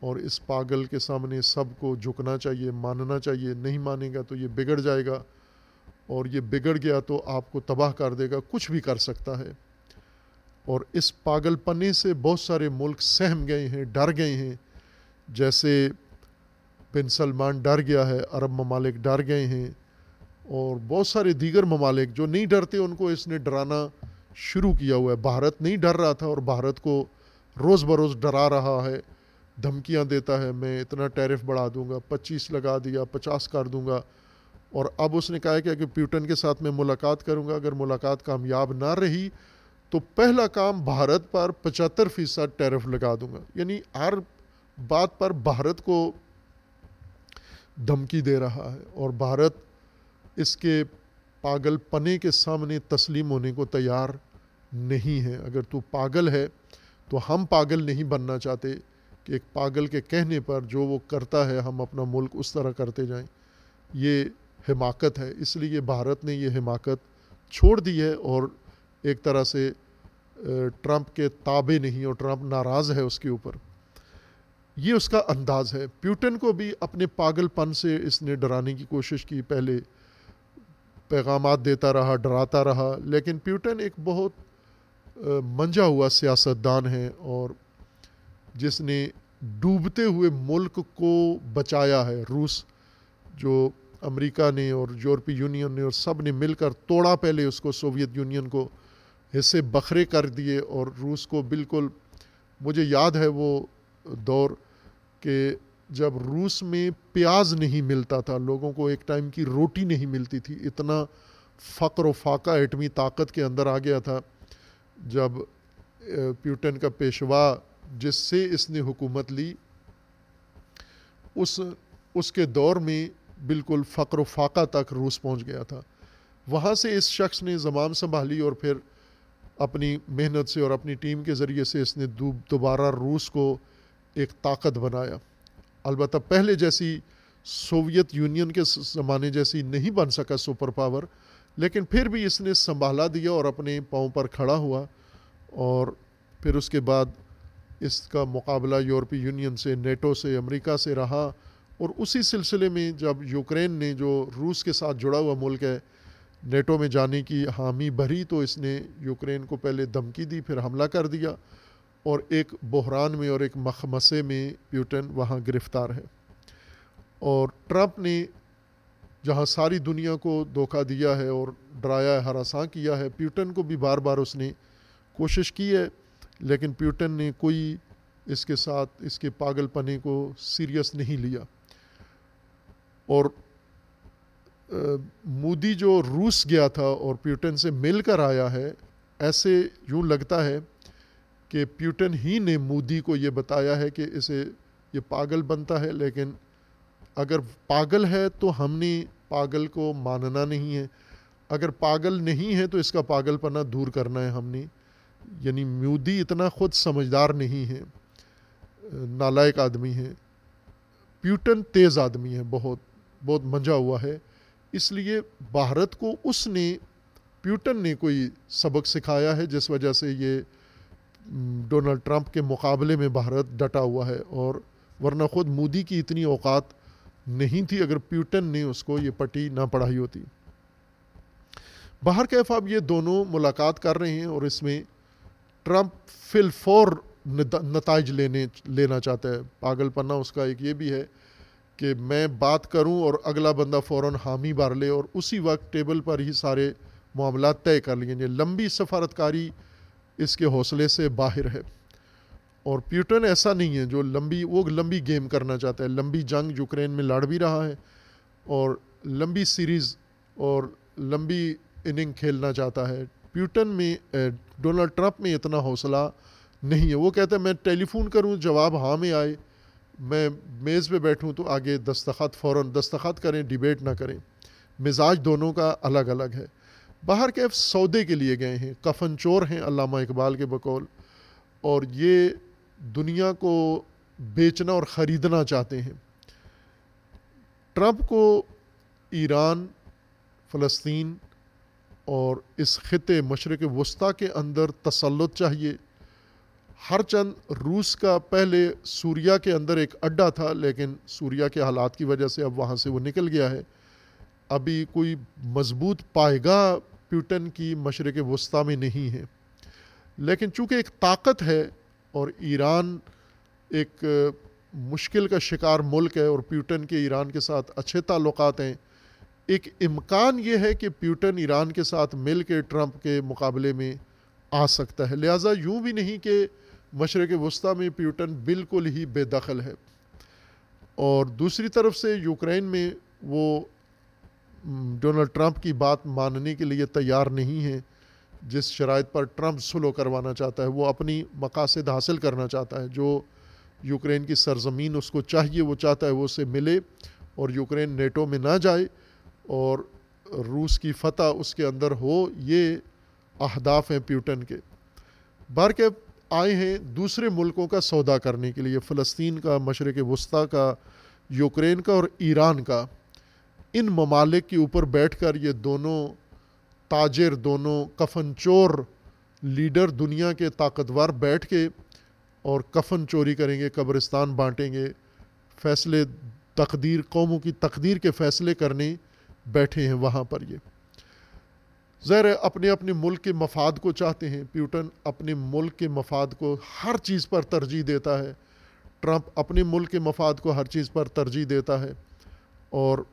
اور اس پاگل کے سامنے سب کو جھکنا چاہیے، ماننا چاہیے. نہیں مانے گا تو یہ بگڑ جائے گا، اور یہ بگڑ گیا تو آپ کو تباہ کر دے گا، کچھ بھی کر سکتا ہے. اور اس پاگل پنے سے بہت سارے ملک سہم گئے ہیں، ڈر گئے ہیں. جیسے بن سلمان ڈر گیا ہے، عرب ممالک ڈر گئے ہیں، اور بہت سارے دیگر ممالک جو نہیں ڈرتے ان کو اس نے ڈرانا شروع کیا ہوا ہے. بھارت نہیں ڈر رہا تھا، اور بھارت کو روز بروز ڈرا رہا ہے، دھمکیاں دیتا ہے، میں اتنا ٹیرف بڑھا دوں گا، پچیس لگا دیا، پچاس کر دوں گا. اور اب اس نے کہا ہے کہ پیوٹن کے ساتھ میں ملاقات کروں گا، اگر ملاقات کامیاب نہ رہی تو پہلا کام بھارت پر پچہتر فیصد ٹیرف لگا دوں گا. یعنی ہر بات پر بھارت کو دھمکی دے رہا ہے، اور بھارت اس کے پاگل پنے کے سامنے تسلیم ہونے کو تیار نہیں ہے. اگر تو پاگل ہے تو ہم پاگل نہیں بننا چاہتے کہ ایک پاگل کے کہنے پر جو وہ کرتا ہے ہم اپنا ملک اس طرح کرتے جائیں. یہ حماقت ہے. اس لیے بھارت نے یہ حماقت چھوڑ دی ہے، اور ایک طرح سے ٹرمپ کے تابع نہیں، اور ٹرمپ ناراض ہے اس کے اوپر. یہ اس کا انداز ہے. پیوٹن کو بھی اپنے پاگل پن سے اس نے ڈرانے کی کوشش کی، پہلے پیغامات دیتا رہا، ڈراتا رہا. لیکن پیوٹن ایک بہت منجا ہوا سیاستدان ہے، اور جس نے ڈوبتے ہوئے ملک کو بچایا ہے. روس جو امریکہ نے اور یورپی یونین نے اور سب نے مل کر توڑا پہلے اس کو، سوویت یونین کو حصے بکھرے کر دیے، اور روس کو بالکل، مجھے یاد ہے وہ دور کہ جب روس میں پیاز نہیں ملتا تھا، لوگوں کو ایک ٹائم کی روٹی نہیں ملتی تھی. اتنا فقر و فاقہ ایٹمی طاقت کے اندر آ گیا تھا. جب پیوٹن کا پیشوا جس سے اس نے حکومت لی، اس اس کے دور میں بالکل فقر و فاقہ تک روس پہنچ گیا تھا. وہاں سے اس شخص نے زمام سنبھالی، اور پھر اپنی محنت سے اور اپنی ٹیم کے ذریعے سے اس نے دوبارہ روس کو ایک طاقت بنایا. البتہ پہلے جیسی سوویت یونین کے زمانے جیسی نہیں بن سکا سپر پاور، لیکن پھر بھی اس نے سنبھالا دیا اور اپنے پاؤں پر کھڑا ہوا. اور پھر اس کے بعد اس کا مقابلہ یورپی یونین سے، نیٹو سے، امریکہ سے رہا. اور اسی سلسلے میں جب یوکرین نے، جو روس کے ساتھ جڑا ہوا ملک ہے، نیٹو میں جانے کی حامی بھری، تو اس نے یوکرین کو پہلے دھمکی دی، پھر حملہ کر دیا، اور ایک بحران میں اور ایک مخمصے میں پیوٹن وہاں گرفتار ہے. اور ٹرمپ نے جہاں ساری دنیا کو دھوکہ دیا ہے اور ڈرایا ہے، ہراساں کیا ہے، پیوٹن کو بھی بار بار اس نے کوشش کی ہے، لیکن پیوٹن نے کوئی اس کے ساتھ اس کے پاگل پنے کو سیریس نہیں لیا. اور مودی جو روس گیا تھا اور پیوٹن سے مل کر آیا ہے، ایسے یوں لگتا ہے کہ پیوٹن ہی نے مودی کو یہ بتایا ہے کہ اسے یہ پاگل بنتا ہے، لیکن اگر پاگل ہے تو ہم نے پاگل کو ماننا نہیں ہے، اگر پاگل نہیں ہے تو اس کا پاگل پنا دور کرنا ہے ہم نے. یعنی مودی اتنا خود سمجھدار نہیں ہے، نالائق آدمی ہے. پیوٹن تیز آدمی ہے، بہت بہت منجا ہوا ہے. اس لیے بھارت کو اس نے، پیوٹن نے کوئی سبق سکھایا ہے، جس وجہ سے یہ ڈونلڈ ٹرمپ کے مقابلے میں بھارت ڈٹا ہوا ہے. اور ورنہ خود مودی کی اتنی اوقات نہیں تھی اگر پیوٹن نے اس کو یہ پٹی نہ پڑھائی ہوتی. باہر کیف اب یہ دونوں ملاقات کر رہے ہیں، اور اس میں ٹرمپ فی الفور نتائج لینے لینا چاہتا ہے. پاگل پنا اس کا ایک یہ بھی ہے کہ میں بات کروں اور اگلا بندہ فوراً حامی بھر لے، اور اسی وقت ٹیبل پر ہی سارے معاملات طے کر لیں. یہ لمبی سفارتکاری اس کے حوصلے سے باہر ہے. اور پیوٹن ایسا نہیں ہے جو لمبی وہ لمبی گیم کرنا چاہتا ہے. لمبی جنگ یوکرین میں لڑ بھی رہا ہے، اور لمبی سیریز اور لمبی اننگ کھیلنا چاہتا ہے. پیوٹن میں، ڈونلڈ ٹرمپ میں اتنا حوصلہ نہیں ہے. وہ کہتا ہے میں ٹیلی فون کروں، جواب ہاں میں آئے، میں میز پہ بیٹھوں تو آگے دستخط فوراً دستخط کریں، ڈیبیٹ نہ کریں. مزاج دونوں کا الگ الگ ہے. باہر کیف سودے کے لیے گئے ہیں، کفن چور ہیں علامہ اقبال کے بقول، اور یہ دنیا کو بیچنا اور خریدنا چاہتے ہیں. ٹرمپ کو ایران، فلسطین اور اس خطے مشرق وسطیٰ کے اندر تسلط چاہیے، ہر چند روس کا پہلے سوریا کے اندر ایک اڈا تھا، لیکن سوریا کے حالات کی وجہ سے اب وہاں سے وہ نکل گیا ہے. ابھی کوئی مضبوط پائیگاہ پیوٹن کی مشرق وسطیٰ میں نہیں ہے، لیکن چونکہ ایک طاقت ہے اور ایران ایک مشکل کا شکار ملک ہے اور پیوٹن کے ایران کے ساتھ اچھے تعلقات ہیں، ایک امکان یہ ہے کہ پیوٹن ایران کے ساتھ مل کے ٹرمپ کے مقابلے میں آ سکتا ہے. لہٰذا یوں بھی نہیں کہ مشرق وسطیٰ میں پیوٹن بالکل ہی بے دخل ہے. اور دوسری طرف سے یوکرین میں وہ ڈونلڈ ٹرمپ کی بات ماننے کے لیے تیار نہیں ہے. جس شرائط پر ٹرمپ سلو کروانا چاہتا ہے، وہ اپنی مقاصد حاصل کرنا چاہتا ہے. جو یوکرین کی سرزمین اس کو چاہیے وہ چاہتا ہے وہ اسے ملے اور یوکرین نیٹو میں نہ جائے اور روس کی فتح اس کے اندر ہو. یہ اہداف ہیں پیوٹن کے. بہرکیف آئے ہیں دوسرے ملکوں کا سودا کرنے کے لیے، فلسطین کا، مشرق وسطیٰ کا، یوکرین کا اور ایران کا. ان ممالک کے اوپر بیٹھ کر یہ دونوں تاجر، دونوں کفن چور لیڈر دنیا کے طاقتور بیٹھ کے اور کفن چوری کریں گے، قبرستان بانٹیں گے، فیصلے تقدیر، قوموں کی تقدیر کے فیصلے کرنے بیٹھے ہیں وہاں پر. یہ ظاہر ہے اپنے اپنے ملک کے مفاد کو چاہتے ہیں. پیوٹن اپنے ملک کے مفاد کو ہر چیز پر ترجیح دیتا ہے، ٹرمپ اپنے ملک کے مفاد کو ہر چیز پر ترجیح دیتا ہے. اور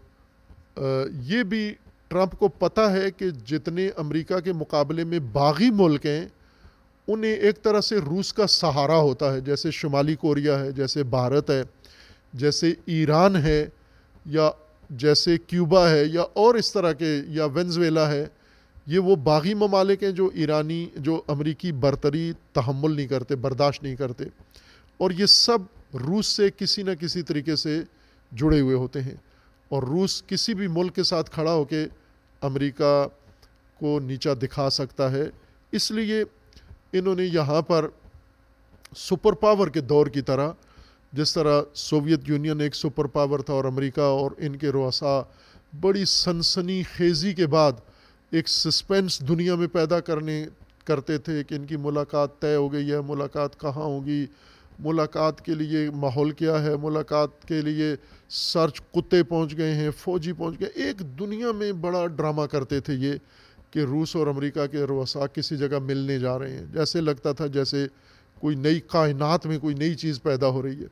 یہ بھی ٹرمپ کو پتہ ہے کہ جتنے امریکہ کے مقابلے میں باغی ملک ہیں انہیں ایک طرح سے روس کا سہارا ہوتا ہے، جیسے شمالی کوریا ہے، جیسے بھارت ہے، جیسے ایران ہے، یا جیسے کیوبا ہے، یا اور اس طرح کے، یا وینزویلا ہے. یہ وہ باغی ممالک ہیں جو ایرانی جو امریکی برتری تحمل نہیں کرتے، برداشت نہیں کرتے، اور یہ سب روس سے کسی نہ کسی طریقے سے جڑے ہوئے ہوتے ہیں. اور روس کسی بھی ملک کے ساتھ کھڑا ہو کے امریکہ کو نیچا دکھا سکتا ہے. اس لیے انہوں نے یہاں پر سپر پاور کے دور کی طرح، جس طرح سوویت یونین ایک سپر پاور تھا اور امریکہ اور ان کے رؤساء بڑی سنسنی خیزی کے بعد ایک سسپینس دنیا میں پیدا کرنے کرتے تھے کہ ان کی ملاقات طے ہو گئی ہے، ملاقات کہاں ہوگی، ملاقات کے لیے ماحول کیا ہے، ملاقات کے لیے سرچ کتے پہنچ گئے ہیں، فوجی پہنچ گئے. ایک دنیا میں بڑا ڈرامہ کرتے تھے یہ کہ روس اور امریکہ کے رؤساء کسی جگہ ملنے جا رہے ہیں. جیسے لگتا تھا جیسے کوئی نئی کائنات میں کوئی نئی چیز پیدا ہو رہی ہے.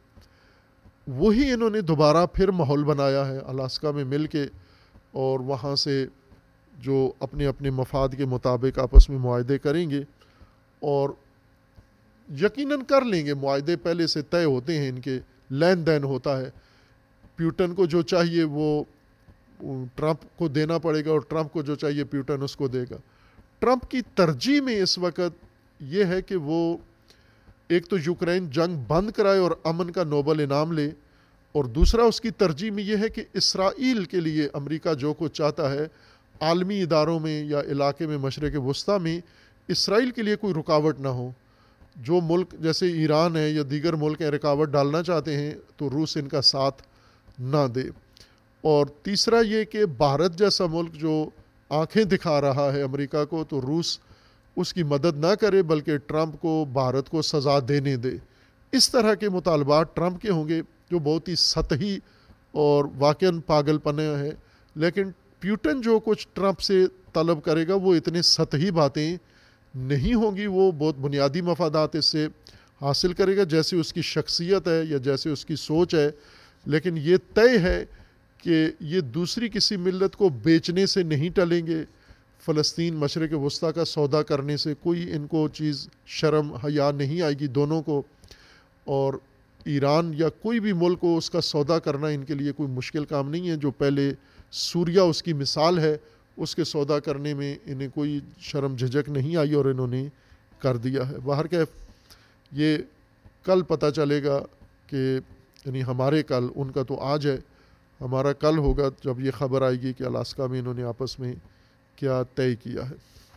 وہی انہوں نے دوبارہ پھر ماحول بنایا ہے الاسکا میں مل کے، اور وہاں سے جو اپنے اپنے مفاد کے مطابق آپس میں معاہدے کریں گے اور یقیناً کر لیں گے. معاہدے پہلے سے طے ہوتے ہیں، ان کے لین دین ہوتا ہے. پیوٹن کو جو چاہیے وہ ٹرمپ کو دینا پڑے گا اور ٹرمپ کو جو چاہیے پیوٹن اس کو دے گا. ٹرمپ کی ترجیح میں اس وقت یہ ہے کہ وہ ایک تو یوکرین جنگ بند کرائے اور امن کا نوبل انعام لے، اور دوسرا اس کی ترجیح میں یہ ہے کہ اسرائیل کے لیے امریکہ جو کچھ چاہتا ہے عالمی اداروں میں یا علاقے میں مشرق وسطیٰ میں اسرائیل کے لیے کوئی رکاوٹ نہ ہو. جو ملک جیسے ایران ہے یا دیگر ملک ہیں رکاوٹ ڈالنا چاہتے ہیں تو روس ان کا ساتھ نہ دے. اور تیسرا یہ کہ بھارت جیسا ملک جو آنکھیں دکھا رہا ہے امریکہ کو، تو روس اس کی مدد نہ کرے بلکہ ٹرمپ کو بھارت کو سزا دینے دے. اس طرح کے مطالبات ٹرمپ کے ہوں گے جو بہت ہی سطحی اور واقعاً پاگل پنے ہے. لیکن پیوٹن جو کچھ ٹرمپ سے طلب کرے گا وہ اتنے سطحی باتیں نہیں ہوں گی، وہ بہت بنیادی مفادات اس سے حاصل کرے گا جیسے اس کی شخصیت ہے یا جیسے اس کی سوچ ہے. لیکن یہ طے ہے کہ یہ دوسری کسی ملت کو بیچنے سے نہیں ٹلیں گے. فلسطین مشرق وسطیٰ کا سودا کرنے سے کوئی ان کو چیز شرم حیا نہیں آئے گی دونوں کو، اور ایران یا کوئی بھی ملک کو اس کا سودا کرنا ان کے لیے کوئی مشکل کام نہیں ہے. جو پہلے سوریا اس کی مثال ہے، اس کے سودا کرنے میں انہیں کوئی شرم جھجک نہیں آئی اور انہوں نے کر دیا ہے. بہرکیف یہ کل پتہ چلے گا کہ یعنی ہمارے کل، ان کا تو آج ہے، ہمارا کل ہوگا جب یہ خبر آئے گی کہ الاسکا میں انہوں نے آپس میں کیا طے کیا ہے.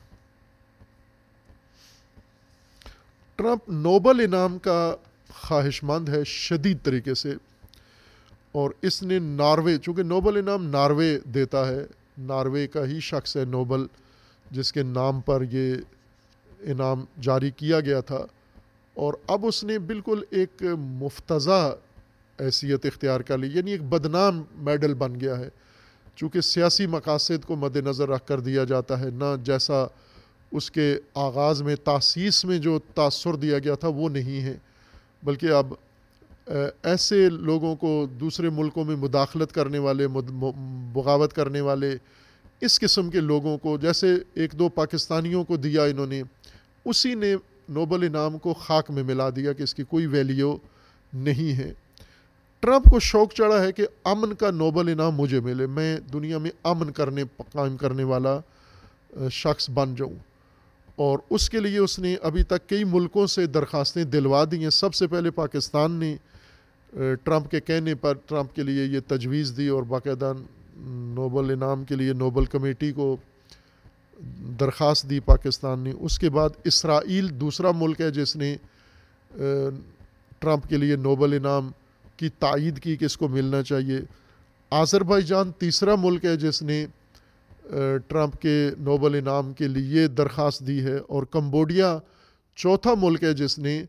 ٹرمپ نوبل انعام کا خواہش مند ہے شدید طریقے سے، اور اس نے ناروے، چونکہ نوبل انعام ناروے دیتا ہے، ناروے کا ہی شخص ہے نوبل جس کے نام پر یہ انعام جاری کیا گیا تھا، اور اب اس نے بالکل ایک مفتضح حیثیت اختیار کر لی، یعنی ایک بدنام میڈل بن گیا ہے، چونکہ سیاسی مقاصد کو مد نظر رکھ کر دیا جاتا ہے، نہ جیسا اس کے آغاز میں تاسیس میں جو تاثر دیا گیا تھا وہ نہیں ہے، بلکہ اب ایسے لوگوں کو، دوسرے ملکوں میں مداخلت کرنے والے، بغاوت کرنے والے، اس قسم کے لوگوں کو، جیسے ایک دو پاکستانیوں کو دیا انہوں نے، اسی نے نوبل انعام کو خاک میں ملا دیا کہ اس کی کوئی ویلیو نہیں ہے۔ ٹرمپ کو شوق چڑھا ہے کہ امن کا نوبل انعام مجھے ملے، میں دنیا میں امن کرنے قائم کرنے والا شخص بن جاؤں، اور اس کے لیے اس نے ابھی تک کئی ملکوں سے درخواستیں دلوا دی ہیں۔ سب سے پہلے پاکستان نے ٹرمپ کے کہنے پر ٹرمپ کے لیے یہ تجویز دی اور باقاعدہ نوبل انعام کے لیے نوبل کمیٹی کو درخواست دی پاکستان نے۔ اس کے بعد اسرائیل دوسرا ملک ہے جس نے ٹرمپ کے لیے نوبل انعام کی تائید کی کہ اس کو ملنا چاہیے۔ آذربائیجان تیسرا ملک ہے جس نے ٹرمپ کے نوبل انعام کے لیے درخواست دی ہے، اور کمبوڈیا چوتھا ملک ہے جس نے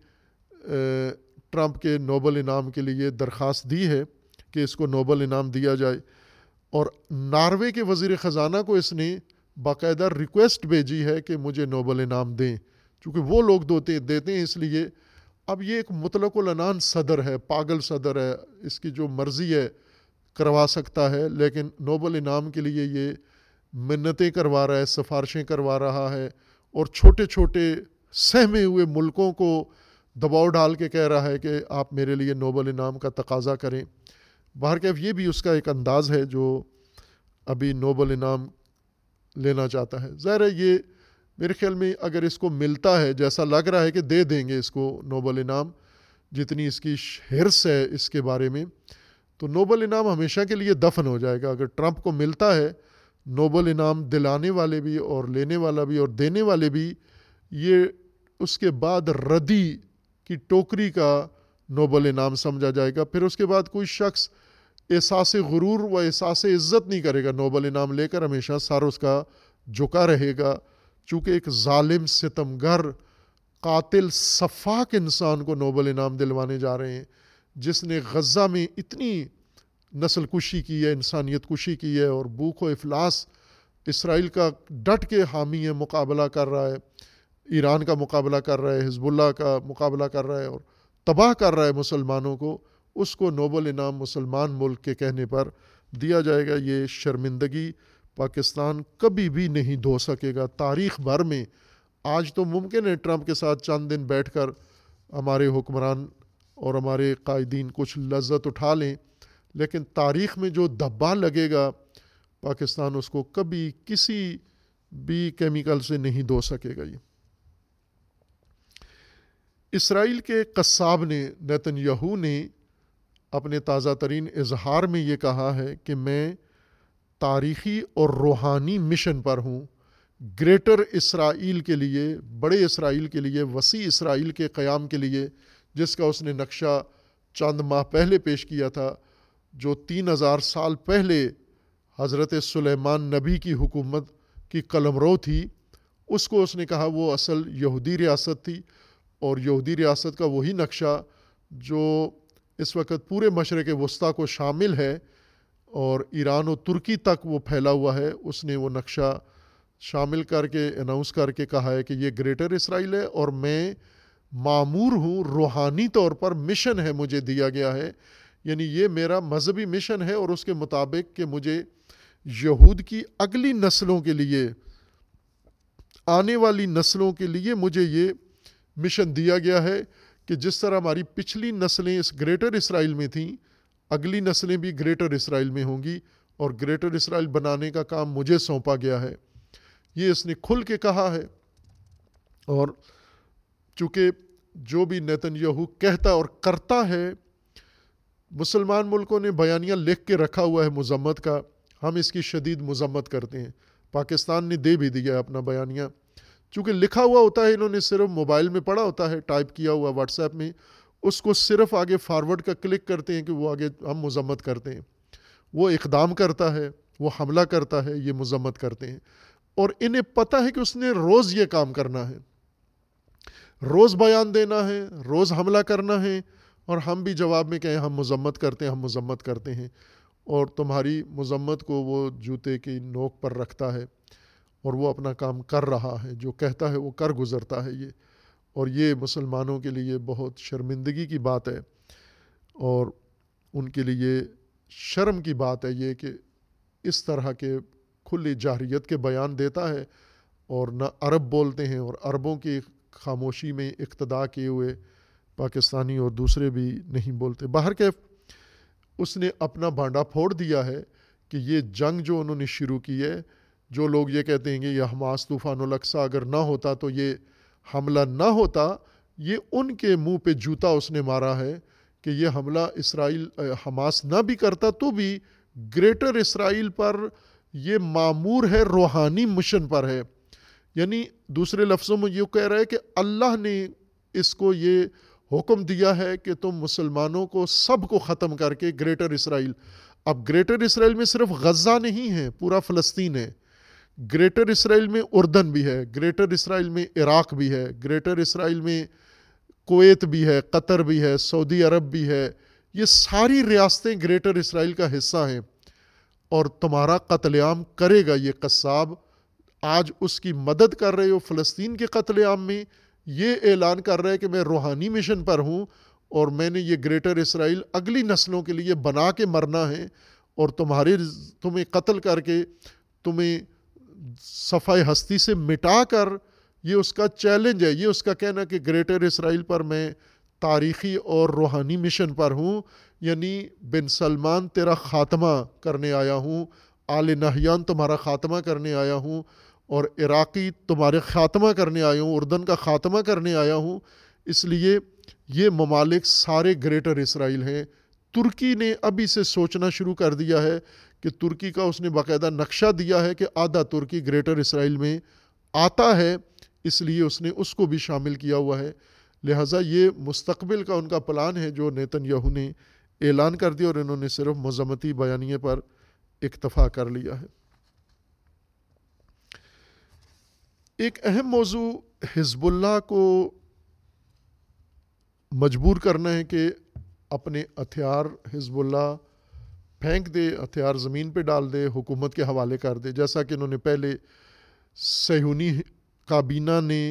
ٹرمپ کے نوبل انعام کے لیے درخواست دی ہے کہ اس کو نوبل انعام دیا جائے، اور ناروے کے وزیر خزانہ کو اس نے باقاعدہ ریکویسٹ بھیجی ہے کہ مجھے نوبل انعام دیں، چونکہ وہ لوگ دوتے دیتے ہیں، اس لیے اب یہ ایک مطلق العنان صدر ہے، پاگل صدر ہے، اس کی جو مرضی ہے کروا سکتا ہے، لیکن نوبل انعام کے لیے یہ منتیں کروا رہا ہے، سفارشیں کروا رہا ہے، اور چھوٹے چھوٹے سہمے ہوئے ملکوں کو دباؤ ڈال کے کہہ رہا ہے کہ آپ میرے لیے نوبل انعام کا تقاضا کریں۔ بہرکیف یہ بھی اس کا ایک انداز ہے جو ابھی نوبل انعام لینا چاہتا ہے۔ ظاہر ہے یہ میرے خیال میں اگر اس کو ملتا ہے، جیسا لگ رہا ہے کہ دے دیں گے اس کو نوبل انعام، جتنی اس کی حرص ہے اس کے بارے میں، تو نوبل انعام ہمیشہ کے لیے دفن ہو جائے گا۔ اگر ٹرمپ کو ملتا ہے نوبل انعام، دلانے والے بھی اور لینے والا بھی اور دینے والے بھی، یہ اس کے بعد ردی کی ٹوکری کا نوبل انعام سمجھا جائے گا۔ پھر اس کے بعد کوئی شخص احساس غرور و احساس عزت نہیں کرے گا نوبل انعام لے کر، ہمیشہ سر اس کا جھکا رہے گا، چونکہ ایک ظالم، ستمگر، قاتل، سفاک انسان کو نوبل انعام دلوانے جا رہے ہیں، جس نے غزہ میں اتنی نسل کشی کی ہے، انسانیت کشی کی ہے، اور بھوک و افلاس اسرائیل کا ڈٹ کے حامی ہے، مقابلہ کر رہا ہے، ایران کا مقابلہ کر رہا ہے، حزب اللہ کا مقابلہ کر رہا ہے، اور تباہ کر رہا ہے مسلمانوں کو، اس کو نوبل انعام مسلمان ملک کے کہنے پر دیا جائے گا۔ یہ شرمندگی پاکستان کبھی بھی نہیں دھو سکے گا تاریخ بھر میں۔ آج تو ممکن ہے ٹرمپ کے ساتھ چند دن بیٹھ کر ہمارے حکمران اور ہمارے قائدین کچھ لذت اٹھا لیں، لیکن تاریخ میں جو دھبا لگے گا پاکستان اس کو کبھی کسی بھی کیمیکل سے نہیں دھو سکے گا۔ یہ اسرائیل کے قصاب نے، نیتن یاہو نے اپنے تازہ ترین اظہار میں یہ کہا ہے کہ میں تاریخی اور روحانی مشن پر ہوں، گریٹر اسرائیل کے لیے، بڑے اسرائیل کے لیے، وسیع اسرائیل کے قیام کے لیے، جس کا اس نے نقشہ چند ماہ پہلے پیش کیا تھا، جو تین ہزار سال پہلے حضرت سلیمان نبی کی حکومت کی قلمرو تھی۔ اس کو اس نے کہا وہ اصل یہودی ریاست تھی، اور یہودی ریاست کا وہی نقشہ جو اس وقت پورے مشرق وسطیٰ کو شامل ہے اور ایران و ترکی تک وہ پھیلا ہوا ہے، اس نے وہ نقشہ شامل کر کے اناؤنس کر کے کہا ہے کہ یہ گریٹر اسرائیل ہے، اور میں مامور ہوں، روحانی طور پر مشن ہے مجھے دیا گیا ہے، یعنی یہ میرا مذہبی مشن ہے، اور اس کے مطابق کہ مجھے یہود کی اگلی نسلوں کے لیے، آنے والی نسلوں کے لیے مجھے یہ مشن دیا گیا ہے کہ جس طرح ہماری پچھلی نسلیں اس گریٹر اسرائیل میں تھیں، اگلی نسلیں بھی گریٹر اسرائیل میں ہوں گی، اور گریٹر اسرائیل بنانے کا کام مجھے سونپا گیا ہے۔ یہ اس نے کھل کے کہا ہے، اور چونکہ جو بھی نیتن یاہو کہتا اور کرتا ہے، مسلمان ملکوں نے بیانیہ لکھ کے رکھا ہوا ہے مذمت کا، ہم اس کی شدید مذمت کرتے ہیں۔ پاکستان نے دے بھی دیا ہے اپنا بیانیہ، چونکہ لکھا ہوا ہوتا ہے، انہوں نے صرف موبائل میں پڑھا ہوتا ہے، ٹائپ کیا ہوا واٹس ایپ میں، اس کو صرف آگے فارورڈ کا کلک کرتے ہیں کہ وہ آگے ہم مذمت کرتے ہیں۔ وہ اقدام کرتا ہے، وہ حملہ کرتا ہے، یہ مذمت کرتے ہیں، اور انہیں پتہ ہے کہ اس نے روز یہ کام کرنا ہے، روز بیان دینا ہے، روز حملہ کرنا ہے، اور ہم بھی جواب میں کہیں ہم مذمت کرتے ہیں ہم مذمت کرتے ہیں، اور تمہاری مذمت کو وہ جوتے کی نوک پر رکھتا ہے اور وہ اپنا کام کر رہا ہے، جو کہتا ہے وہ کر گزرتا ہے یہ اور یہ مسلمانوں کے لیے بہت شرمندگی کی بات ہے اور ان کے لیے شرم کی بات ہے یہ کہ اس طرح کے کھلی جاہریت کے بیان دیتا ہے اور نہ عرب بولتے ہیں، اور عربوں کی خاموشی میں اقتدا کیے ہوئے پاکستانی اور دوسرے بھی نہیں بولتے۔ بہرکیف اس نے اپنا بانڈا پھوڑ دیا ہے کہ یہ جنگ جو انہوں نے شروع کی ہے، جو لوگ یہ کہتے ہیں کہ یہ حماس طوفان الاقصی اگر نہ ہوتا تو یہ حملہ نہ ہوتا، یہ ان کے منہ پہ جوتا اس نے مارا ہے کہ یہ حملہ اسرائیل حماس نہ بھی کرتا تو بھی گریٹر اسرائیل پر یہ معمور ہے، روحانی مشن پر ہے۔ یعنی دوسرے لفظوں میں یہ کہہ رہا ہے کہ اللہ نے اس کو یہ حکم دیا ہے کہ تم مسلمانوں کو سب کو ختم کر کے گریٹر اسرائیل، اب گریٹر اسرائیل میں صرف غزہ نہیں ہے، پورا فلسطین ہے، گریٹر اسرائیل میں اردن بھی ہے، گریٹر اسرائیل میں عراق بھی ہے، گریٹر اسرائیل میں کویت بھی ہے، قطر بھی ہے، سعودی عرب بھی ہے، یہ ساری ریاستیں گریٹر اسرائیل کا حصہ ہیں، اور تمہارا قتل عام کرے گا یہ قصاب۔ آج اس کی مدد کر رہے ہو فلسطین کے قتل عام میں، یہ اعلان کر رہا ہے کہ میں روحانی مشن پر ہوں اور میں نے یہ گریٹر اسرائیل اگلی نسلوں کے لیے بنا کے مرنا ہے، اور تمہارے تمہیں قتل کر کے تمہیں صفحہ ہستی سے مٹا کر، یہ اس کا چیلنج ہے، یہ اس کا کہنا کہ گریٹر اسرائیل پر میں تاریخی اور روحانی مشن پر ہوں، یعنی بن سلمان تیرا خاتمہ کرنے آیا ہوں، آل نہیان تمہارا خاتمہ کرنے آیا ہوں، اور عراقی تمہارے خاتمہ کرنے آیا ہوں، اردن کا خاتمہ کرنے آیا ہوں۔ اس لیے یہ ممالک سارے گریٹر اسرائیل ہیں۔ ترکی نے ابھی سے سوچنا شروع کر دیا ہے کہ ترکی کا اس نے باقاعدہ نقشہ دیا ہے کہ آدھا ترکی گریٹر اسرائیل میں آتا ہے، اس لیے اس نے اس کو بھی شامل کیا ہوا ہے۔ لہٰذا یہ مستقبل کا ان کا پلان ہے جو نیتن یاہو نے اعلان کر دیا، اور انہوں نے صرف مذمتی بیانیے پر اکتفا کر لیا ہے۔ ایک اہم موضوع حزب اللہ کو مجبور کرنا ہے کہ اپنے ہتھیار حزب اللہ پھینک دے، ہتھیار زمین پہ ڈال دے، حکومت کے حوالے کر دے، جیسا کہ انہوں نے پہلے صہیونی کابینہ نے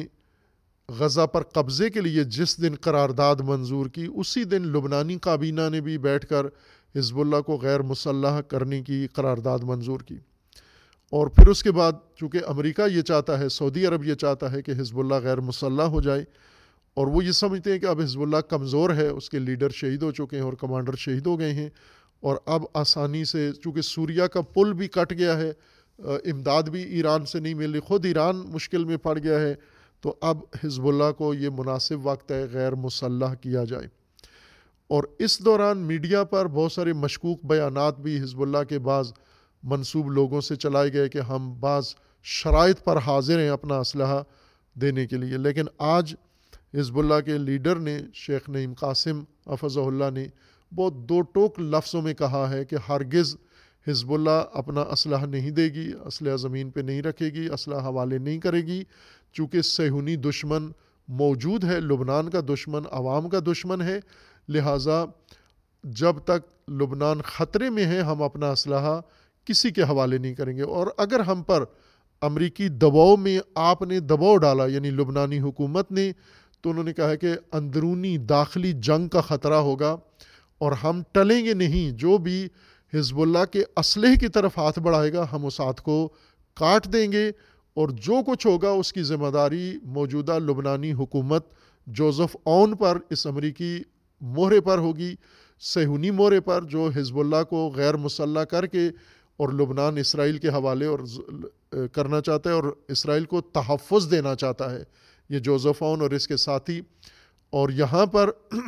غزہ پر قبضے کے لیے جس دن قرارداد منظور کی، اسی دن لبنانی کابینہ نے بھی بیٹھ کر حزب اللہ کو غیر مسلح کرنے کی قرارداد منظور کی، اور پھر اس کے بعد چونکہ امریکہ یہ چاہتا ہے، سعودی عرب یہ چاہتا ہے کہ حزب اللہ غیر مسلح ہو جائے، اور وہ یہ سمجھتے ہیں کہ اب حزب اللہ کمزور ہے، اس کے لیڈر شہید ہو چکے ہیں اور کمانڈر شہید ہو گئے ہیں، اور اب آسانی سے چونکہ سوریا کا پل بھی کٹ گیا ہے، امداد بھی ایران سے نہیں مل رہی، خود ایران مشکل میں پڑ گیا ہے، تو اب حزب اللہ کو یہ مناسب وقت ہے غیر مسلح کیا جائے۔ اور اس دوران میڈیا پر بہت سارے مشکوک بیانات بھی حزب اللہ کے بعض منسوب لوگوں سے چلائے گئے کہ ہم بعض شرائط پر حاضر ہیں اپنا اسلحہ دینے کے لیے، لیکن آج حزب اللہ کے لیڈر نے شیخ نعیم قاسم حفظہ اللہ نے بہت دو ٹوک لفظوں میں کہا ہے کہ ہرگز حزب اللہ اپنا اسلحہ نہیں دے گی، اسلحہ زمین پہ نہیں رکھے گی، اسلحہ حوالے نہیں کرے گی، چونکہ صہیونی دشمن موجود ہے، لبنان کا دشمن عوام کا دشمن ہے، لہٰذا جب تک لبنان خطرے میں ہے ہم اپنا اسلحہ کسی کے حوالے نہیں کریں گے۔ اور اگر ہم پر امریکی دباؤ میں آپ نے دباؤ ڈالا، یعنی لبنانی حکومت نے، تو انہوں نے کہا ہے کہ اندرونی داخلی جنگ کا خطرہ ہوگا اور ہم ٹلیں گے نہیں، جو بھی حزب اللہ کے اسلحے کی طرف ہاتھ بڑھائے گا ہم اس ہاتھ کو کاٹ دیں گے، اور جو کچھ ہوگا اس کی ذمہ داری موجودہ لبنانی حکومت جوزف اون پر، اس امریکی مہرے پر ہوگی، صہیونی مہرے پر، جو حزب اللہ کو غیر مسلح کر کے اور لبنان اسرائیل کے حوالے اور کرنا چاہتا ہے اور اسرائیل کو تحفظ دینا چاہتا ہے، یہ جوزف اون اور اس کے ساتھی۔ اور یہاں پر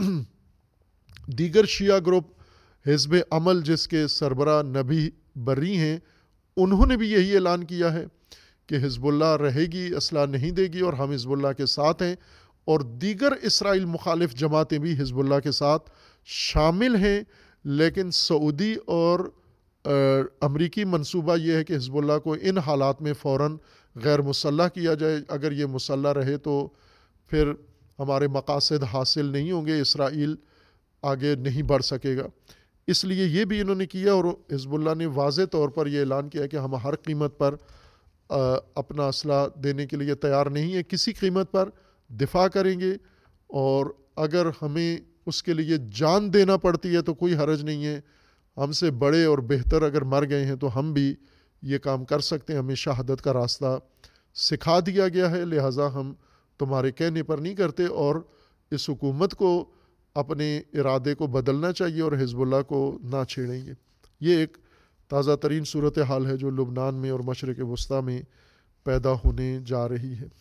دیگر شیعہ گروپ حزب عمل جس کے سربراہ نبی بری ہیں، انہوں نے بھی یہی اعلان کیا ہے کہ حزب اللہ رہے گی، اسلحہ نہیں دے گی، اور ہم حزب اللہ کے ساتھ ہیں، اور دیگر اسرائیل مخالف جماعتیں بھی حزب اللہ کے ساتھ شامل ہیں۔ لیکن سعودی اور امریکی منصوبہ یہ ہے کہ حزب اللہ کو ان حالات میں فوراً غیر مسلح کیا جائے، اگر یہ مسلح رہے تو پھر ہمارے مقاصد حاصل نہیں ہوں گے، اسرائیل آگے نہیں بڑھ سکے گا۔ اس لیے یہ بھی انہوں نے کیا، اور حزب اللہ نے واضح طور پر یہ اعلان کیا کہ ہم ہر قیمت پر اپنا اسلحہ دینے کے لیے تیار نہیں ہے، کسی قیمت پر دفاع کریں گے، اور اگر ہمیں اس کے لیے جان دینا پڑتی ہے تو کوئی حرج نہیں ہے۔ ہم سے بڑے اور بہتر اگر مر گئے ہیں تو ہم بھی یہ کام کر سکتے ہیں، ہمیں شہادت کا راستہ سکھا دیا گیا ہے، لہٰذا ہم تمہارے کہنے پر نہیں کرتے، اور اس حکومت کو اپنے ارادے کو بدلنا چاہیے اور حزب اللہ کو نہ چھیڑیں گے۔ یہ ایک تازہ ترین صورتحال ہے جو لبنان میں اور مشرق وسطیٰ میں پیدا ہونے جا رہی ہے۔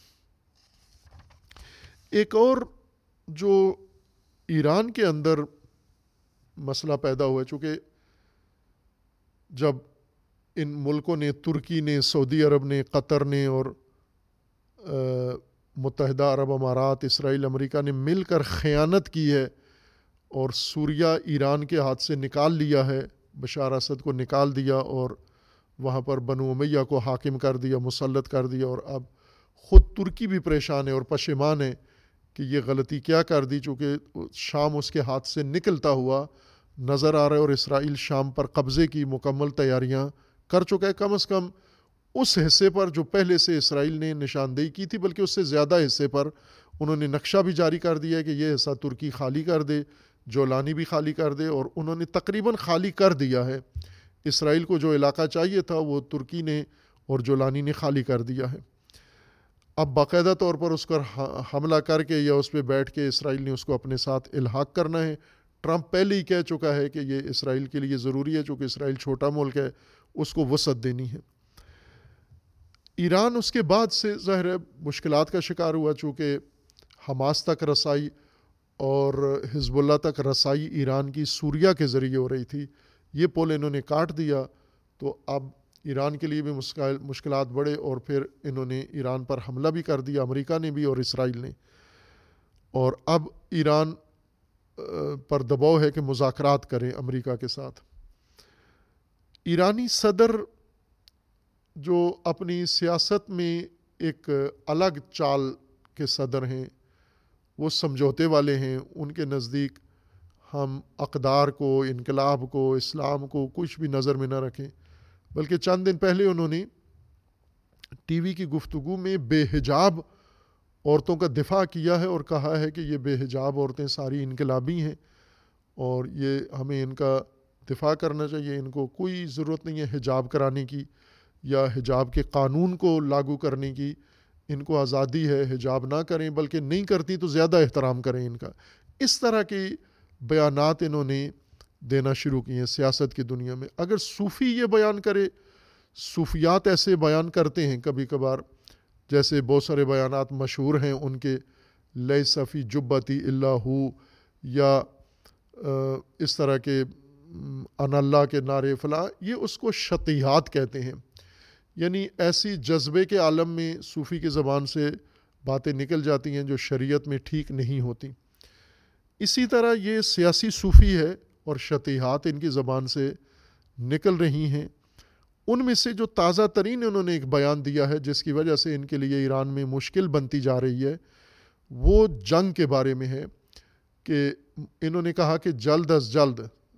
ایک اور جو ایران کے اندر مسئلہ پیدا ہوا ہے، چونکہ جب ان ملکوں نے، ترکی نے، سعودی عرب نے، قطر نے اور متحدہ عرب امارات، اسرائیل، امریکہ نے مل کر خیانت کی ہے اور سوریہ ایران کے ہاتھ سے نکال لیا ہے، بشار اسد کو نکال دیا اور وہاں پر بنو امیہ کو حاکم کر دیا، مسلط کر دیا، اور اب خود ترکی بھی پریشان ہے اور پشیمان ہے کہ یہ غلطی کیا کر دی، چونکہ شام اس کے ہاتھ سے نکلتا ہوا نظر آ رہا ہے اور اسرائیل شام پر قبضے کی مکمل تیاریاں کر چکا ہے، کم از کم اس حصے پر جو پہلے سے اسرائیل نے نشاندہی کی تھی، بلکہ اس سے زیادہ حصے پر انہوں نے نقشہ بھی جاری کر دیا ہے کہ یہ حصہ ترکی خالی کر دے، جولانی بھی خالی کر دے، اور انہوں نے تقریباً خالی کر دیا ہے۔ اسرائیل کو جو علاقہ چاہیے تھا وہ ترکی نے اور جولانی نے خالی کر دیا ہے۔ اب باقاعدہ طور پر اس پر حملہ کر کے یا اس پہ بیٹھ کے اسرائیل نے اس کو اپنے ساتھ الحاق کرنا ہے۔ ٹرمپ پہلے ہی کہہ چکا ہے کہ یہ اسرائیل کے لیے ضروری ہے، چونکہ اسرائیل چھوٹا ملک ہے، اس کو وسعت دینی ہے۔ ایران اس کے بعد سے ظاہر ہے مشکلات کا شکار ہوا، چونکہ حماس تک رسائی اور حزب اللہ تک رسائی ایران کی سوریہ کے ذریعے ہو رہی تھی، یہ پول انہوں نے کاٹ دیا، تو اب ایران کے لیے بھی مشکلات بڑھے، اور پھر انہوں نے ایران پر حملہ بھی کر دیا، امریکہ نے بھی اور اسرائیل نے، اور اب ایران پر دباؤ ہے کہ مذاکرات کریں امریکہ کے ساتھ۔ ایرانی صدر جو اپنی سیاست میں ایک الگ چال کے صدر ہیں، وہ سمجھوتے والے ہیں، ان کے نزدیک ہم اقدار کو، انقلاب کو، اسلام کو کچھ بھی نظر میں نہ رکھیں، بلکہ چند دن پہلے انہوں نے ٹی وی کی گفتگو میں بے حجاب عورتوں کا دفاع کیا ہے اور کہا ہے کہ یہ بے حجاب عورتیں ساری انقلابی ہیں اور یہ ہمیں ان کا دفاع کرنا چاہیے، ان کو کوئی ضرورت نہیں ہے حجاب کرانے کی یا حجاب کے قانون کو لاگو کرنے کی، ان کو آزادی ہے، حجاب نہ کریں، بلکہ نہیں کرتی تو زیادہ احترام کریں ان کا۔ اس طرح کی بیانات انہوں نے دینا شروع کیے ہیں سیاست کی دنیا میں۔ اگر صوفی یہ بیان کرے، صوفیات ایسے بیان کرتے ہیں کبھی کبھار، جیسے بہت سارے بیانات مشہور ہیں ان کے، لیس فی جبتی الا ہو، یا اس طرح کے ان اللہ کے نعرے فلاں، یہ اس کو شطیحات کہتے ہیں، یعنی ایسی جذبے کے عالم میں صوفی کی زبان سے باتیں نکل جاتی ہیں جو شریعت میں ٹھیک نہیں ہوتی۔ اسی طرح یہ سیاسی صوفی ہے اور شطیحات ان کی زبان سے نکل رہی ہیں۔ ان میں سے جو تازہ ترین انہوں نے ایک بیان دیا ہے جس کی وجہ سے ان کے لیے ایران میں مشکل بنتی جا رہی ہے، وہ جنگ کے بارے میں ہے، کہ انہوں نے کہا کہ جلد از جلد،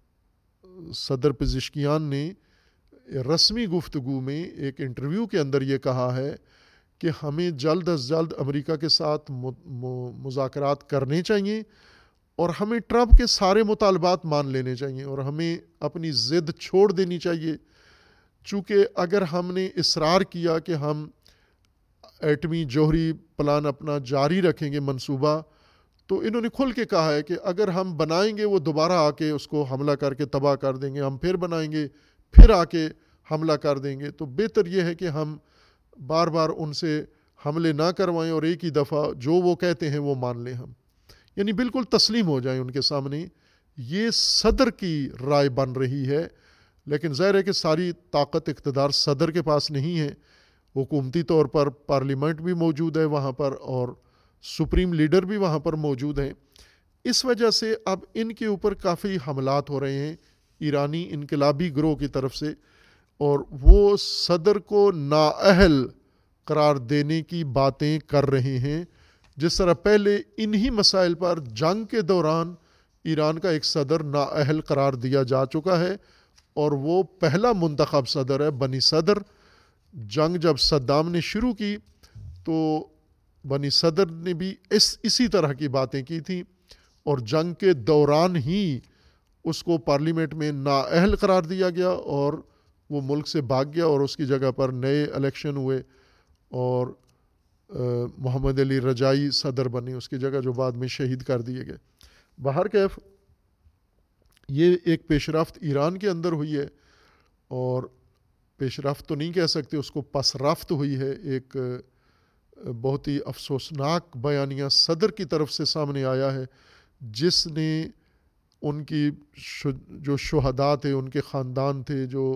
صدر پزشکیان نے رسمی گفتگو میں ایک انٹرویو کے اندر یہ کہا ہے کہ ہمیں جلد از جلد امریکہ کے ساتھ مذاکرات کرنے چاہیے اور ہمیں ٹرمپ کے سارے مطالبات مان لینے چاہیے اور ہمیں اپنی ضد چھوڑ دینی چاہیے، چونکہ اگر ہم نے اصرار کیا کہ ہم ایٹمی جوہری پلان اپنا جاری رکھیں گے منصوبہ، تو انہوں نے کھل کے کہا ہے کہ اگر ہم بنائیں گے وہ دوبارہ آ کے اس کو حملہ کر کے تباہ کر دیں گے، ہم پھر بنائیں گے پھر آ کے حملہ کر دیں گے، تو بہتر یہ ہے کہ ہم بار بار ان سے حملے نہ کروائیں اور ایک ہی دفعہ جو وہ کہتے ہیں وہ مان لیں، ہم یعنی بالکل تسلیم ہو جائیں ان کے سامنے۔ یہ صدر کی رائے بن رہی ہے، لیکن ظاہر ہے کہ ساری طاقت اقتدار صدر کے پاس نہیں ہے، حکومتی طور پر پارلیمنٹ بھی موجود ہے وہاں پر اور سپریم لیڈر بھی وہاں پر موجود ہیں، اس وجہ سے اب ان کے اوپر کافی حملات ہو رہے ہیں ایرانی انقلابی گروہ کی طرف سے، اور وہ صدر کو نااہل قرار دینے کی باتیں کر رہے ہیں، جس طرح پہلے انہی مسائل پر جنگ کے دوران ایران کا ایک صدر نااہل قرار دیا جا چکا ہے، اور وہ پہلا منتخب صدر ہے، بنی صدر۔ جنگ جب صدام نے شروع کی تو بنی صدر نے بھی اس اسی طرح کی باتیں کی تھیں، اور جنگ کے دوران ہی اس کو پارلیمنٹ میں نااہل قرار دیا گیا اور وہ ملک سے بھاگ گیا، اور اس کی جگہ پر نئے الیکشن ہوئے اور محمد علی رجائی صدر بنے اس کی جگہ، جو بعد میں شہید کر دیے گئے۔ بہرکیف یہ ایک پیش رفت ایران کے اندر ہوئی ہے، اور پیش رفت تو نہیں کہہ سکتے اس کو، پس رفت ہوئی ہے۔ ایک بہت ہی افسوسناک بیانیہ صدر کی طرف سے سامنے آیا ہے، جس نے ان کی جو شہداء تھے، ان کے خاندان تھے، جو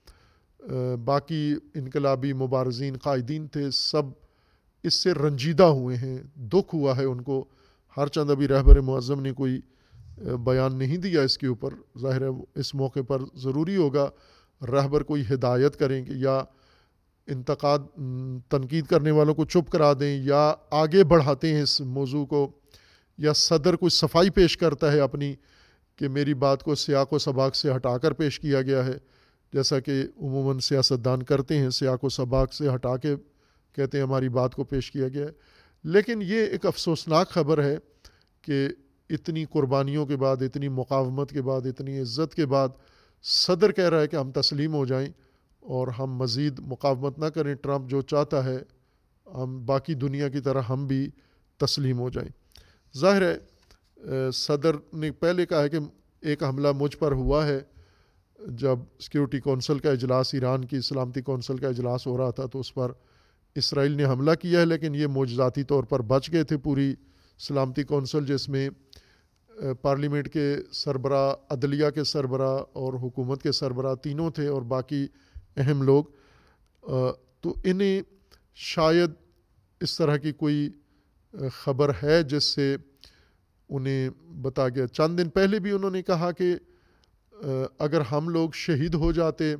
باقی انقلابی مبارزین قائدین تھے، سب اس سے رنجیدہ ہوئے ہیں، دکھ ہوا ہے ان کو۔ ہر چند ابھی رہبر معظم نے کوئی بیان نہیں دیا اس کے اوپر، ظاہر ہے اس موقع پر ضروری ہوگا رہبر کوئی ہدایت کریں کہ یا انتقاد تنقید کرنے والوں کو چپ کرا دیں، یا آگے بڑھاتے ہیں اس موضوع کو، یا صدر کوئی صفائی پیش کرتا ہے اپنی کہ میری بات کو سیاق و سباق سے ہٹا کر پیش کیا گیا ہے، جیسا کہ عموماً سیاستدان کرتے ہیں، سیاق و سباق سے ہٹا کے کہتے ہیں ہماری بات کو پیش کیا گیا ہے۔ لیکن یہ ایک افسوسناک خبر ہے کہ اتنی قربانیوں کے بعد، اتنی مقاومت کے بعد، اتنی عزت کے بعد صدر کہہ رہا ہے کہ ہم تسلیم ہو جائیں اور ہم مزید مقاومت نہ کریں، ٹرمپ جو چاہتا ہے ہم باقی دنیا کی طرح ہم بھی تسلیم ہو جائیں۔ ظاہر ہے صدر نے پہلے کہا ہے کہ ایک حملہ مجھ پر ہوا ہے، جب سیکیورٹی کونسل کا اجلاس، ایران کی سلامتی کونسل کا اجلاس ہو رہا تھا تو اس پر اسرائیل نے حملہ کیا ہے، لیکن یہ معجزاتی طور پر بچ گئے تھے۔ پوری سلامتی کونسل جس میں پارلیمنٹ کے سربراہ، عدلیہ کے سربراہ اور حکومت کے سربراہ تینوں تھے، اور باقی اہم لوگ، تو انہیں شاید اس طرح کی کوئی خبر ہے جس سے انہیں بتا گیا۔ چند دن پہلے بھی انہوں نے کہا کہ اگر ہم لوگ شہید ہو جاتے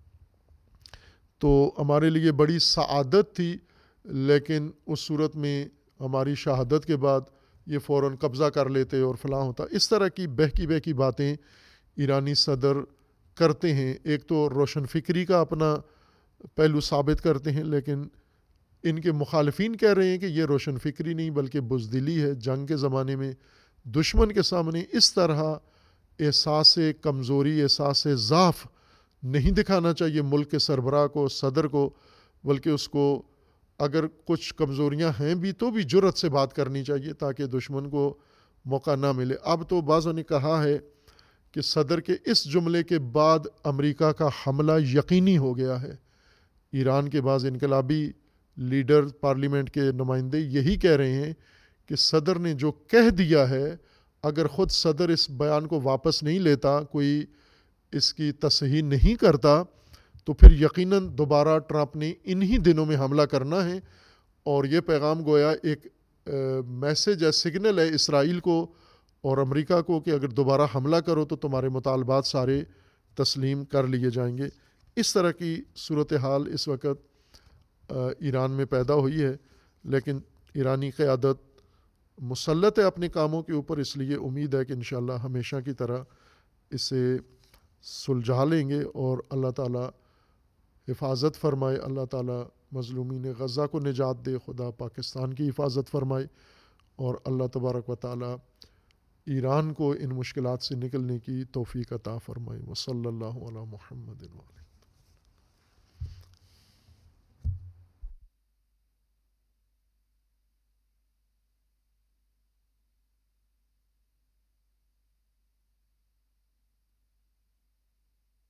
تو ہمارے لیے بڑی سعادت تھی، لیکن اس صورت میں ہماری شہادت کے بعد یہ فوراً قبضہ کر لیتے اور فلاں ہوتا۔ اس طرح کی بہکی بہکی باتیں ایرانی صدر کرتے ہیں۔ ایک تو روشن فکری کا اپنا پہلو ثابت کرتے ہیں، لیکن ان کے مخالفین کہہ رہے ہیں کہ یہ روشن فکری نہیں بلکہ بزدلی ہے۔ جنگ کے زمانے میں دشمن کے سامنے اس طرح احساس کمزوری، احساس ضعف نہیں دکھانا چاہیے ملک کے سربراہ کو، صدر کو، بلکہ اس کو اگر کچھ کمزوریاں ہیں بھی تو بھی جرأت سے بات کرنی چاہیے تاکہ دشمن کو موقع نہ ملے۔ اب تو بعضوں نے کہا ہے کہ صدر کے اس جملے کے بعد امریکہ کا حملہ یقینی ہو گیا ہے۔ ایران کے بعض انقلابی لیڈر، پارلیمنٹ کے نمائندے یہی کہہ رہے ہیں کہ صدر نے جو کہہ دیا ہے، اگر خود صدر اس بیان کو واپس نہیں لیتا، کوئی اس کی تصحیح نہیں کرتا، تو پھر یقیناً دوبارہ ٹرمپ نے انہی دنوں میں حملہ کرنا ہے، اور یہ پیغام گویا ایک میسج ہے، سگنل ہے اسرائیل کو اور امریکہ کو کہ اگر دوبارہ حملہ کرو تو تمہارے مطالبات سارے تسلیم کر لیے جائیں گے۔ اس طرح کی صورتحال اس وقت ایران میں پیدا ہوئی ہے، لیکن ایرانی قیادت مسلط ہے اپنے کاموں کے اوپر، اس لیے امید ہے کہ انشاءاللہ ہمیشہ کی طرح اسے سلجھا لیں گے، اور اللہ تعالیٰ حفاظت فرمائے، اللہ تعالیٰ مظلومین غزہ کو نجات دے، خدا پاکستان کی حفاظت فرمائے، اور اللہ تبارک و تعالیٰ ایران کو ان مشکلات سے نکلنے کی توفیق عطا فرمائے۔ وصلی اللہ علی محمد۔